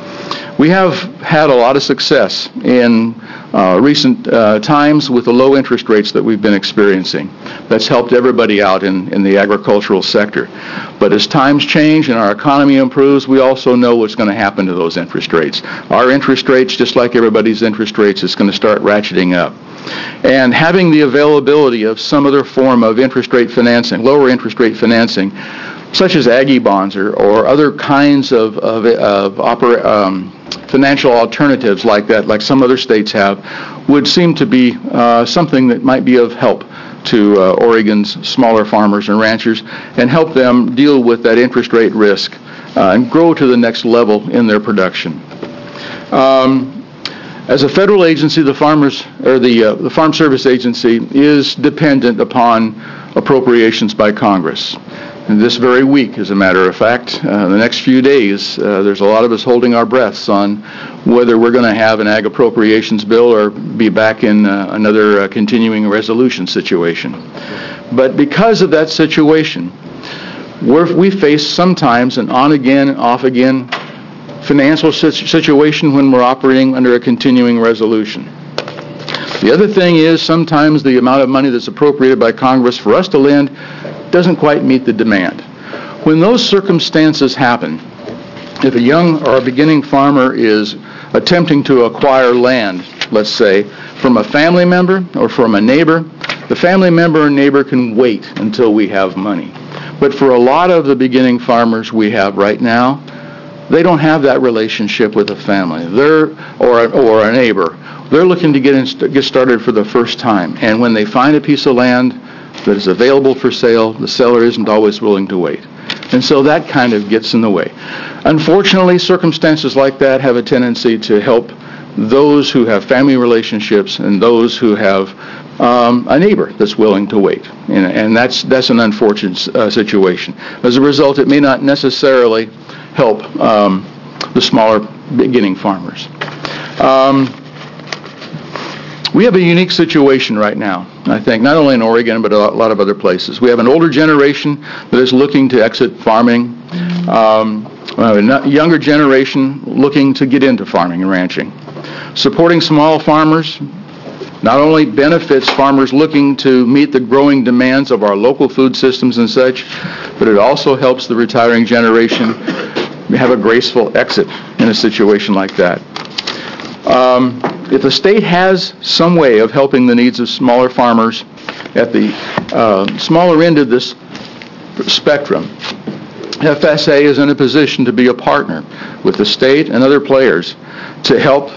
We have had a lot of success in uh, recent uh, times with the low interest rates that we've been experiencing. That's helped everybody out in, in the agricultural sector. But as times change and our economy improves, we also know what's going to happen to those interest rates. Our interest rates, just like everybody's interest rates, is going to start ratcheting up. And having the availability of some other form of interest rate financing, lower interest rate financing, such as Aggie bonds or, or other kinds of, of, of opera, um, financial alternatives like that, like some other states have, would seem to be uh, something that might be of help to uh, Oregon's smaller farmers and ranchers and help them deal with that interest rate risk uh, and grow to the next level in their production. Um, As a federal agency, the farmers or the uh, the Farm Service Agency is dependent upon appropriations by Congress. And this very week, as a matter of fact, uh, the next few days, uh, there's a lot of us holding our breaths on whether we're going to have an ag appropriations bill or be back in uh, another uh, continuing resolution situation. But because of that situation, we're, we face sometimes an on-again, off-again financial situation when we're operating under a continuing resolution. The other thing is sometimes the amount of money that's appropriated by Congress for us to lend doesn't quite meet the demand. When those circumstances happen, if a young or a beginning farmer is attempting to acquire land, let's say, from a family member or from a neighbor, the family member and neighbor can wait until we have money. But for a lot of the beginning farmers we have right now, they don't have that relationship with a family They're, or, or a neighbor. They're looking to get, in, get started for the first time. And when they find a piece of land that is available for sale, the seller isn't always willing to wait. And so that kind of gets in the way. Unfortunately, circumstances like that have a tendency to help those who have family relationships and those who have um, a neighbor that's willing to wait. And, and that's, that's an unfortunate uh, situation. As a result, it may not necessarily help um, the smaller beginning farmers. Um, we have a unique situation right now, I think, not only in Oregon, but a lot of other places. We have an older generation that is looking to exit farming, um, a younger generation looking to get into farming and ranching. Supporting small farmers not only benefits farmers looking to meet the growing demands of our local food systems and such, but it also helps the retiring generation have a graceful exit in a situation like that. Um, if the state has some way of helping the needs of smaller farmers at the uh, smaller end of this spectrum, F S A is in a position to be a partner with the state and other players to help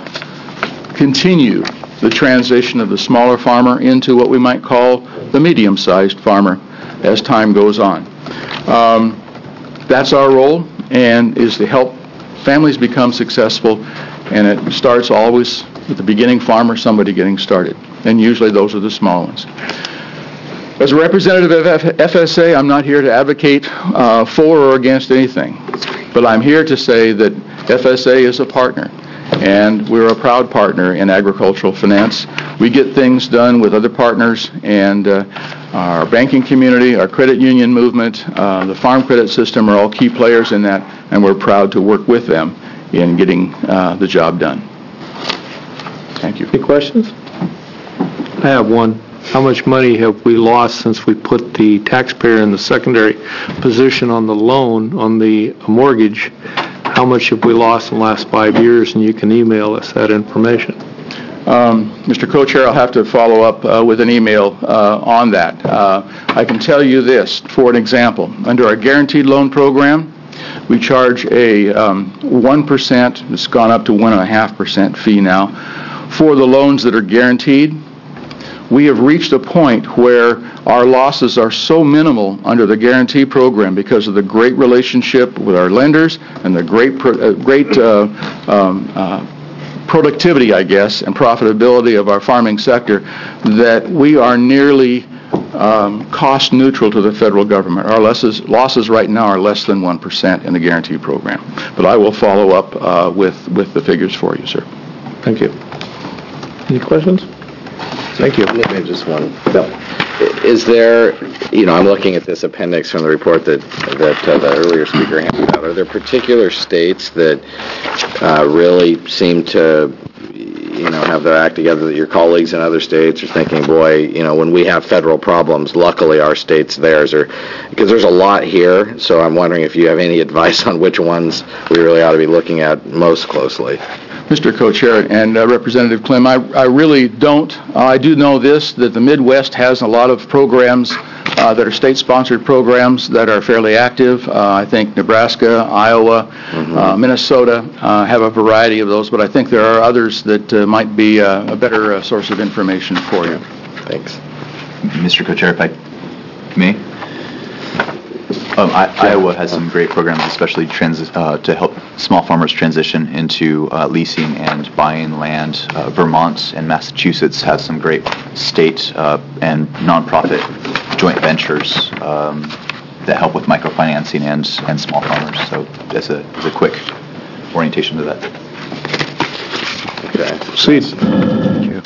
continue the transition of the smaller farmer into what we might call the medium-sized farmer as time goes on. Um, that's our role, and is to help families become successful, and it starts always with the beginning farmer, somebody getting started, and usually those are the small ones. As a representative of F S A, I'm not here to advocate uh, for or against anything, but I'm here to say that F S A is a partner, and we're a proud partner in agricultural finance. We get things done with other partners, and uh, our banking community, our credit union movement, uh, the farm credit system are all key players in that, and we're proud to work with them in getting uh, the job done. Thank you. Any questions? I have one. How much money have we lost since we put the taxpayer in the secondary position on the loan, on the mortgage? How much have we lost in the last five years? And you can email us that information. Um, Mister Co-Chair, I'll have to follow up uh, with an email uh, on that. Uh, I can tell you this, for an example. Under our guaranteed loan program, we charge a um, one percent, it's gone up to one point five percent fee now, for the loans that are guaranteed. We have reached a point where our losses are so minimal under the guarantee program because of the great relationship with our lenders and the great, pro- uh, great uh, um, uh, productivity, I guess, and profitability of our farming sector, that we are nearly um, cost neutral to the federal government. Our losses, losses right now are less than one percent in the guarantee program. But I will follow up uh, with, with the figures for you, sir. Thank you. Any questions? Thank you. Maybe just one. Is there, you know, I'm looking at this appendix from the report that, that uh, the earlier speaker handed out. Are there particular states that uh, really seem to, you know, have their act together, that your colleagues in other states are thinking, boy, you know, when we have federal problems, luckily our state's theirs? Or, because there's a lot here, so I'm wondering if you have any advice on which ones we really ought to be looking at most closely. Mister Co-Chair and uh, Representative Clem, I, I really don't. Uh, I do know this, that the Midwest has a lot of programs uh, that are state-sponsored programs that are fairly active. Uh, I think Nebraska, Iowa, mm-hmm. uh, Minnesota uh, have a variety of those, but I think there are others that uh, might be uh, a better uh, source of information for you. Thanks. Mister Co-Chair, if I may? Um, I, Iowa has some great programs, especially trans, uh, to help small farmers transition into uh, leasing and buying land. Uh, Vermont and Massachusetts have some great state uh, and nonprofit joint ventures um, that help with microfinancing and, and small farmers. So that's a, that's a quick orientation to that. Okay. Proceed. Thank you.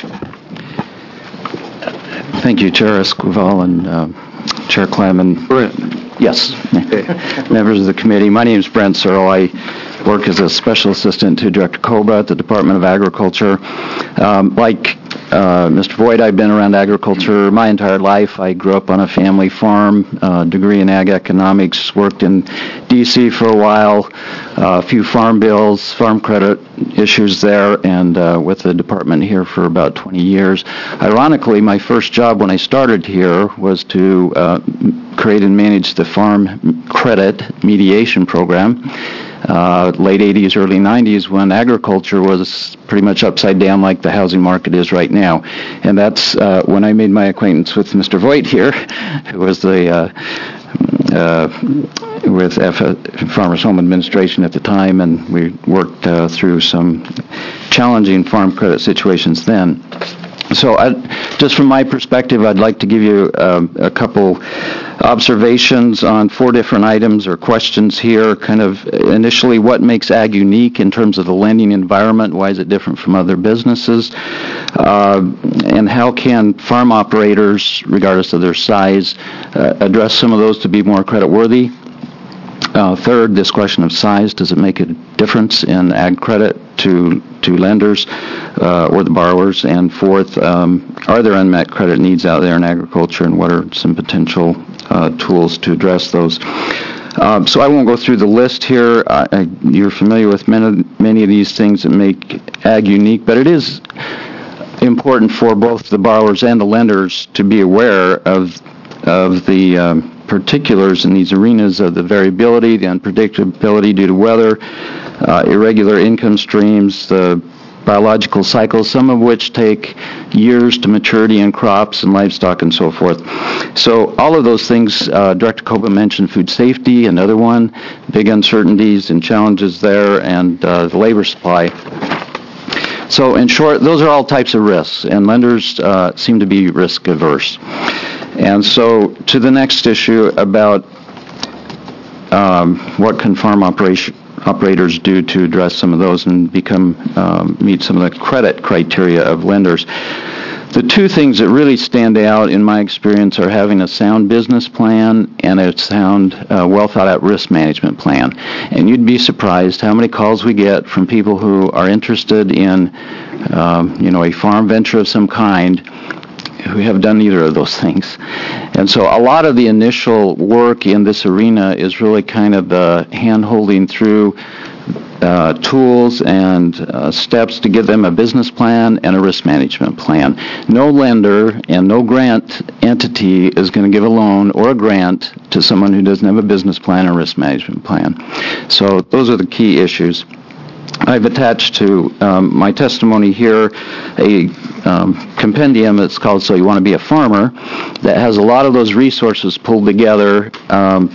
Thank you, Chair Esquivel and uh, Chair Clem and Brent. Yes, members of the committee. My name is Brent Searle. I work as a special assistant to Director Cobra at the Department of Agriculture. Um, like uh, Mister Voigt, I've been around agriculture my entire life. I grew up on a family farm, uh, degree in ag economics, worked in D C for a while, uh, a few farm bills, farm credit issues there, and uh, with the department here for about twenty years. Ironically, my first job when I started here was to uh, create and manage the farm credit mediation program. Uh, late eighties, early nineties, when agriculture was pretty much upside down like the housing market is right now. And that's uh, when I made my acquaintance with Mister Voigt here, who was the uh, uh, with F- Farmers Home Administration at the time, and we worked uh, through some challenging farm credit situations then. So I, just from my perspective, I'd like to give you um, a couple observations on four different items or questions here. Kind of initially, what makes ag unique in terms of the lending environment? Why is it different from other businesses? Uh, and how can farm operators, regardless of their size, uh, address some of those to be more creditworthy? Uh, third, this question of size, does it make a difference in ag credit to to lenders uh, or the borrowers? And fourth, um, are there unmet credit needs out there in agriculture, and what are some potential uh, tools to address those? Um, so I won't go through the list here. I, I, you're familiar with many, many of these things that make ag unique, but it is important for both the borrowers and the lenders to be aware of of the um, particulars in these arenas of the variability, the unpredictability due to weather, uh, irregular income streams, the biological cycles, some of which take years to maturity in crops and livestock and so forth. So all of those things, uh, Director Koba mentioned food safety, another one, big uncertainties and challenges there, and uh, the labor supply. So in short, those are all types of risks, and lenders uh, seem to be risk averse. And so to the next issue about um, what can farm operation, operators do to address some of those and become um, meet some of the credit criteria of lenders. The two things that really stand out in my experience are having a sound business plan and a sound, uh, well thought out risk management plan. And you'd be surprised how many calls we get from people who are interested in, um, you know, a farm venture of some kind, who have done either of those things. And so a lot of the initial work in this arena is really kind of the hand-holding through uh, tools and uh, steps to give them a business plan and a risk management plan. No lender and no grant entity is going to give a loan or a grant to someone who doesn't have a business plan or risk management plan. So those are the key issues. I've attached to um, my testimony here a um, compendium that's called So You Want to Be a Farmer that has a lot of those resources pulled together um,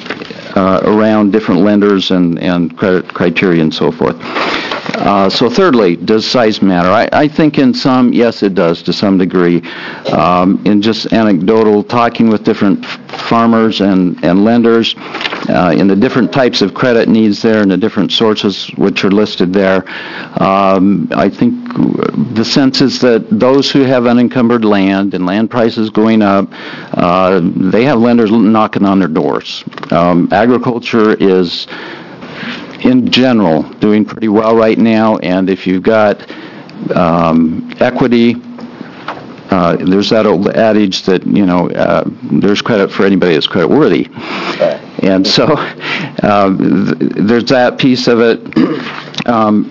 uh, around different lenders and, and credit criteria and so forth. Uh, so thirdly, does size matter? I, I think in some, yes, it does to some degree. Um, in just anecdotal talking with different farmers and, and lenders, uh, in the different types of credit needs there and the different sources which are listed there, um, I think the sense is that those who have unencumbered land and land prices going up, uh, they have lenders knocking on their doors. Um, agriculture is, in general, doing pretty well right now, and if you've got um, equity, uh, there's that old adage that, you know, uh, there's credit for anybody that's credit worthy. And so um, th- there's that piece of it. Um,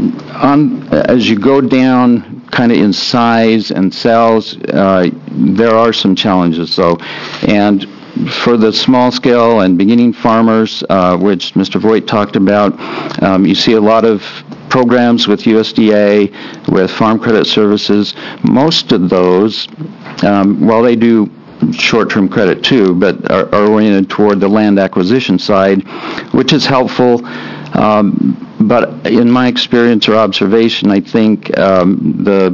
on, as you go down kind of in size and cells, uh, there are some challenges, though. And for the small scale and beginning farmers, uh, which Mister Voigt talked about, um, you see a lot of programs with U S D A, with Farm Credit Services. Most of those, um, while they do short-term credit too, but are, are oriented toward the land acquisition side, which is helpful. Um, but in my experience or observation, I think um, the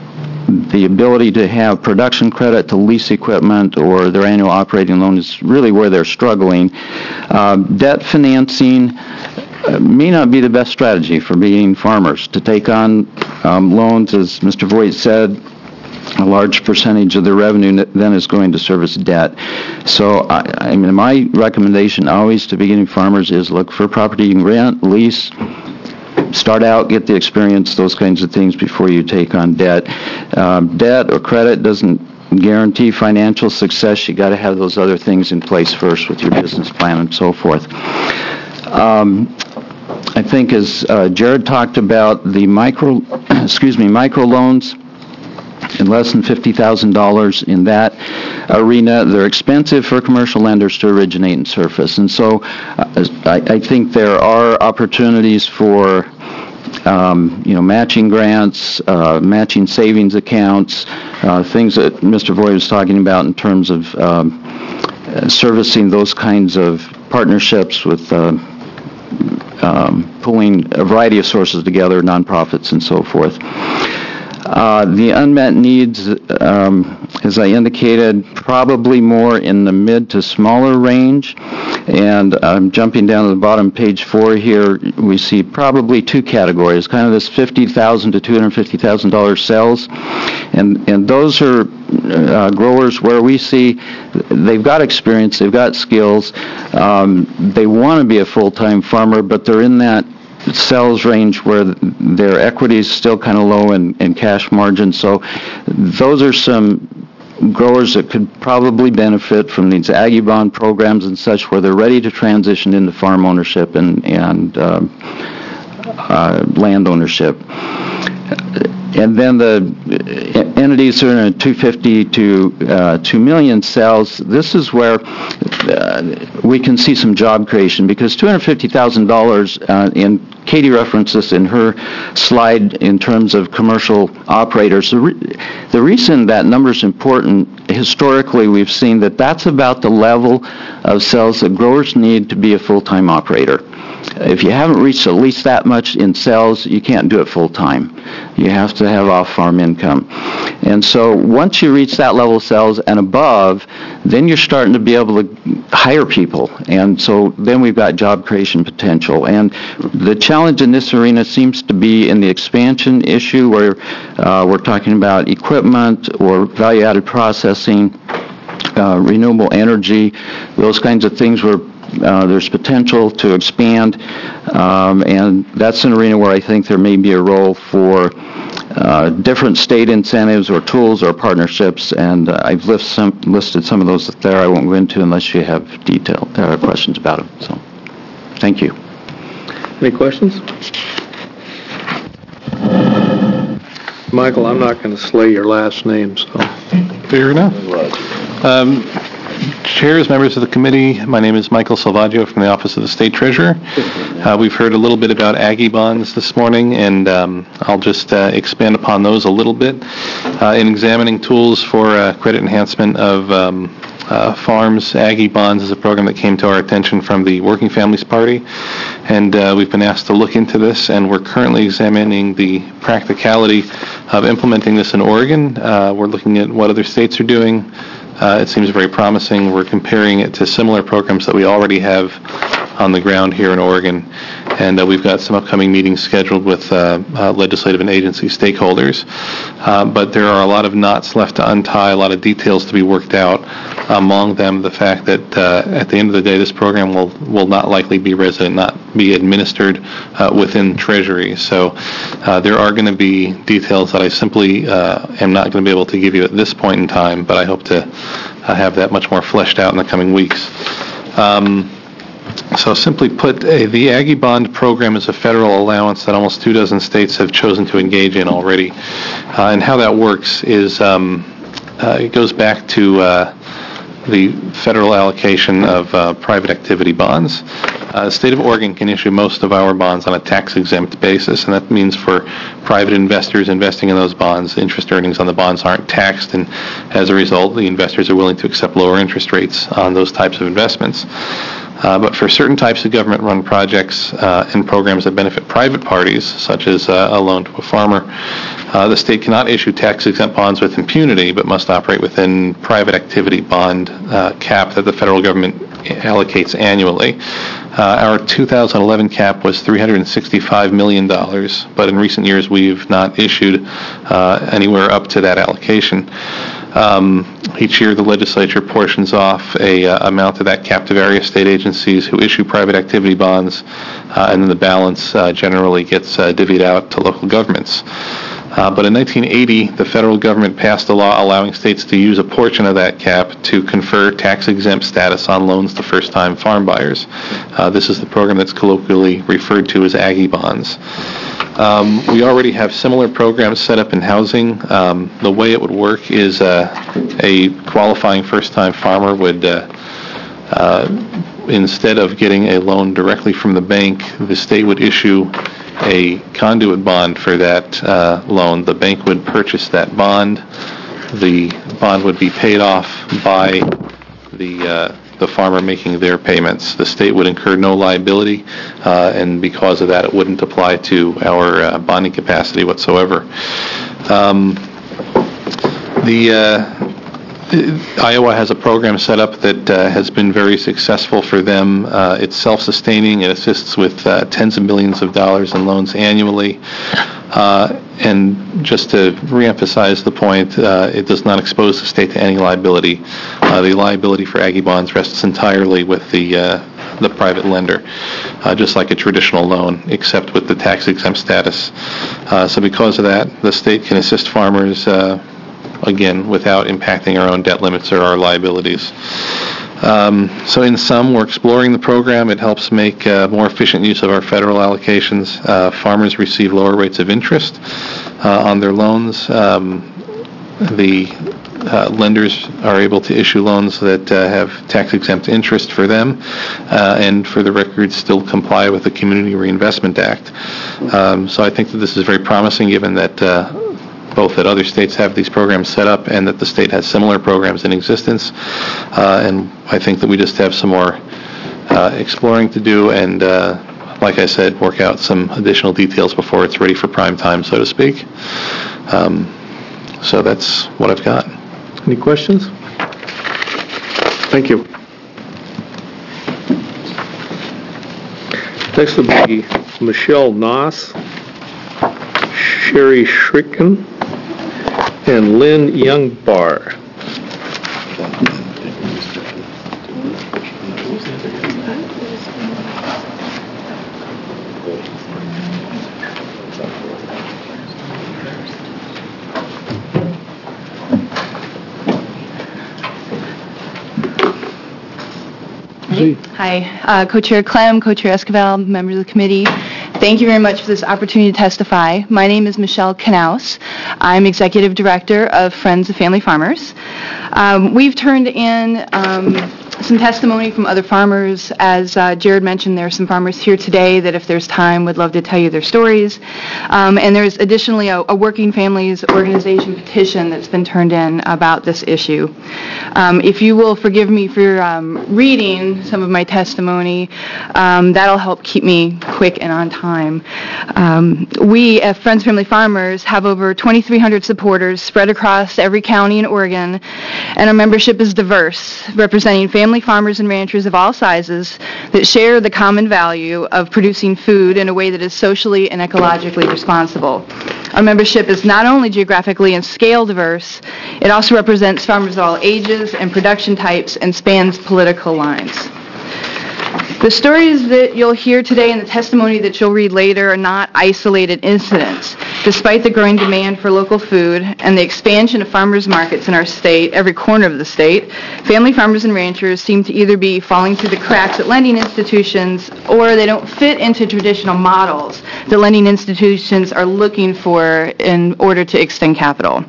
the ability to have production credit to lease equipment or their annual operating loan is really where they're struggling. Um, debt financing uh, may not be the best strategy for beginning farmers. To take on um, loans, as Mister Voigt said, a large percentage of their revenue then is going to service debt. So, I, I mean, my recommendation always to beginning farmers is look for property you can rent, lease, start out, get the experience, those kinds of things before you take on debt. Um, debt or credit doesn't guarantee financial success. You got to have those other things in place first with your business plan and so forth. Um, I think as uh, Jared talked about the micro, excuse me, micro loans, in less than fifty thousand dollars in that arena. They're expensive for commercial lenders to originate and surface. And so uh, I, I think there are opportunities for um, you know, matching grants, uh, matching savings accounts, uh, things that Mister Voigt was talking about in terms of um, servicing those kinds of partnerships with uh, um, pulling a variety of sources together, nonprofits and so forth. Uh, the unmet needs, um, as I indicated, probably more in the mid to smaller range. And I'm jumping down to the bottom, page four here, we see probably two categories, kind of this fifty thousand dollars to two hundred fifty thousand dollars sales. And, and those are uh, growers where we see they've got experience, they've got skills, um, they want to be a full-time farmer, but they're in that sales range where their equity is still kind of low in, in cash margin. So those are some growers that could probably benefit from these Aggie Bond programs and such, where they're ready to transition into farm ownership and, and uh, uh, land ownership. And then the entities are in a two hundred fifty to uh, two million sales. This is where uh, we can see some job creation, because two hundred fifty thousand dollars, uh, in Katie referenced this in her slide in terms of commercial operators. The, re- the reason that number is important, historically we've seen that that's about the level of sales that growers need to be a full-time operator. If you haven't reached at least that much in sales, you can't do it full-time. You have to have off-farm income. And so once you reach that level of sales and above, then you're starting to be able to hire people. And so then we've got job creation potential. And the challenge in this arena seems to be in the expansion issue, where uh, we're talking about equipment or value-added processing, uh, renewable energy, those kinds of things where Uh, there's potential to expand, um, and that's an arena where I think there may be a role for uh, different state incentives or tools or partnerships, and uh, I've list some, listed some of those there. I won't go into unless you have detailed uh, questions about them. So, thank you. Any questions? Michael, I'm not going to slay your last name, so. Fair enough. Um, Chairs, members of the committee, my name is Michael Salvaggio from the Office of the State Treasurer. Uh, we've heard a little bit about Aggie bonds this morning, and um, I'll just uh, expand upon those a little bit. Uh, in examining tools for uh, credit enhancement of um, uh, farms, Aggie bonds is a program that came to our attention from the Working Families Party, and uh, we've been asked to look into this, and we're currently examining the practicality of implementing this in Oregon. Uh, we're looking at what other states are doing. Uh, it seems very promising. We're comparing it to similar programs that we already have on the ground here in Oregon, and uh, we've got some upcoming meetings scheduled with uh, uh, legislative and agency stakeholders. Uh, but there are a lot of knots left to untie, a lot of details to be worked out. Among them, the fact that uh, at the end of the day, this program will will not likely be resident, not be administered uh, within Treasury. So uh, there are going to be details that I simply uh, am not going to be able to give you at this point in time, but I hope to uh, have that much more fleshed out in the coming weeks. Um, So simply put, uh, the Aggie Bond program is a federal allowance that almost two dozen states have chosen to engage in already. Uh, and how that works is um, uh, it goes back to uh, the federal allocation of uh, private activity bonds. Uh, the state of Oregon can issue most of our bonds on a tax-exempt basis, and that means for private investors investing in those bonds, the interest earnings on the bonds aren't taxed, and as a result, the investors are willing to accept lower interest rates on those types of investments. Uh, but for certain types of government-run projects uh, and programs that benefit private parties, such as uh, a loan to a farmer, uh, the state cannot issue tax-exempt bonds with impunity, but must operate within private activity bond uh, cap that the federal government allocates annually. Uh, our two thousand eleven cap was three hundred sixty-five million dollars, but in recent years we've not issued uh, anywhere up to that allocation. Um, each year the legislature portions off a uh, amount of that cap to various state agencies who issue private activity bonds, uh, and then the balance uh, generally gets uh, divvied out to local governments. Uh, but in nineteen eighty, the federal government passed a law allowing states to use a portion of that cap to confer tax-exempt status on loans to first-time farm buyers. Uh, this is the program that's colloquially referred to as Aggie bonds. Um, we already have similar programs set up in housing. Um, the way it would work is uh, a qualifying first-time farmer would, uh, uh, instead of getting a loan directly from the bank, the state would issue a conduit bond for that uh, loan. The bank would purchase that bond. The bond would be paid off by the uh, the farmer making their payments. The state would incur no liability, uh, and because of that, it wouldn't apply to our uh, bonding capacity whatsoever. Um, the uh, Iowa has a program set up that uh, has been very successful for them. Uh, it's self-sustaining. It assists with uh, tens of millions of dollars in loans annually. Uh, and just to reemphasize the point, uh, it does not expose the state to any liability. Uh, the liability for Aggie bonds rests entirely with the uh, the private lender, uh, just like a traditional loan, except with the tax-exempt status. Uh, so because of that, the state can assist farmers, uh, again, without impacting our own debt limits or our liabilities. Um, so in sum, we're exploring the program. It helps make uh, more efficient use of our federal allocations. Uh, farmers receive lower rates of interest uh, on their loans. Um, the uh, lenders are able to issue loans that uh, have tax-exempt interest for them, uh, and for the record, still comply with the Community Reinvestment Act. Um, so I think that this is very promising, given that uh, both that other states have these programs set up and that the state has similar programs in existence. Uh, and I think that we just have some more uh, exploring to do and, uh, like I said, work out some additional details before it's ready for prime time, so to speak. Um, so that's what I've got. Any questions? Thank you. Next will be Michelle Noss, Sherry Schricken, and Lynn Youngbar. Hi, uh, Co-Chair Clem, Co-Chair Esquivel, members of the committee. Thank you very much for this opportunity to testify. My name is Michelle Knaus. I'm Executive Director of Friends of Family Farmers. Um, we've turned in um, some testimony from other farmers. As uh, Jared mentioned, there are some farmers here today that, if there's time, would love to tell you their stories. Um, and there's additionally a, a Working Families Organization petition that's been turned in about this issue. Um, if you will forgive me for um, reading some of my testimony, um, that'll help keep me quick and on time. Um, we, at Friends of Family Farmers, have over twenty-three hundred supporters spread across every county in Oregon, and our membership is diverse, representing family farmers and ranchers of all sizes that share the common value of producing food in a way that is socially and ecologically responsible. Our membership is not only geographically and scale diverse, it also represents farmers of all ages and production types and spans political lines. The stories that you'll hear today and the testimony that you'll read later are not isolated incidents. Despite the growing demand for local food and the expansion of farmers markets in our state, every corner of the state, family farmers and ranchers seem to either be falling through the cracks at lending institutions, or they don't fit into traditional models that lending institutions are looking for in order to extend capital.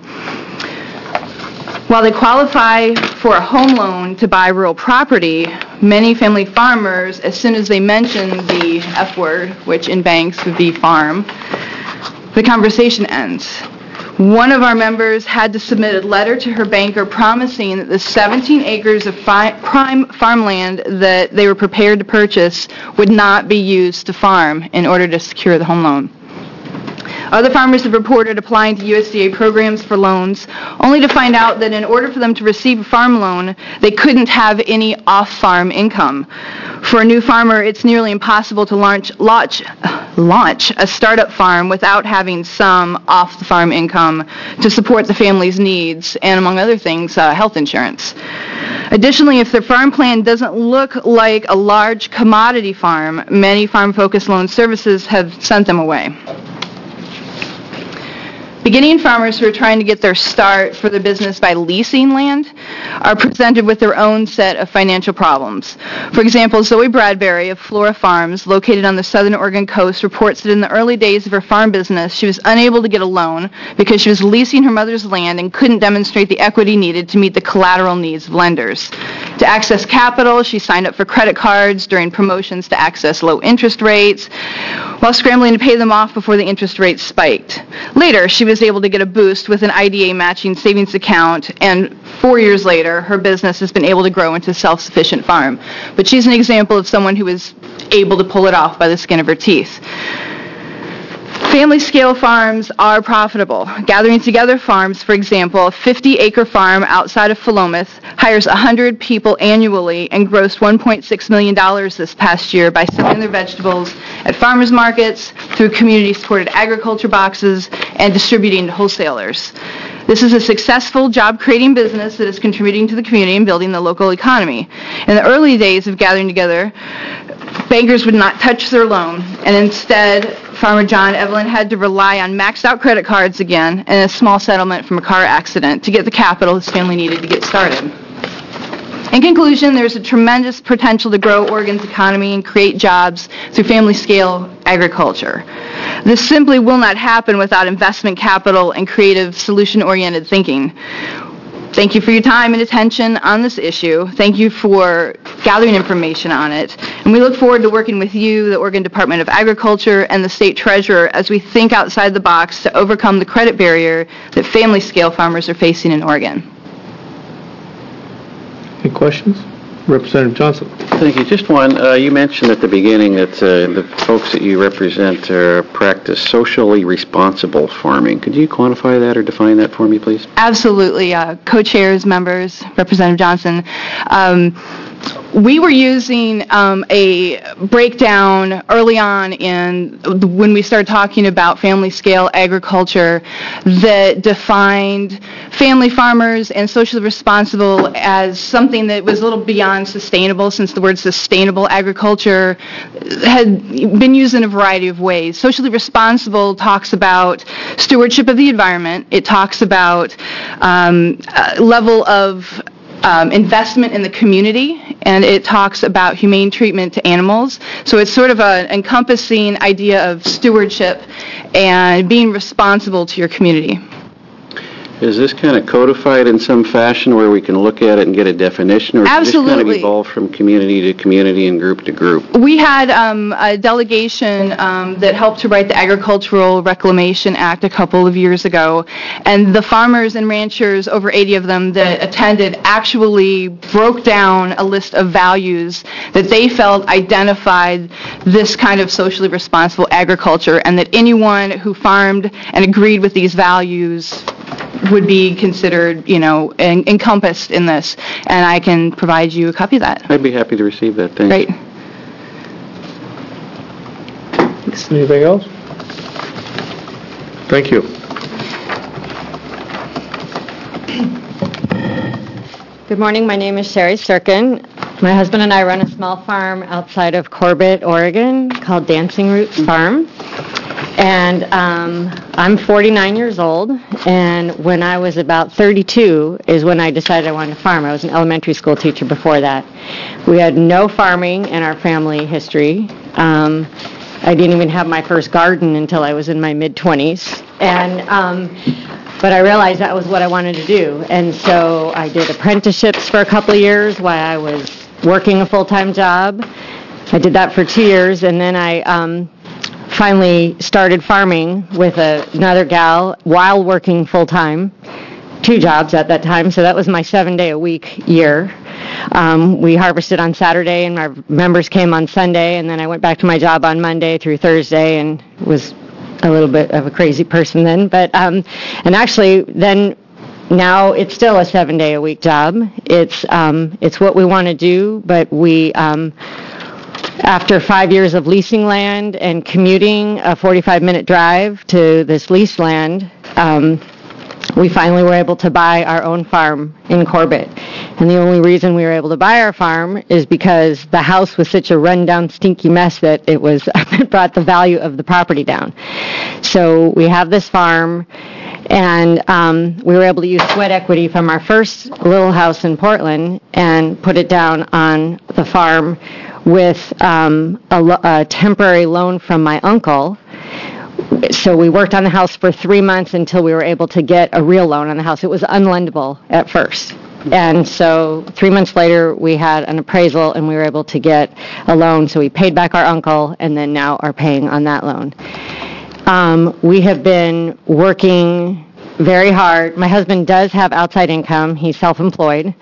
While they qualify for a home loan to buy rural property, many family farmers, as soon as they mention the F word, which in banks would be farm, the conversation ends. One of our members had to submit a letter to her banker promising that the seventeen acres of fi- prime farmland that they were prepared to purchase would not be used to farm in order to secure the home loan. Other farmers have reported applying to U S D A programs for loans, only to find out that in order for them to receive a farm loan, they couldn't have any off-farm income. For a new farmer, it's nearly impossible to launch, launch, launch a startup farm without having some off-the-farm income to support the family's needs and, among other things, uh, health insurance. Additionally, if their farm plan doesn't look like a large commodity farm, many farm-focused loan services have sent them away. Beginning farmers who are trying to get their start for their business by leasing land are presented with their own set of financial problems. For example, Zoe Bradbury of Flora Farms, located on the southern Oregon coast, reports that in the early days of her farm business, she was unable to get a loan because she was leasing her mother's land and couldn't demonstrate the equity needed to meet the collateral needs of lenders. To access capital, she signed up for credit cards during promotions to access low interest rates, while scrambling to pay them off before the interest rates spiked. Later, she was able to get a boost with an I D A matching savings account, and four years later, her business has been able to grow into a self-sufficient farm. But she's an example of someone who was able to pull it off by the skin of her teeth. Family-scale farms are profitable. Gathering Together Farms, for example, a fifty-acre farm outside of Philomath, hires one hundred people annually and grossed one point six million dollars this past year by selling their vegetables at farmers markets, through community-supported agriculture boxes, and distributing to wholesalers. This is a successful job-creating business that is contributing to the community and building the local economy. In the early days of Gathering Together, bankers would not touch their loan, and instead, Farmer John Evelyn had to rely on maxed-out credit cards again and a small settlement from a car accident to get the capital his family needed to get started. In conclusion, there's a tremendous potential to grow Oregon's economy and create jobs through family-scale agriculture. This simply will not happen without investment capital and creative, solution-oriented thinking. Thank you for your time and attention on this issue. Thank you for gathering information on it. And we look forward to working with you, the Oregon Department of Agriculture, and the State Treasurer as we think outside the box to overcome the credit barrier that family-scale farmers are facing in Oregon. Any questions? Representative Johnson. Thank you. Just one. Uh, you mentioned at the beginning that uh, the folks that you represent uh, practice socially responsible farming. Could you quantify that or define that for me, please? Absolutely. Uh, co-chairs, members, Representative Johnson. Um, we were using um, a breakdown early on in when we started talking about family-scale agriculture that defined family farmers and socially responsible as something that was a little beyond sustainable, since the word sustainable agriculture had been used in a variety of ways. Socially responsible talks about stewardship of the environment. It talks about um, a level of Um, investment in the community, and it talks about humane treatment to animals. So it's sort of an encompassing idea of stewardship and being responsible to your community. Is this kind of codified in some fashion where we can look at it and get a definition, or does this kind of Absolutely. evolve from community to community and group to group? We had um, a delegation um, that helped to write the Agricultural Reclamation Act a couple of years ago, and the farmers and ranchers, over eighty of them that attended, actually broke down a list of values that they felt identified this kind of socially responsible agriculture, and that anyone who farmed and agreed with these values would be considered, you know, en- encompassed in this. And I can provide you a copy of that. I'd be happy to receive that. Thanks. Great. Anything else? Thank you. Good morning. My name is Sherry Sirkin. My husband and I run a small farm outside of Corbett, Oregon, called Dancing Roots Farm. And um, I'm forty-nine years old, and when I was about thirty-two is when I decided I wanted to farm. I was an elementary school teacher before that. We had no farming in our family history. Um, I didn't even have my first garden until I was in my mid-twenties. And um, but I realized that was what I wanted to do. And so I did apprenticeships for a couple of years while I was working a full-time job. I did that for two years, and then I um, finally started farming with a, another gal while working full-time, two jobs at that time, so that was my seven-day-a-week year. Um, we harvested on Saturday, and our members came on Sunday, and then I went back to my job on Monday through Thursday and was a little bit of a crazy person then. But um, and actually, then now it's still a seven-day-a-week job. It's um, it's what we want to do, but we... Um, After five years of leasing land and commuting a forty-five minute drive to this leased land, um, we finally were able to buy our own farm in Corbett. And the only reason we were able to buy our farm is because the house was such a run-down, stinky mess that it was it brought the value of the property down. So we have this farm, and um, we were able to use sweat equity from our first little house in Portland and put it down on the farm with um, a, lo- a temporary loan from my uncle. So we worked on the house for three months until we were able to get a real loan on the house. It was unlendable at first. And so three months later, we had an appraisal, and we were able to get a loan. So we paid back our uncle, and then now are paying on that loan. Um, we have been working very hard. My husband does have outside income. He's self-employed.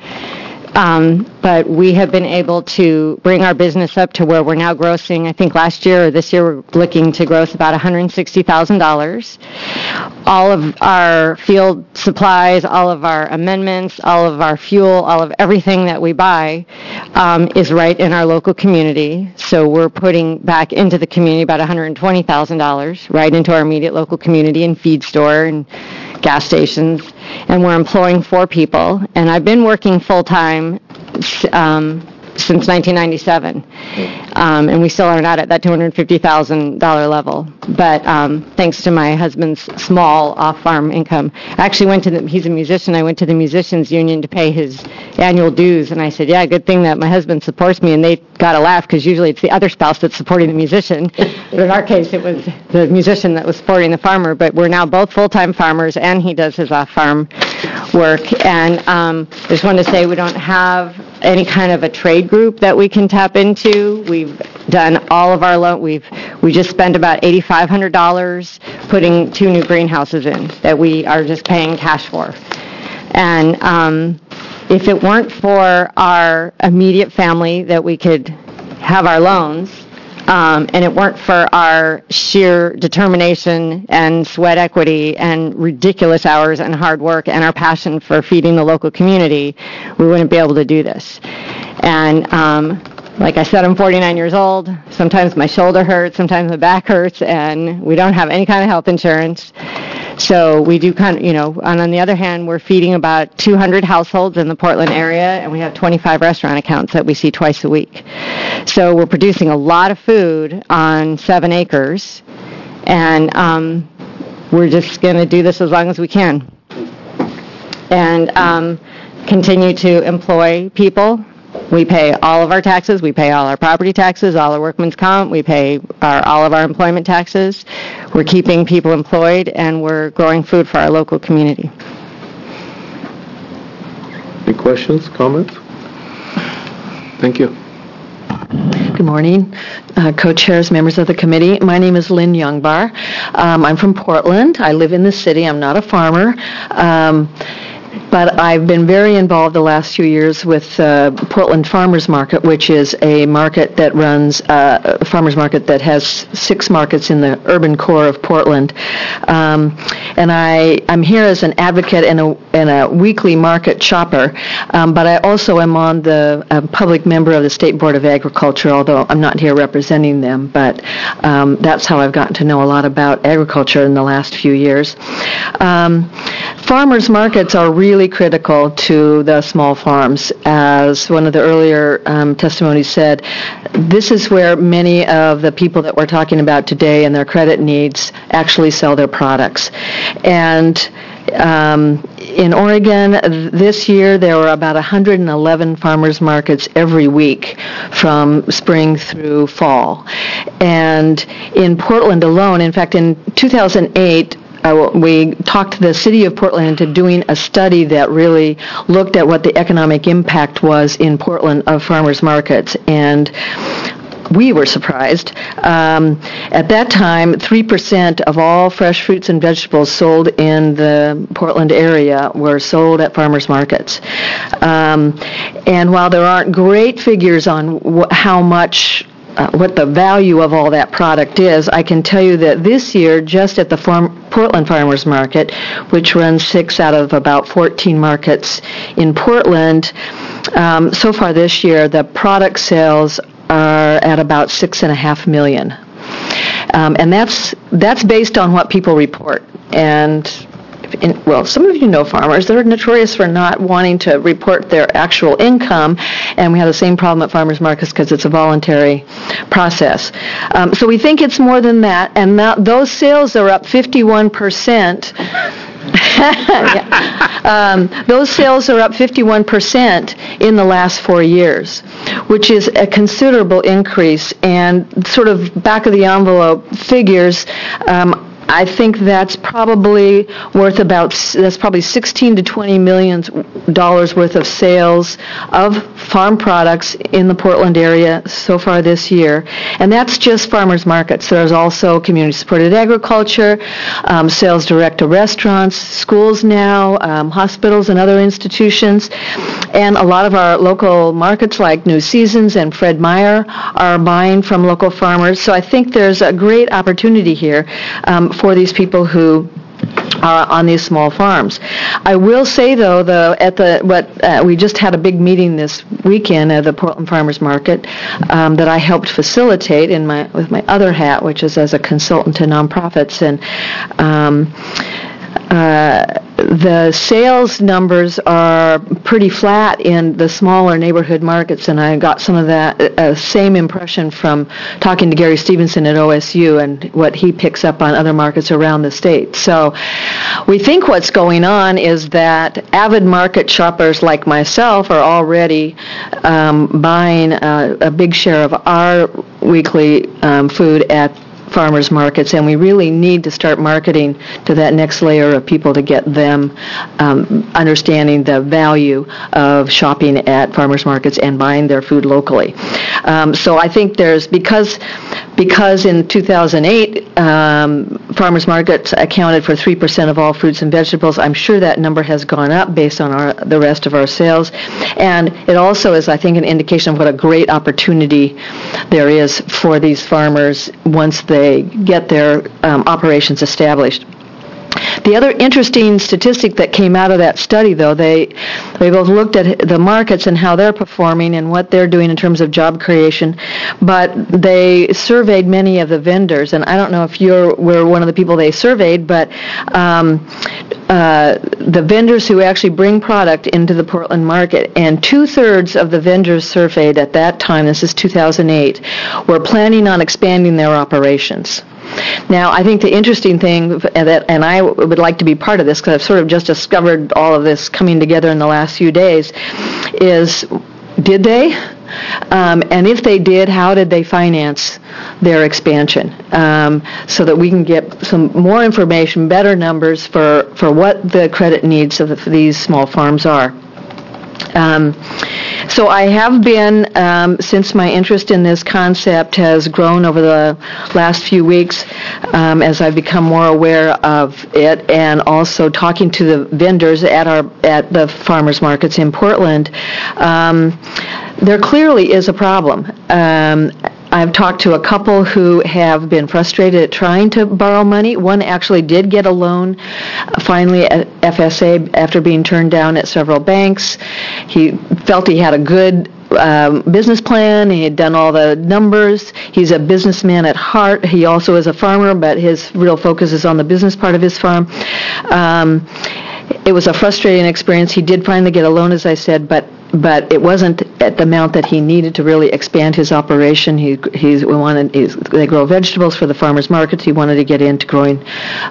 Um, but we have been able to bring our business up to where we're now grossing, I think last year or this year, we're looking to gross about one hundred sixty thousand dollars. All of our field supplies, all of our amendments, all of our fuel, all of everything that we buy um, is right in our local community. So we're putting back into the community about one hundred twenty thousand dollars right into our immediate local community and feed store and gas stations, and we're employing four people. And I've been working full-time um, since nineteen ninety-seven, um, and we still are not at that two hundred fifty thousand dollars level. But um, thanks to my husband's small off-farm income, I actually went to the, he's a musician, I went to the musicians union to pay his annual dues, and I said, yeah, good thing that my husband supports me, and they got a laugh because usually it's the other spouse that's supporting the musician. But in our case, it was the musician that was supporting the farmer, but we're now both full-time farmers, and he does his off-farm work. And um, I just wanted to say we don't have any kind of a trade group that we can tap into. We've done all of our loan. We've we just spent about eight thousand five hundred dollars putting two new greenhouses in that we are just paying cash for. And um, if it weren't for our immediate family that we could have our loans, um, and it weren't for our sheer determination and sweat equity and ridiculous hours and hard work and our passion for feeding the local community, we wouldn't be able to do this. And um, like I said, I'm forty-nine years old. Sometimes my shoulder hurts, sometimes my back hurts, and we don't have any kind of health insurance. So we do kind of, you know, and on the other hand, we're feeding about two hundred households in the Portland area, and we have twenty-five restaurant accounts that we see twice a week. So we're producing a lot of food on seven acres, and um, we're just going to do this as long as we can. And um, continue to employ people. We pay all of our taxes. We pay all our property taxes, all our workman's comp. We pay our, all of our employment taxes. We're keeping people employed, and we're growing food for our local community. Any questions, comments? Thank you. Good morning, uh, co-chairs, members of the committee. My name is Lynn Youngbar. Um, I'm from Portland. I live in the city. I'm not a farmer. Um, But I've been very involved the last few years with uh, Portland Farmers Market, which is a market that runs, uh, a farmers market that has six markets in the urban core of Portland. Um, and I, I'm here as an advocate and a, and a weekly market shopper, um, but I also am on the uh, public member of the State Board of Agriculture, although I'm not here representing them, but um, that's how I've gotten to know a lot about agriculture in the last few years. Um, farmers markets are really critical to the small farms. As one of the earlier um, testimonies said, this is where many of the people that we're talking about today and their credit needs actually sell their products. And um, in Oregon, this year, there were about one hundred eleven farmers markets every week from spring through fall. And in Portland alone, in fact, in two thousand eight, Uh, we talked the city of Portland into doing a study that really looked at what the economic impact was in Portland of farmers markets, and we were surprised. Um, at that time, three percent of all fresh fruits and vegetables sold in the Portland area were sold at farmers markets. Um, and while there aren't great figures on wh- how much Uh, what the value of all that product is, I can tell you that this year, just at the farm, Portland Farmers Market, which runs six out of about fourteen markets in Portland, um, so far this year, the product sales are at about six and a half million. Um, and that's that's based on what people report. And In, well, some of you know farmers. They're notorious for not wanting to report their actual income, and we have the same problem at farmers markets because it's a voluntary process. Um, so we think it's more than that, and that, those sales are up fifty-one percent. yeah. um, those sales are up fifty-one percent in the last four years, which is a considerable increase, and sort of back of the envelope figures, um, I think that's probably worth about, that's probably sixteen to twenty million dollars worth of sales of farm products in the Portland area so far this year. And that's just farmers markets. There's also community-supported agriculture, um, sales direct to restaurants, schools now, um, hospitals and other institutions. And a lot of our local markets like New Seasons and Fred Meyer are buying from local farmers. So I think there's a great opportunity here um, for these people who are on these small farms. I will say, though, the at the what uh, we just had a big meeting this weekend at the Portland Farmers Market um, that I helped facilitate in my with my other hat, which is as a consultant to nonprofits, and um, uh, the sales numbers are pretty flat in the smaller neighborhood markets, and I got some of that uh, same impression from talking to Gary Stevenson at O S U and what he picks up on other markets around the state. So we think what's going on is that avid market shoppers like myself are already um, buying uh, a big share of our weekly um, food at farmers markets, and we really need to start marketing to that next layer of people to get them um, understanding the value of shopping at farmers markets and buying their food locally. Um, so I think there's, because because in two thousand eight, um, farmers markets accounted for three percent of all fruits and vegetables, I'm sure that number has gone up based on our, the rest of our sales. And it also is, I think, an indication of what a great opportunity there is for these farmers once they they get their um, operations established. The other interesting statistic that came out of that study, though, they they both looked at the markets and how they're performing and what they're doing in terms of job creation, but they surveyed many of the vendors, and I don't know if you were one of the people they surveyed, but um, uh, the vendors who actually bring product into the Portland market, and two-thirds of the vendors surveyed at that time, this is two thousand eight, were planning on expanding their operations. Now, I think the interesting thing, that, and I would like to be part of this because I've sort of just discovered all of this coming together in the last few days, is did they? Um, and if they did, how did they finance their expansion? Um, so that we can get some more information, better numbers for, for what the credit needs of the, for these small farms are. Um, so I have been, um, since my interest in this concept has grown over the last few weeks, um, as I've become more aware of it, and also talking to the vendors at our at the farmers markets in Portland, um, there clearly is a problem. Um, I've talked to a couple who have been frustrated at trying to borrow money. One actually did get a loan finally at F S A after being turned down at several banks. He felt he had a good um, business plan. He had done all the numbers. He's a businessman at heart. He also is a farmer, but his real focus is on the business part of his farm. Um, it was a frustrating experience. He did finally get a loan, as I said, but but it wasn't at the amount that he needed to really expand his operation. He he's we wanted he's, they grow vegetables for the farmers markets. He wanted to get into growing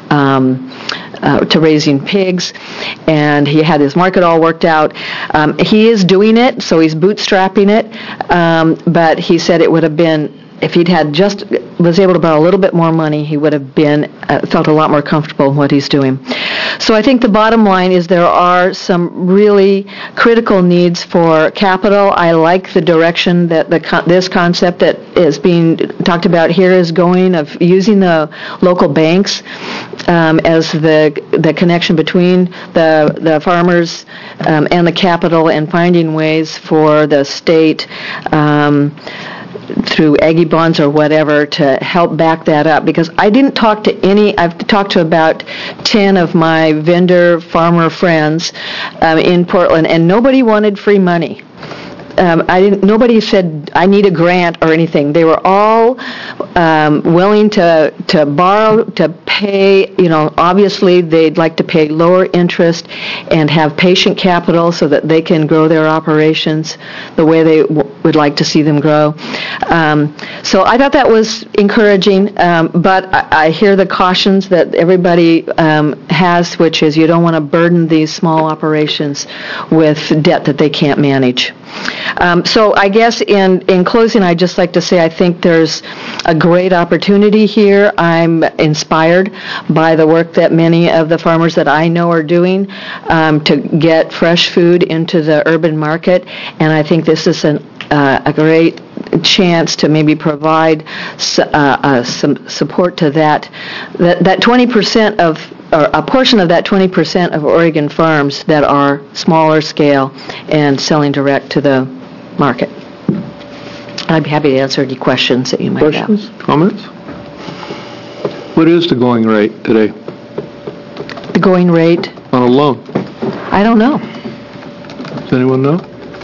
um, uh, to raising pigs, and he had his market all worked out. Um, he is doing it, so he's bootstrapping it. Um, but he said it would have been, if he'd had just was able to borrow a little bit more money, he would have been uh, felt a lot more comfortable in what he's doing. So I think the bottom line is there are some really critical needs for capital. I like the direction that the con- this concept that is being talked about here is going, of using the local banks um, as the the connection between the the farmers um, and the capital, and finding ways for the state Um, through Aggie bonds or whatever to help back that up, because I didn't talk to any, I've talked to about ten of my vendor farmer friends um, in Portland, and nobody wanted free money. Um, I didn't. Nobody said I need a grant or anything. They were all um, willing to to borrow, to pay. You know, obviously they'd like to pay lower interest and have patient capital so that they can grow their operations the way they w- would like to see them grow. Um, so I thought that was encouraging. Um, but I, I hear the cautions that everybody um, has, which is you don't want to burden these small operations with debt that they can't manage. Um, So I guess in, in closing, I'd just like to say I think there's a great opportunity here. I'm inspired by the work that many of the farmers that I know are doing um, to get fresh food into the urban market, and I think this is an, uh, a great chance to maybe provide s- uh, uh, some support to that, that that twenty percent of, or a portion of that twenty percent of Oregon farms that are smaller scale and selling direct to the market. I'd be happy to answer any questions that you might have. Questions, comments? What is the going rate today The going rate, on a loan? I don't know. Does anyone know?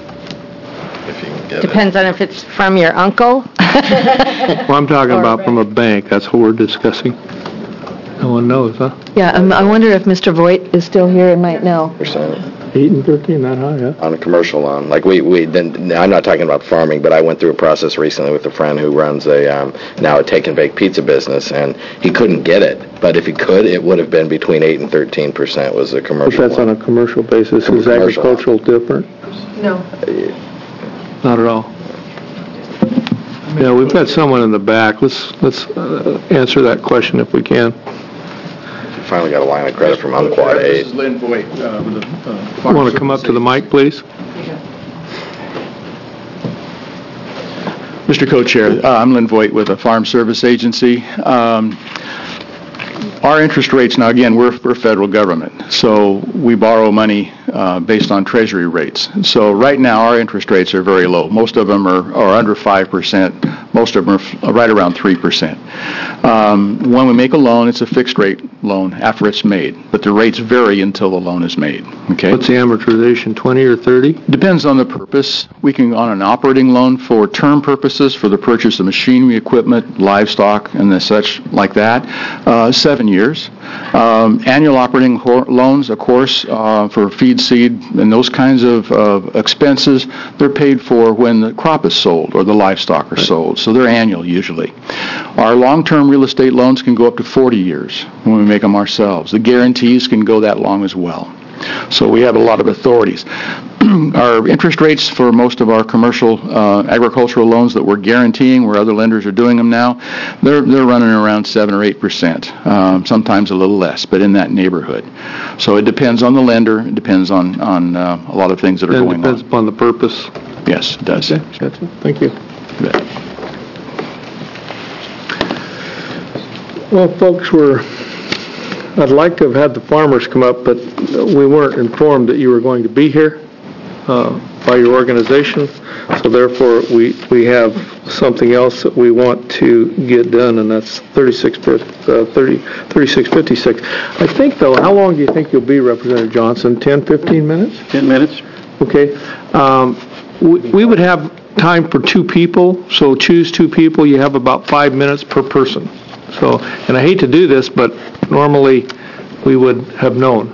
Depends on if it's from your uncle. Well, I'm talking about from a bank. That's what we're discussing. No one knows, huh? Yeah, um, I wonder if Mister Voigt is still here and might know. Percent Eight and thirteen, that high, yeah? on a commercial loan. Like we, we, then, I'm not talking about farming, but I went through a process recently with a friend who runs a, um, now a take and bake pizza business, and he couldn't get it. But if he could, it would have been between eight and thirteen percent was a But commercial that's on loan. a commercial basis. Is Commercial. agricultural different? No. Not at all. Yeah, we've got someone in the back. Let's, let's uh, answer that question if we can. Finally got a line of credit from Unquad This eight. is Lynn Voigt uh, with the uh, Farm Want to come up to the Service mic, please? Mister Co-Chair, uh, I'm Lynn Voigt with the Farm Service Agency. Um, Our interest rates, now again, we're, we're federal government, so we borrow money uh, based on treasury rates. So right now, our interest rates are very low. Most of them are, are under five percent. Most of them are f- right around three percent. Um, when we make a loan, it's a fixed rate loan after it's made, but the rates vary until the loan is made, okay? What's the amortization, twenty or thirty? Depends on the purpose. We can, on an operating loan for term purposes, for the purchase of machinery, equipment, livestock, and the such like that, uh, seven years. Um, annual operating ho- loans, of course, uh, for feed, seed, and those kinds of uh, expenses, they're paid for when the crop is sold or the livestock are sold. So they're annual usually. Our long-term real estate loans can go up to forty years when we make them ourselves. The guarantees can go that long as well. So we have a lot of authorities. Our interest rates for most of our commercial uh, agricultural loans that we're guaranteeing, where other lenders are doing them now, they're they're running around seven or eight percent, um, sometimes a little less, but in that neighborhood. So it depends on the lender. It depends on on uh, a lot of things that are And going depends on. upon the purpose. Yes, it does. Okay, that's it. Thank you. Well, folks, we're, I'd like to have had the farmers come up, but we weren't informed that you were going to be here uh, by your organization, so therefore we we have something else that we want to get done, and that's thirty-six fifty-six. I think, though, how long do you think you'll be, Representative Johnson? ten, fifteen minutes? ten minutes. Okay. Um, We we would have time for two people, so choose two people. You have about five minutes per person. So, and I hate to do this, but normally we would have known.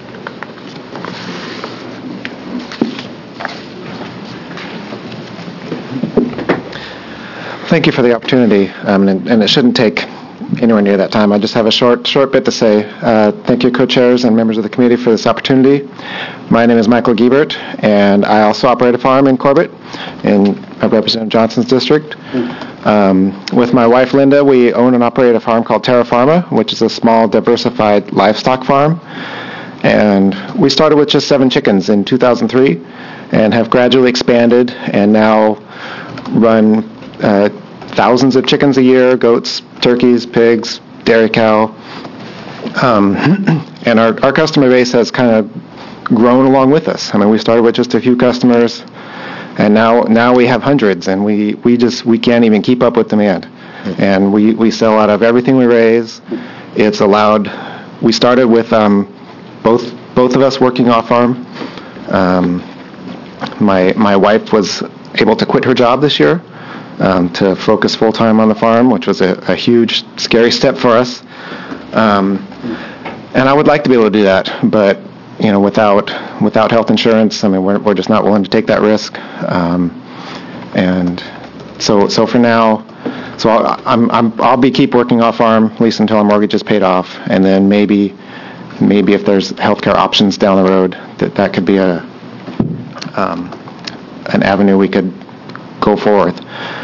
Thank you for the opportunity, um, and, and it shouldn't take anywhere near that time. I just have a short short bit to say. Uh, thank you, co-chairs and members of the committee, for this opportunity. My name is Michael Giebert, and I also operate a farm in Corbett, in Representative Johnson's district. Um, with my wife, Linda, we own and operate a farm called Terra Pharma, which is a small, diversified livestock farm. And we started with just seven chickens in two thousand three and have gradually expanded and now run uh, thousands of chickens a year, goats, turkeys, pigs, dairy cow. Um, and our, our customer base has kind of grown along with us. I mean, we started with just a few customers, and now now we have hundreds, and we, we just we can't even keep up with demand. And we, we sell out of everything we raise. It's allowed. We started with um, both both of us working off farm. Um, my my wife was able to quit her job this year um, to focus full time on the farm, which was a, a huge, scary step for us. Um, and I would like to be able to do that, but you know, without without health insurance, I mean, we're we're just not willing to take that risk. Um, and so so for now, so I'll, I'm I'm I'll be keep working off farm at least until our mortgage is paid off, and then maybe maybe if there's healthcare options down the road, that that could be a um, an avenue we could go forth.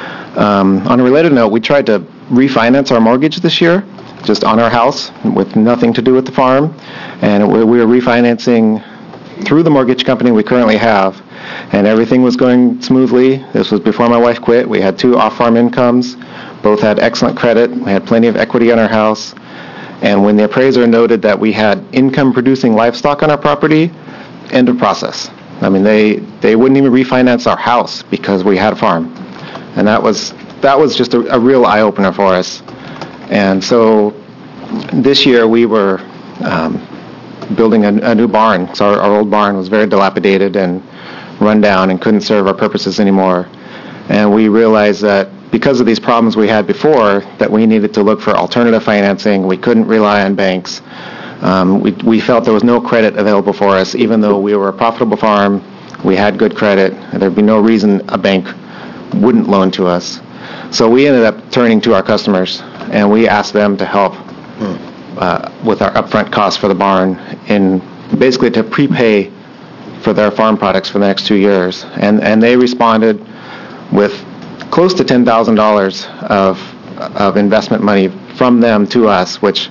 Um, on a related note, we tried to refinance our mortgage this year, just on our house, with nothing to do with the farm, and we we were refinancing through the mortgage company we currently have, and everything was going smoothly. This was before my wife quit. We had two off-farm incomes, both had excellent credit, we had plenty of equity on our house, and when the appraiser noted that we had income-producing livestock on our property, end of process. I mean, they, they wouldn't even refinance our house because we had a farm, and that was that was just a, a real eye-opener for us. And so this year we were um, building a, a new barn. So our, our old barn was very dilapidated and run down and couldn't serve our purposes anymore. And we realized that because of these problems we had before, that we needed to look for alternative financing. We couldn't rely on banks. Um, we, we felt there was no credit available for us, even though we were a profitable farm, we had good credit, and there'd be no reason a bank wouldn't loan to us. So we ended up turning to our customers, and we asked them to help uh, with our upfront costs for the barn, in basically to prepay for their farm products for the next two years. And and they responded with close to ten thousand dollars of of investment money from them to us, which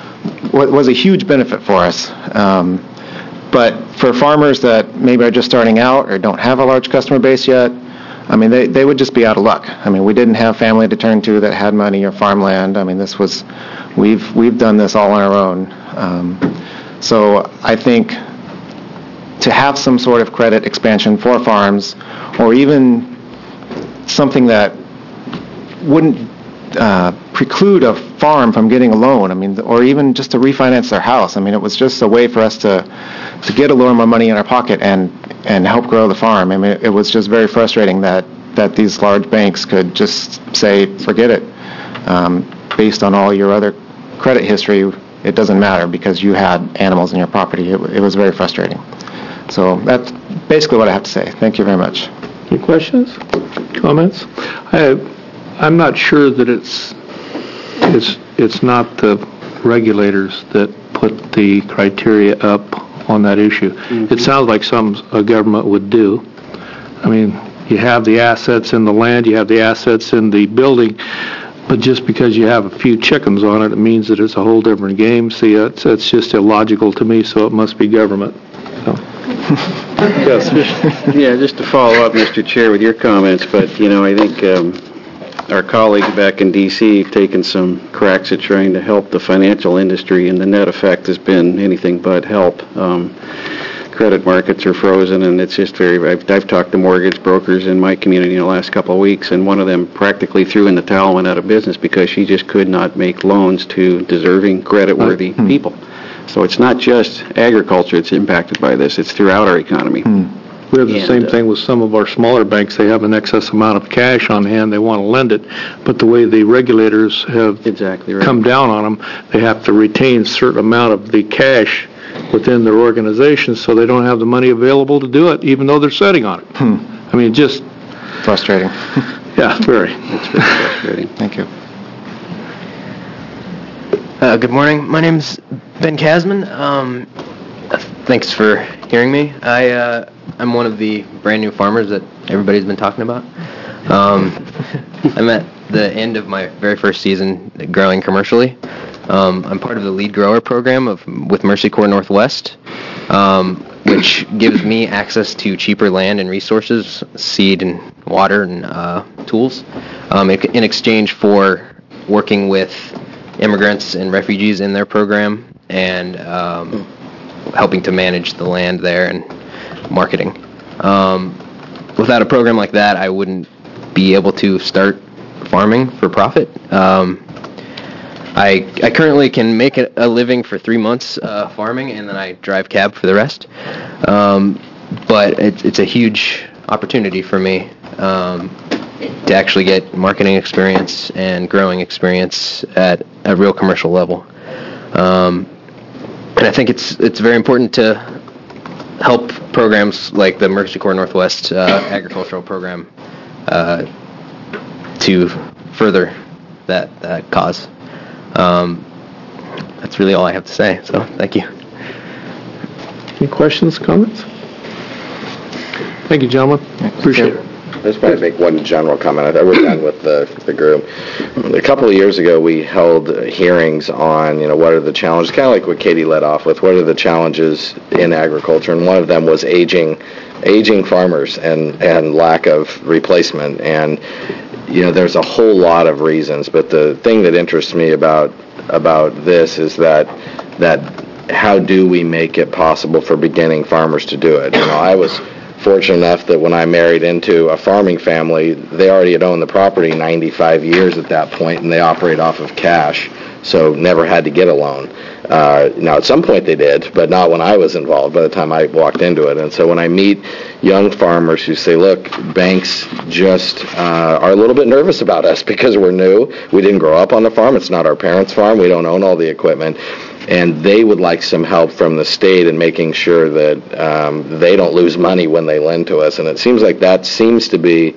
was a huge benefit for us. Um, but for farmers that maybe are just starting out or don't have a large customer base yet, I mean, they, they would just be out of luck. I mean, we didn't have family to turn to that had money or farmland. I mean, this was, we've we've done this all on our own. Um, so I think to have some sort of credit expansion for farms, or even something that wouldn't uh, preclude a farm from getting a loan, I mean, or even just to refinance their house. I mean, it was just a way for us to to get a little more money in our pocket and and help grow the farm. I mean, it, it was just very frustrating that, that these large banks could just say, forget it. Um, based on all your other credit history, it doesn't matter because you had animals in your property. It, it was very frustrating. So that's basically what I have to say. Thank you very much. Any questions, comments? I, I'm not sure that it's it's it's not the regulators that put the criteria up on that issue. Mm-hmm. It sounds like some a government would do. I mean, you have the assets in the land, you have the assets in the building, but just because you have a few chickens on it, it means that it's a whole different game. See, it's, it's just illogical to me, so it must be government. So. Yes. Yeah, just to follow up, Mister Chair, with your comments, but, you know, I think um, our colleagues back in D C have taken some cracks at trying to help the financial industry, and the net effect has been anything but help. Um, credit markets are frozen, and it's just very, I've, I've talked to mortgage brokers in my community in the last couple of weeks, and one of them practically threw in the towel and went out of business because she just could not make loans to deserving, credit-worthy Mm-hmm. people. So it's not just agriculture that's impacted by this, it's throughout our economy. Mm. We have the And, same uh, thing with some of our smaller banks. They have an excess amount of cash on hand. They want to lend it, but the way the regulators have exactly right. come down on them, they have to retain a certain amount of the cash within their organization, so they don't have the money available to do it, even though they're sitting on it. Hmm. I mean, just frustrating. Yeah, very. It's very frustrating. Thank you. Uh, good morning. My name's Ben Kasman. Um, thanks for hearing me. I, uh, I'm one of the brand new farmers that everybody's been talking about. Um, I'm at the end of my very first season growing commercially. Um, I'm part of the lead grower program of with Mercy Corps Northwest, um, which gives me access to cheaper land and resources, seed and water and uh, tools, um, in, in exchange for working with immigrants and refugees in their program and um, helping to manage the land there and marketing. Um, without a program like that, I wouldn't be able to start farming for profit. Um, I I currently can make a, a living for three months uh, farming, and then I drive cab for the rest. Um, but it's it's a huge opportunity for me um, to actually get marketing experience and growing experience at a real commercial level. Um, and I think it's it's very important to help programs like the Mercy Corps Northwest uh, agricultural program uh, to further that, that cause. Um, that's really all I have to say, so thank you. Any questions, comments? Thank you, gentlemen. Appreciate it. I just want to make one general comment. I we're done with the, the group. A couple of years ago, we held hearings on, you know, what are the challenges, kind of like what Katie led off with, what are the challenges in agriculture, and one of them was aging, aging farmers and, and lack of replacement. And, you know, there's a whole lot of reasons, but the thing that interests me about about this is that that how do we make it possible for beginning farmers to do it? You know, I was fortunate enough that when I married into a farming family, they already had owned the property ninety-five years at that point, and they operate off of cash, so never had to get a loan. Uh, now, at some point they did, but not when I was involved, by the time I walked into it. And so when I meet young farmers who say, look, banks just uh, are a little bit nervous about us because we're new. We didn't grow up on the farm. It's not our parents' farm. We don't own all the equipment. And they would like some help from the state in making sure that um, they don't lose money when they lend to us. And it seems like that seems to be,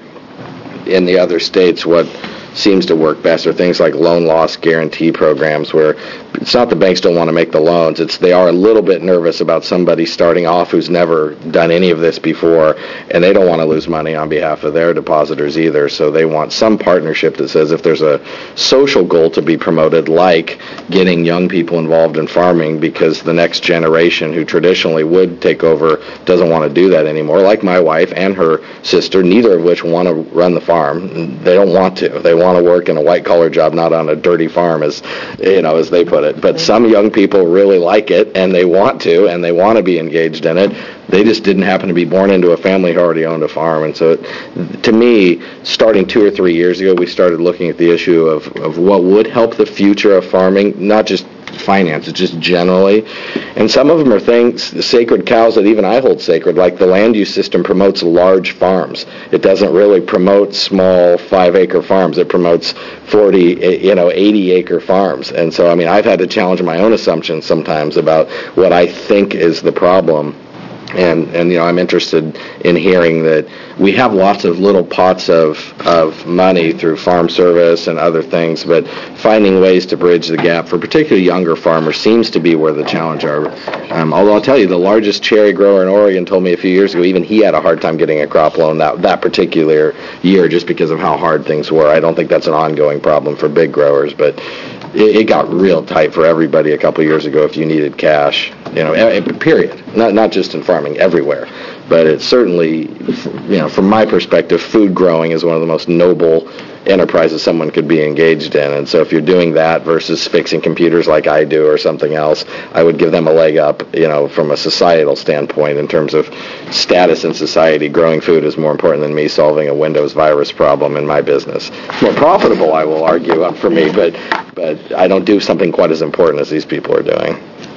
in the other states, what seems to work best, are things like loan loss guarantee programs, where it's not the banks don't want to make the loans, it's they are a little bit nervous about somebody starting off who's never done any of this before, and they don't want to lose money on behalf of their depositors either. So they want some partnership that says if there's a social goal to be promoted, like getting young people involved in farming, because the next generation who traditionally would take over doesn't want to do that anymore, like my wife and her sister, neither of which want to run the farm. They don't want to. They want to work in a white-collar job, not on a dirty farm, as you know, as they put it. But some young people really like it, and they want to, and they want to be engaged in it. They just didn't happen to be born into a family who already owned a farm. And so, it, to me, starting two or three years ago, we started looking at the issue of, of what would help the future of farming, not just finances, just generally. And some of them are things, sacred cows that even I hold sacred, like the land use system promotes large farms. It doesn't really promote small five-acre farms. It promotes forty, you know, eighty-acre farms. And so, I mean, I've had to challenge my own assumptions sometimes about what I think is the problem. And, and you know, I'm interested in hearing that we have lots of little pots of, of money through farm service and other things, but finding ways to bridge the gap for particularly younger farmers seems to be where the challenge are. Um, although I'll tell you, the largest cherry grower in Oregon told me a few years ago, even he had a hard time getting a crop loan that, that particular year just because of how hard things were. I don't think that's an ongoing problem for big growers, but it, it got real tight for everybody a couple years ago if you needed cash, you know, period. Not, not just in farming, everywhere. But it's certainly, you know, from my perspective, food growing is one of the most noble enterprises someone could be engaged in. And so if you're doing that versus fixing computers like I do or something else, I would give them a leg up, you know, from a societal standpoint in terms of status in society. Growing food is more important than me solving a Windows virus problem in my business. It's more profitable, I will argue, for me, but, but I don't do something quite as important as these people are doing.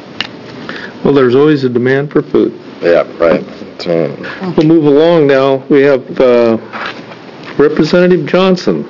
Well, there's always a demand for food. Yeah, right. That's right. We'll move along now. We have uh, Representative Johnson.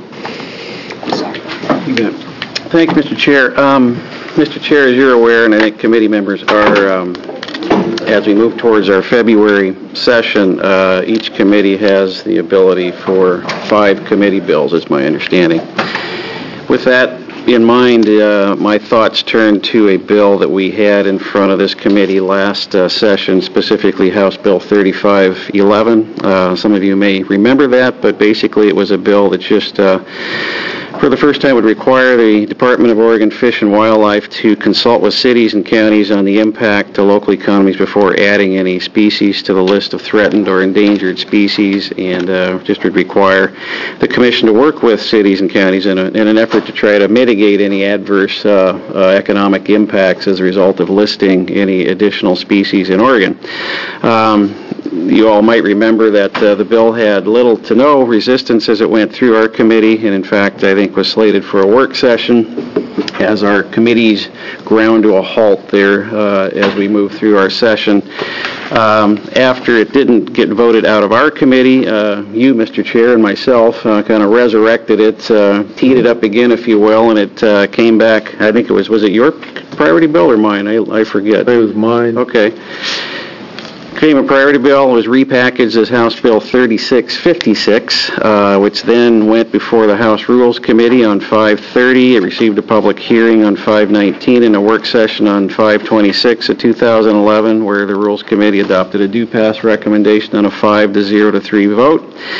You bet. Thank you, Mister Chair. Um, Mister Chair, as you're aware, and I think committee members are, um, as we move towards our February session, uh, each committee has the ability for five committee bills, is my understanding. With that in mind, uh, my thoughts turn to a bill that we had in front of this committee last uh, session, specifically House Bill thirty-five eleven. Uh, some of you may remember that, but basically it was a bill that just uh, for the first time would require the Department of Oregon Fish and Wildlife to consult with cities and counties on the impact to local economies before adding any species to the list of threatened or endangered species, and uh, just would require the Commission to work with cities and counties in, a, in an effort to try to mitigate any adverse uh, uh, economic impacts as a result of listing any additional species in Oregon. Um, You all might remember that uh, the bill had little to no resistance as it went through our committee, and in fact, I think was slated for a work session as our committees ground to a halt there uh, as we move through our session. Um, after it didn't get voted out of our committee, uh, you, Mister Chair, and myself uh, kind of resurrected it, uh, teed it up again, if you will, and it uh, came back. I think it was, was it your priority bill or mine? I, I forget. It was mine. Okay. FEMA priority bill was repackaged as House Bill thirty-six fifty-six, uh, which then went before the House Rules Committee on five thirty. It received a public hearing on five nineteen and a work session on five twenty-six of two thousand eleven, where the Rules Committee adopted a do-pass recommendation on a five to zero to three vote.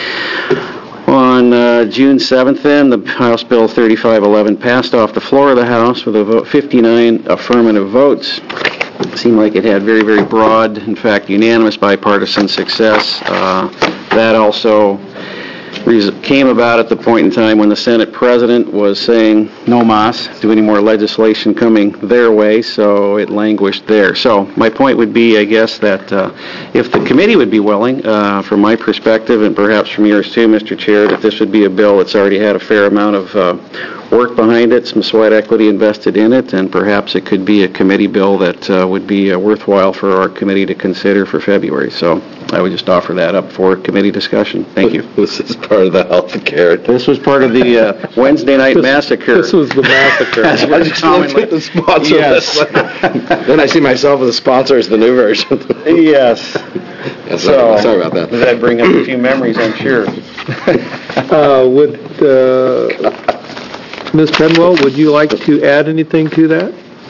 On uh, June seventh, then, the House Bill thirty-five eleven passed off the floor of the House with a vote, fifty-nine affirmative votes. It seemed like it had very, very broad, in fact, unanimous bipartisan success. Uh, that also came about at the point in time when the Senate President was saying no mas to any more legislation coming their way, so it languished there. So my point would be, I guess, that uh, if the committee would be willing, uh, from my perspective, and perhaps from yours too, Mister Chair, that this would be a bill that's already had a fair amount of uh, work behind it, some sweat equity invested in it, and perhaps it could be a committee bill that uh, would be uh, worthwhile for our committee to consider for February. So I would just offer that up for committee discussion. Thank you. This is part of the health care. This was part of the uh, Wednesday night massacre. This was the massacre. I just looked at the sponsor. Yes. Then I see myself as the sponsor as the new version. Yes. Yeah, sorry, So, sorry about that. That bring up a few memories, I'm sure. Uh, Would, uh, Miz Penwell, would you like to add anything to that?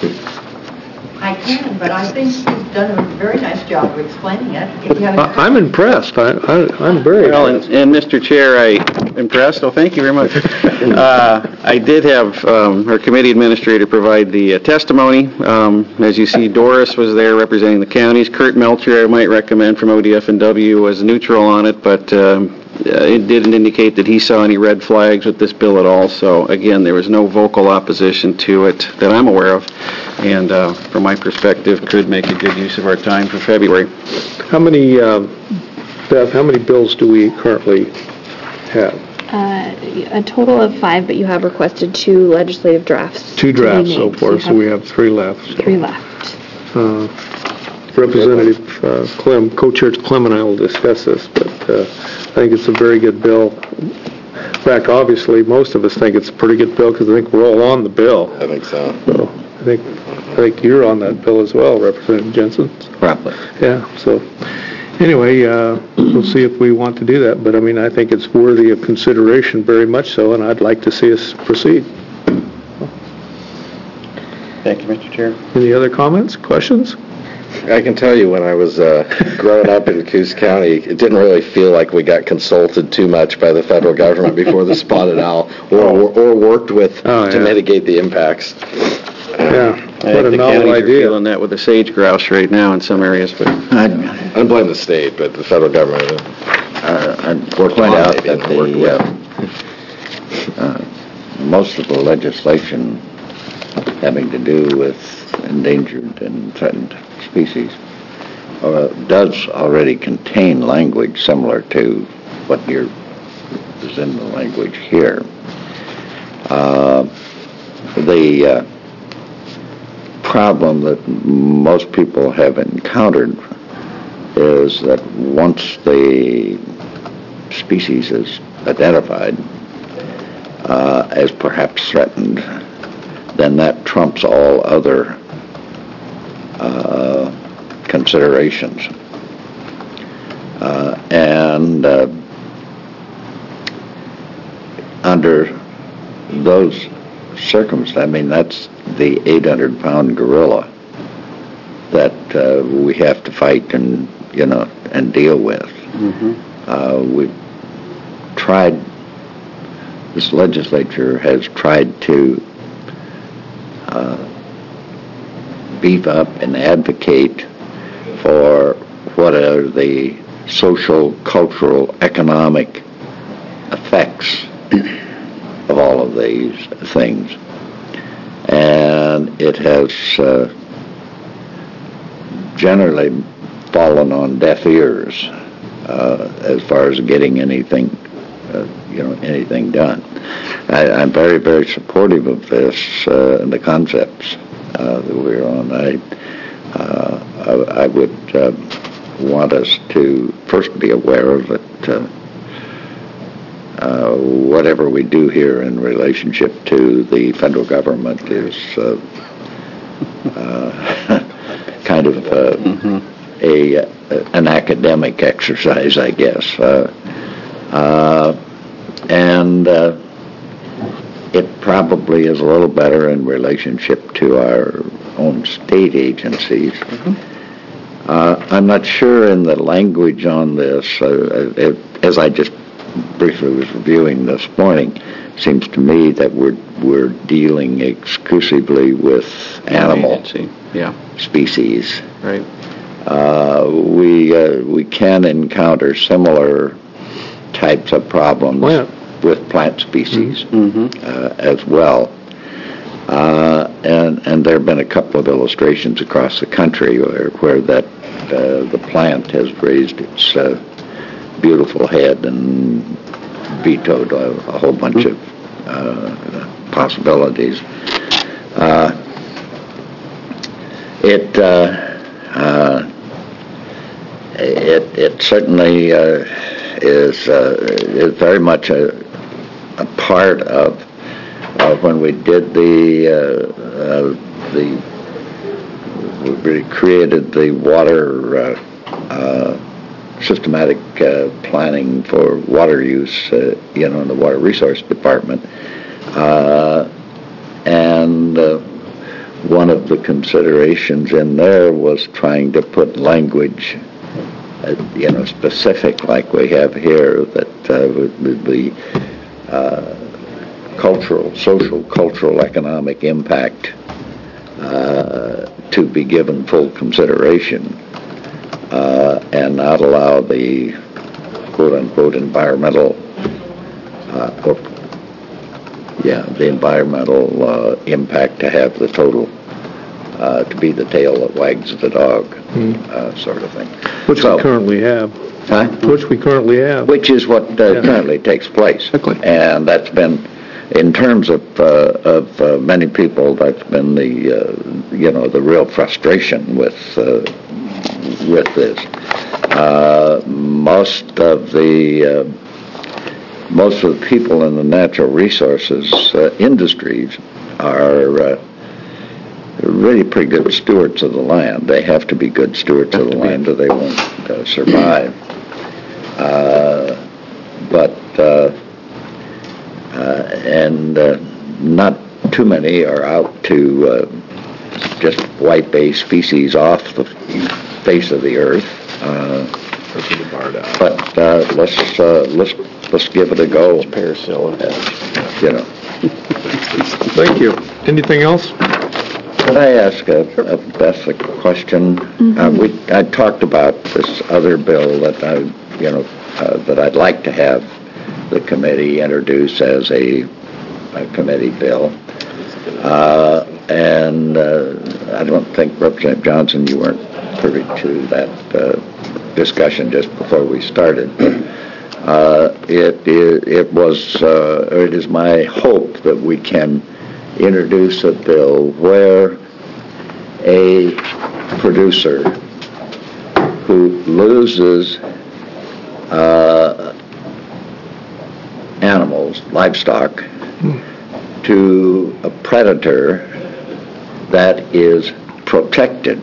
I can, but I think you've done a very nice job of explaining it. If you have I- I'm impressed. I, I, I'm very Well, and, impressed. and Mister Chair, I impressed. Oh, thank you very much. Uh, I did have um, our committee administrator provide the uh, testimony. Um, as you see, Doris was there representing the counties. Kurt Melcher, I might recommend from O D F and W, was neutral on it, but um, uh, it didn't indicate that he saw any red flags with this bill at all. So again, there was no vocal opposition to it that I'm aware of, and uh, from my perspective, could make a good use of our time for February. How many, um, Beth, how many bills do we currently have? Uh, a total of five, but you have requested two legislative drafts. Two to be drafts so made, far, you so we have three left. so. Three left. Uh, Representative uh, Clem, Co-Chair Clem and I will discuss this, but uh, I think it's a very good bill. In fact, obviously, most of us think it's a pretty good bill because I think we're all on the bill. I think so. So I think I think you're on that bill as well, Representative Jensen. Probably. Yeah. So anyway, uh, we'll see if we want to do that. But I mean, I think it's worthy of consideration, very much so, and I'd like to see us proceed. Thank you, Mister Chair. Any other comments, questions? I can tell you when I was uh, growing up in Coos County, it didn't really feel like we got consulted too much by the federal government before the spotted owl, or, or worked with Oh, to yeah. mitigate the impacts. Yeah. I What think a the novel counties are idea. feeling that with the sage grouse right now in some areas, but I don't blame the state, but the federal government. Uh, I'd point out that the, uh, uh, most of the legislation having to do with endangered and threatened species uh, does already contain language similar to what you're, is in the language here. Uh, the uh, problem that most people have encountered is that once the species is identified uh, as perhaps threatened, then that trumps all other uh, considerations. Uh, and uh, under those circumstances, I mean, that's the eight hundred pound gorilla that uh, we have to fight and, you know, and deal with. Mm-hmm. Uh, we've tried, this legislature has tried to uh, beef up and advocate for what are the social, cultural, economic effects of all of these things. And it has uh, generally fallen on deaf ears uh, as far as getting anything, uh, you know, anything done. I, I'm very, very supportive of this uh, and the concepts uh, that we're on. I, uh, I, I would uh, want us to first be aware of it. Uh, uh, whatever we do here in relationship to the federal government is uh, uh, kind of uh, mm-hmm. a an academic exercise, I guess. Uh, uh, and uh, it probably is a little better in relationship to our own state agencies. Mm-hmm. uh, I'm not sure in the language on this, uh, it, as I just briefly was reviewing this morning, seems to me that we're we're dealing exclusively with animal yeah. species. Right. Uh, we uh, we can encounter similar types of problems yeah. with plant species mm-hmm. uh, as well. Uh, and and there have been a couple of illustrations across the country where where that uh, the plant has raised its uh, beautiful head and vetoed a, a whole bunch of uh, possibilities. Uh, it, uh, uh, it it certainly uh, is uh, is very much a, a part of, of when we did the uh, uh, the we created the water uh, uh, systematic uh, planning for water use, uh, you know, in the Water Resource Department. Uh, and uh, one of the considerations in there was trying to put language, uh, you know, specific like we have here, that uh, would be uh, cultural, social, cultural, economic impact uh, to be given full consideration. Uh, and not allow the quote-unquote environmental, uh, or, yeah, the environmental uh, impact to have the total, uh, to be the tail that wags the dog, mm. uh, sort of thing. Which so, we currently have. Huh? Which we currently have. Which is what uh, yeah. currently takes place. Exactly. And that's been, in terms of uh, of uh, many people, that's been the, uh, you know, the real frustration with uh, with this. Uh, most of the uh, most of the people in the natural resources uh, industries are uh, really pretty good stewards of the land. They have to be good stewards of the land or they won't uh, survive. Uh, but uh, uh, and uh, not too many are out to uh, just wipe a species off the face of the earth. Uh, but uh, let's uh, let's let's give it a go. It's parasol. Uh, you know. Thank you. Anything else? Could I ask a, a Beth a question? Mm-hmm. Uh, we I talked about this other bill that I you know uh, that I'd like to have the committee introduce as a, a committee bill. Uh, and uh, I don't think, Representative Johnson, you weren't privy to that uh, discussion just before we started. But uh, it, it, it was, uh, it is my hope that we can introduce a bill where a producer who loses uh, animals, livestock, to a predator that is protected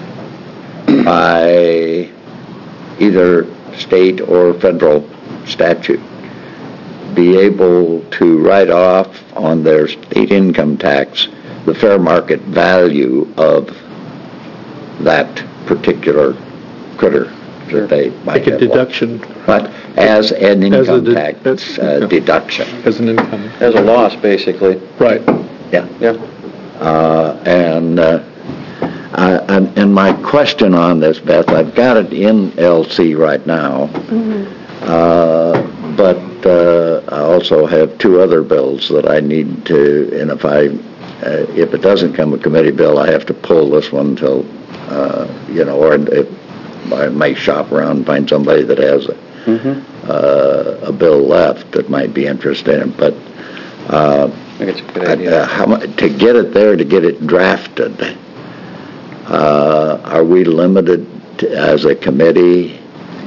by either state or federal statute, be able to write off on their state income tax the fair market value of that particular critter that they might Like a have deduction. lost. But as an As a income de- tax uh, deduction. As an income. As a loss, basically. Right. Yeah. Yeah. Uh, and, uh, I, and and my question on this, Beth, I've got it in L C right now, Mm-hmm. uh, but uh, I also have two other bills that I need to, and if I, uh, if it doesn't come a committee bill, I have to pull this one until, uh, you know, or if I may shop around and find somebody that has a, Mm-hmm. uh, a bill left that might be interested in it, but uh, I think it's a good idea. uh, how mu- to get it there, to get it drafted, uh, are we limited to, as a committee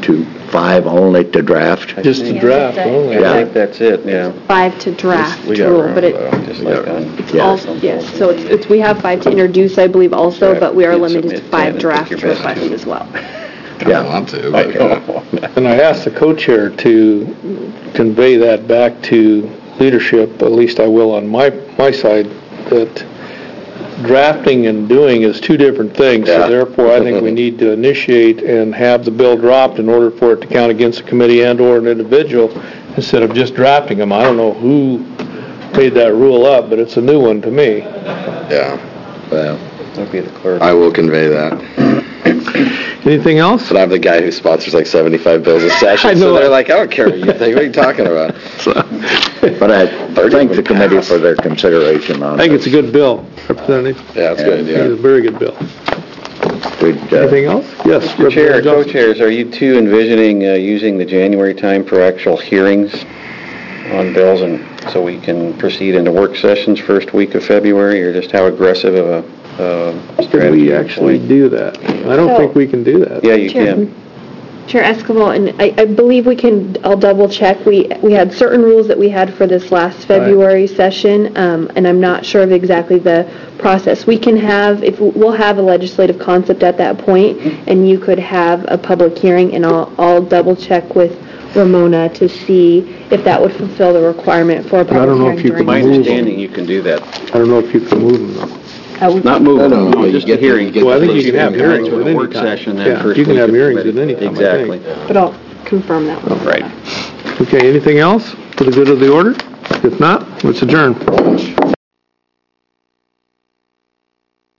to five only to draft? Just the draft only. I Yeah. think that's it, yeah. Five to draft We got rule, room, but it, though, just like on- it's also, yes, so it's, it's, we have five to introduce, I believe, also, but we are You'd limited to submit ten five and pick draft your best requests two. as well. Yeah. I want to, but, uh, And I asked the co-chair to convey that back to leadership, at least I will on my, my side, that drafting and doing is two different things. Yeah. So therefore, I think we need to initiate and have the bill dropped in order for it to count against a committee and/or an individual, instead of just drafting them. I don't know who made that rule up, but it's a new one to me. yeah, well, That'd be the clerk. I will convey that. Anything else? But I'm the guy who sponsors like seventy-five bills a session, I know so they're it. like, I don't care what you think, what are you talking about? But I thank the committee for their consideration on I think it. it's a good bill, Representative. Yeah, that's I good, think it's a yeah. very good bill. We'd, uh, Anything else? Yes, Mister Chair, Representative Johnson. co-chairs, are you two envisioning uh, using the January time for actual hearings on bills, and so we can proceed into work sessions first week of February, or just how aggressive of a uh, Could strategy? we actually do that? I don't think we can do that. Yeah, you Chair. can. Chair Escobar, and I, I believe we can, I'll double check, we, we had certain rules that we had for this last February session, um, and I'm not sure of exactly the process. We can have, if, we'll have a legislative concept at that point, and you could have a public hearing, and I'll, I'll double check with Ramona to see if that would fulfill the requirement for a I public don't know hearing if you during. can My move understanding, them. you can do that. I don't know if you can move them, though. Uh, we- Not moving, No, no, no, you just a get the- hearing. you get Well, I think First you can have week of hearings February, at any work time. session, then Yeah, first you can week have of hearings at February. any time, I think. Exactly. But I'll confirm that one. Right. Okay, anything else for the good of the order? If not, let's adjourn.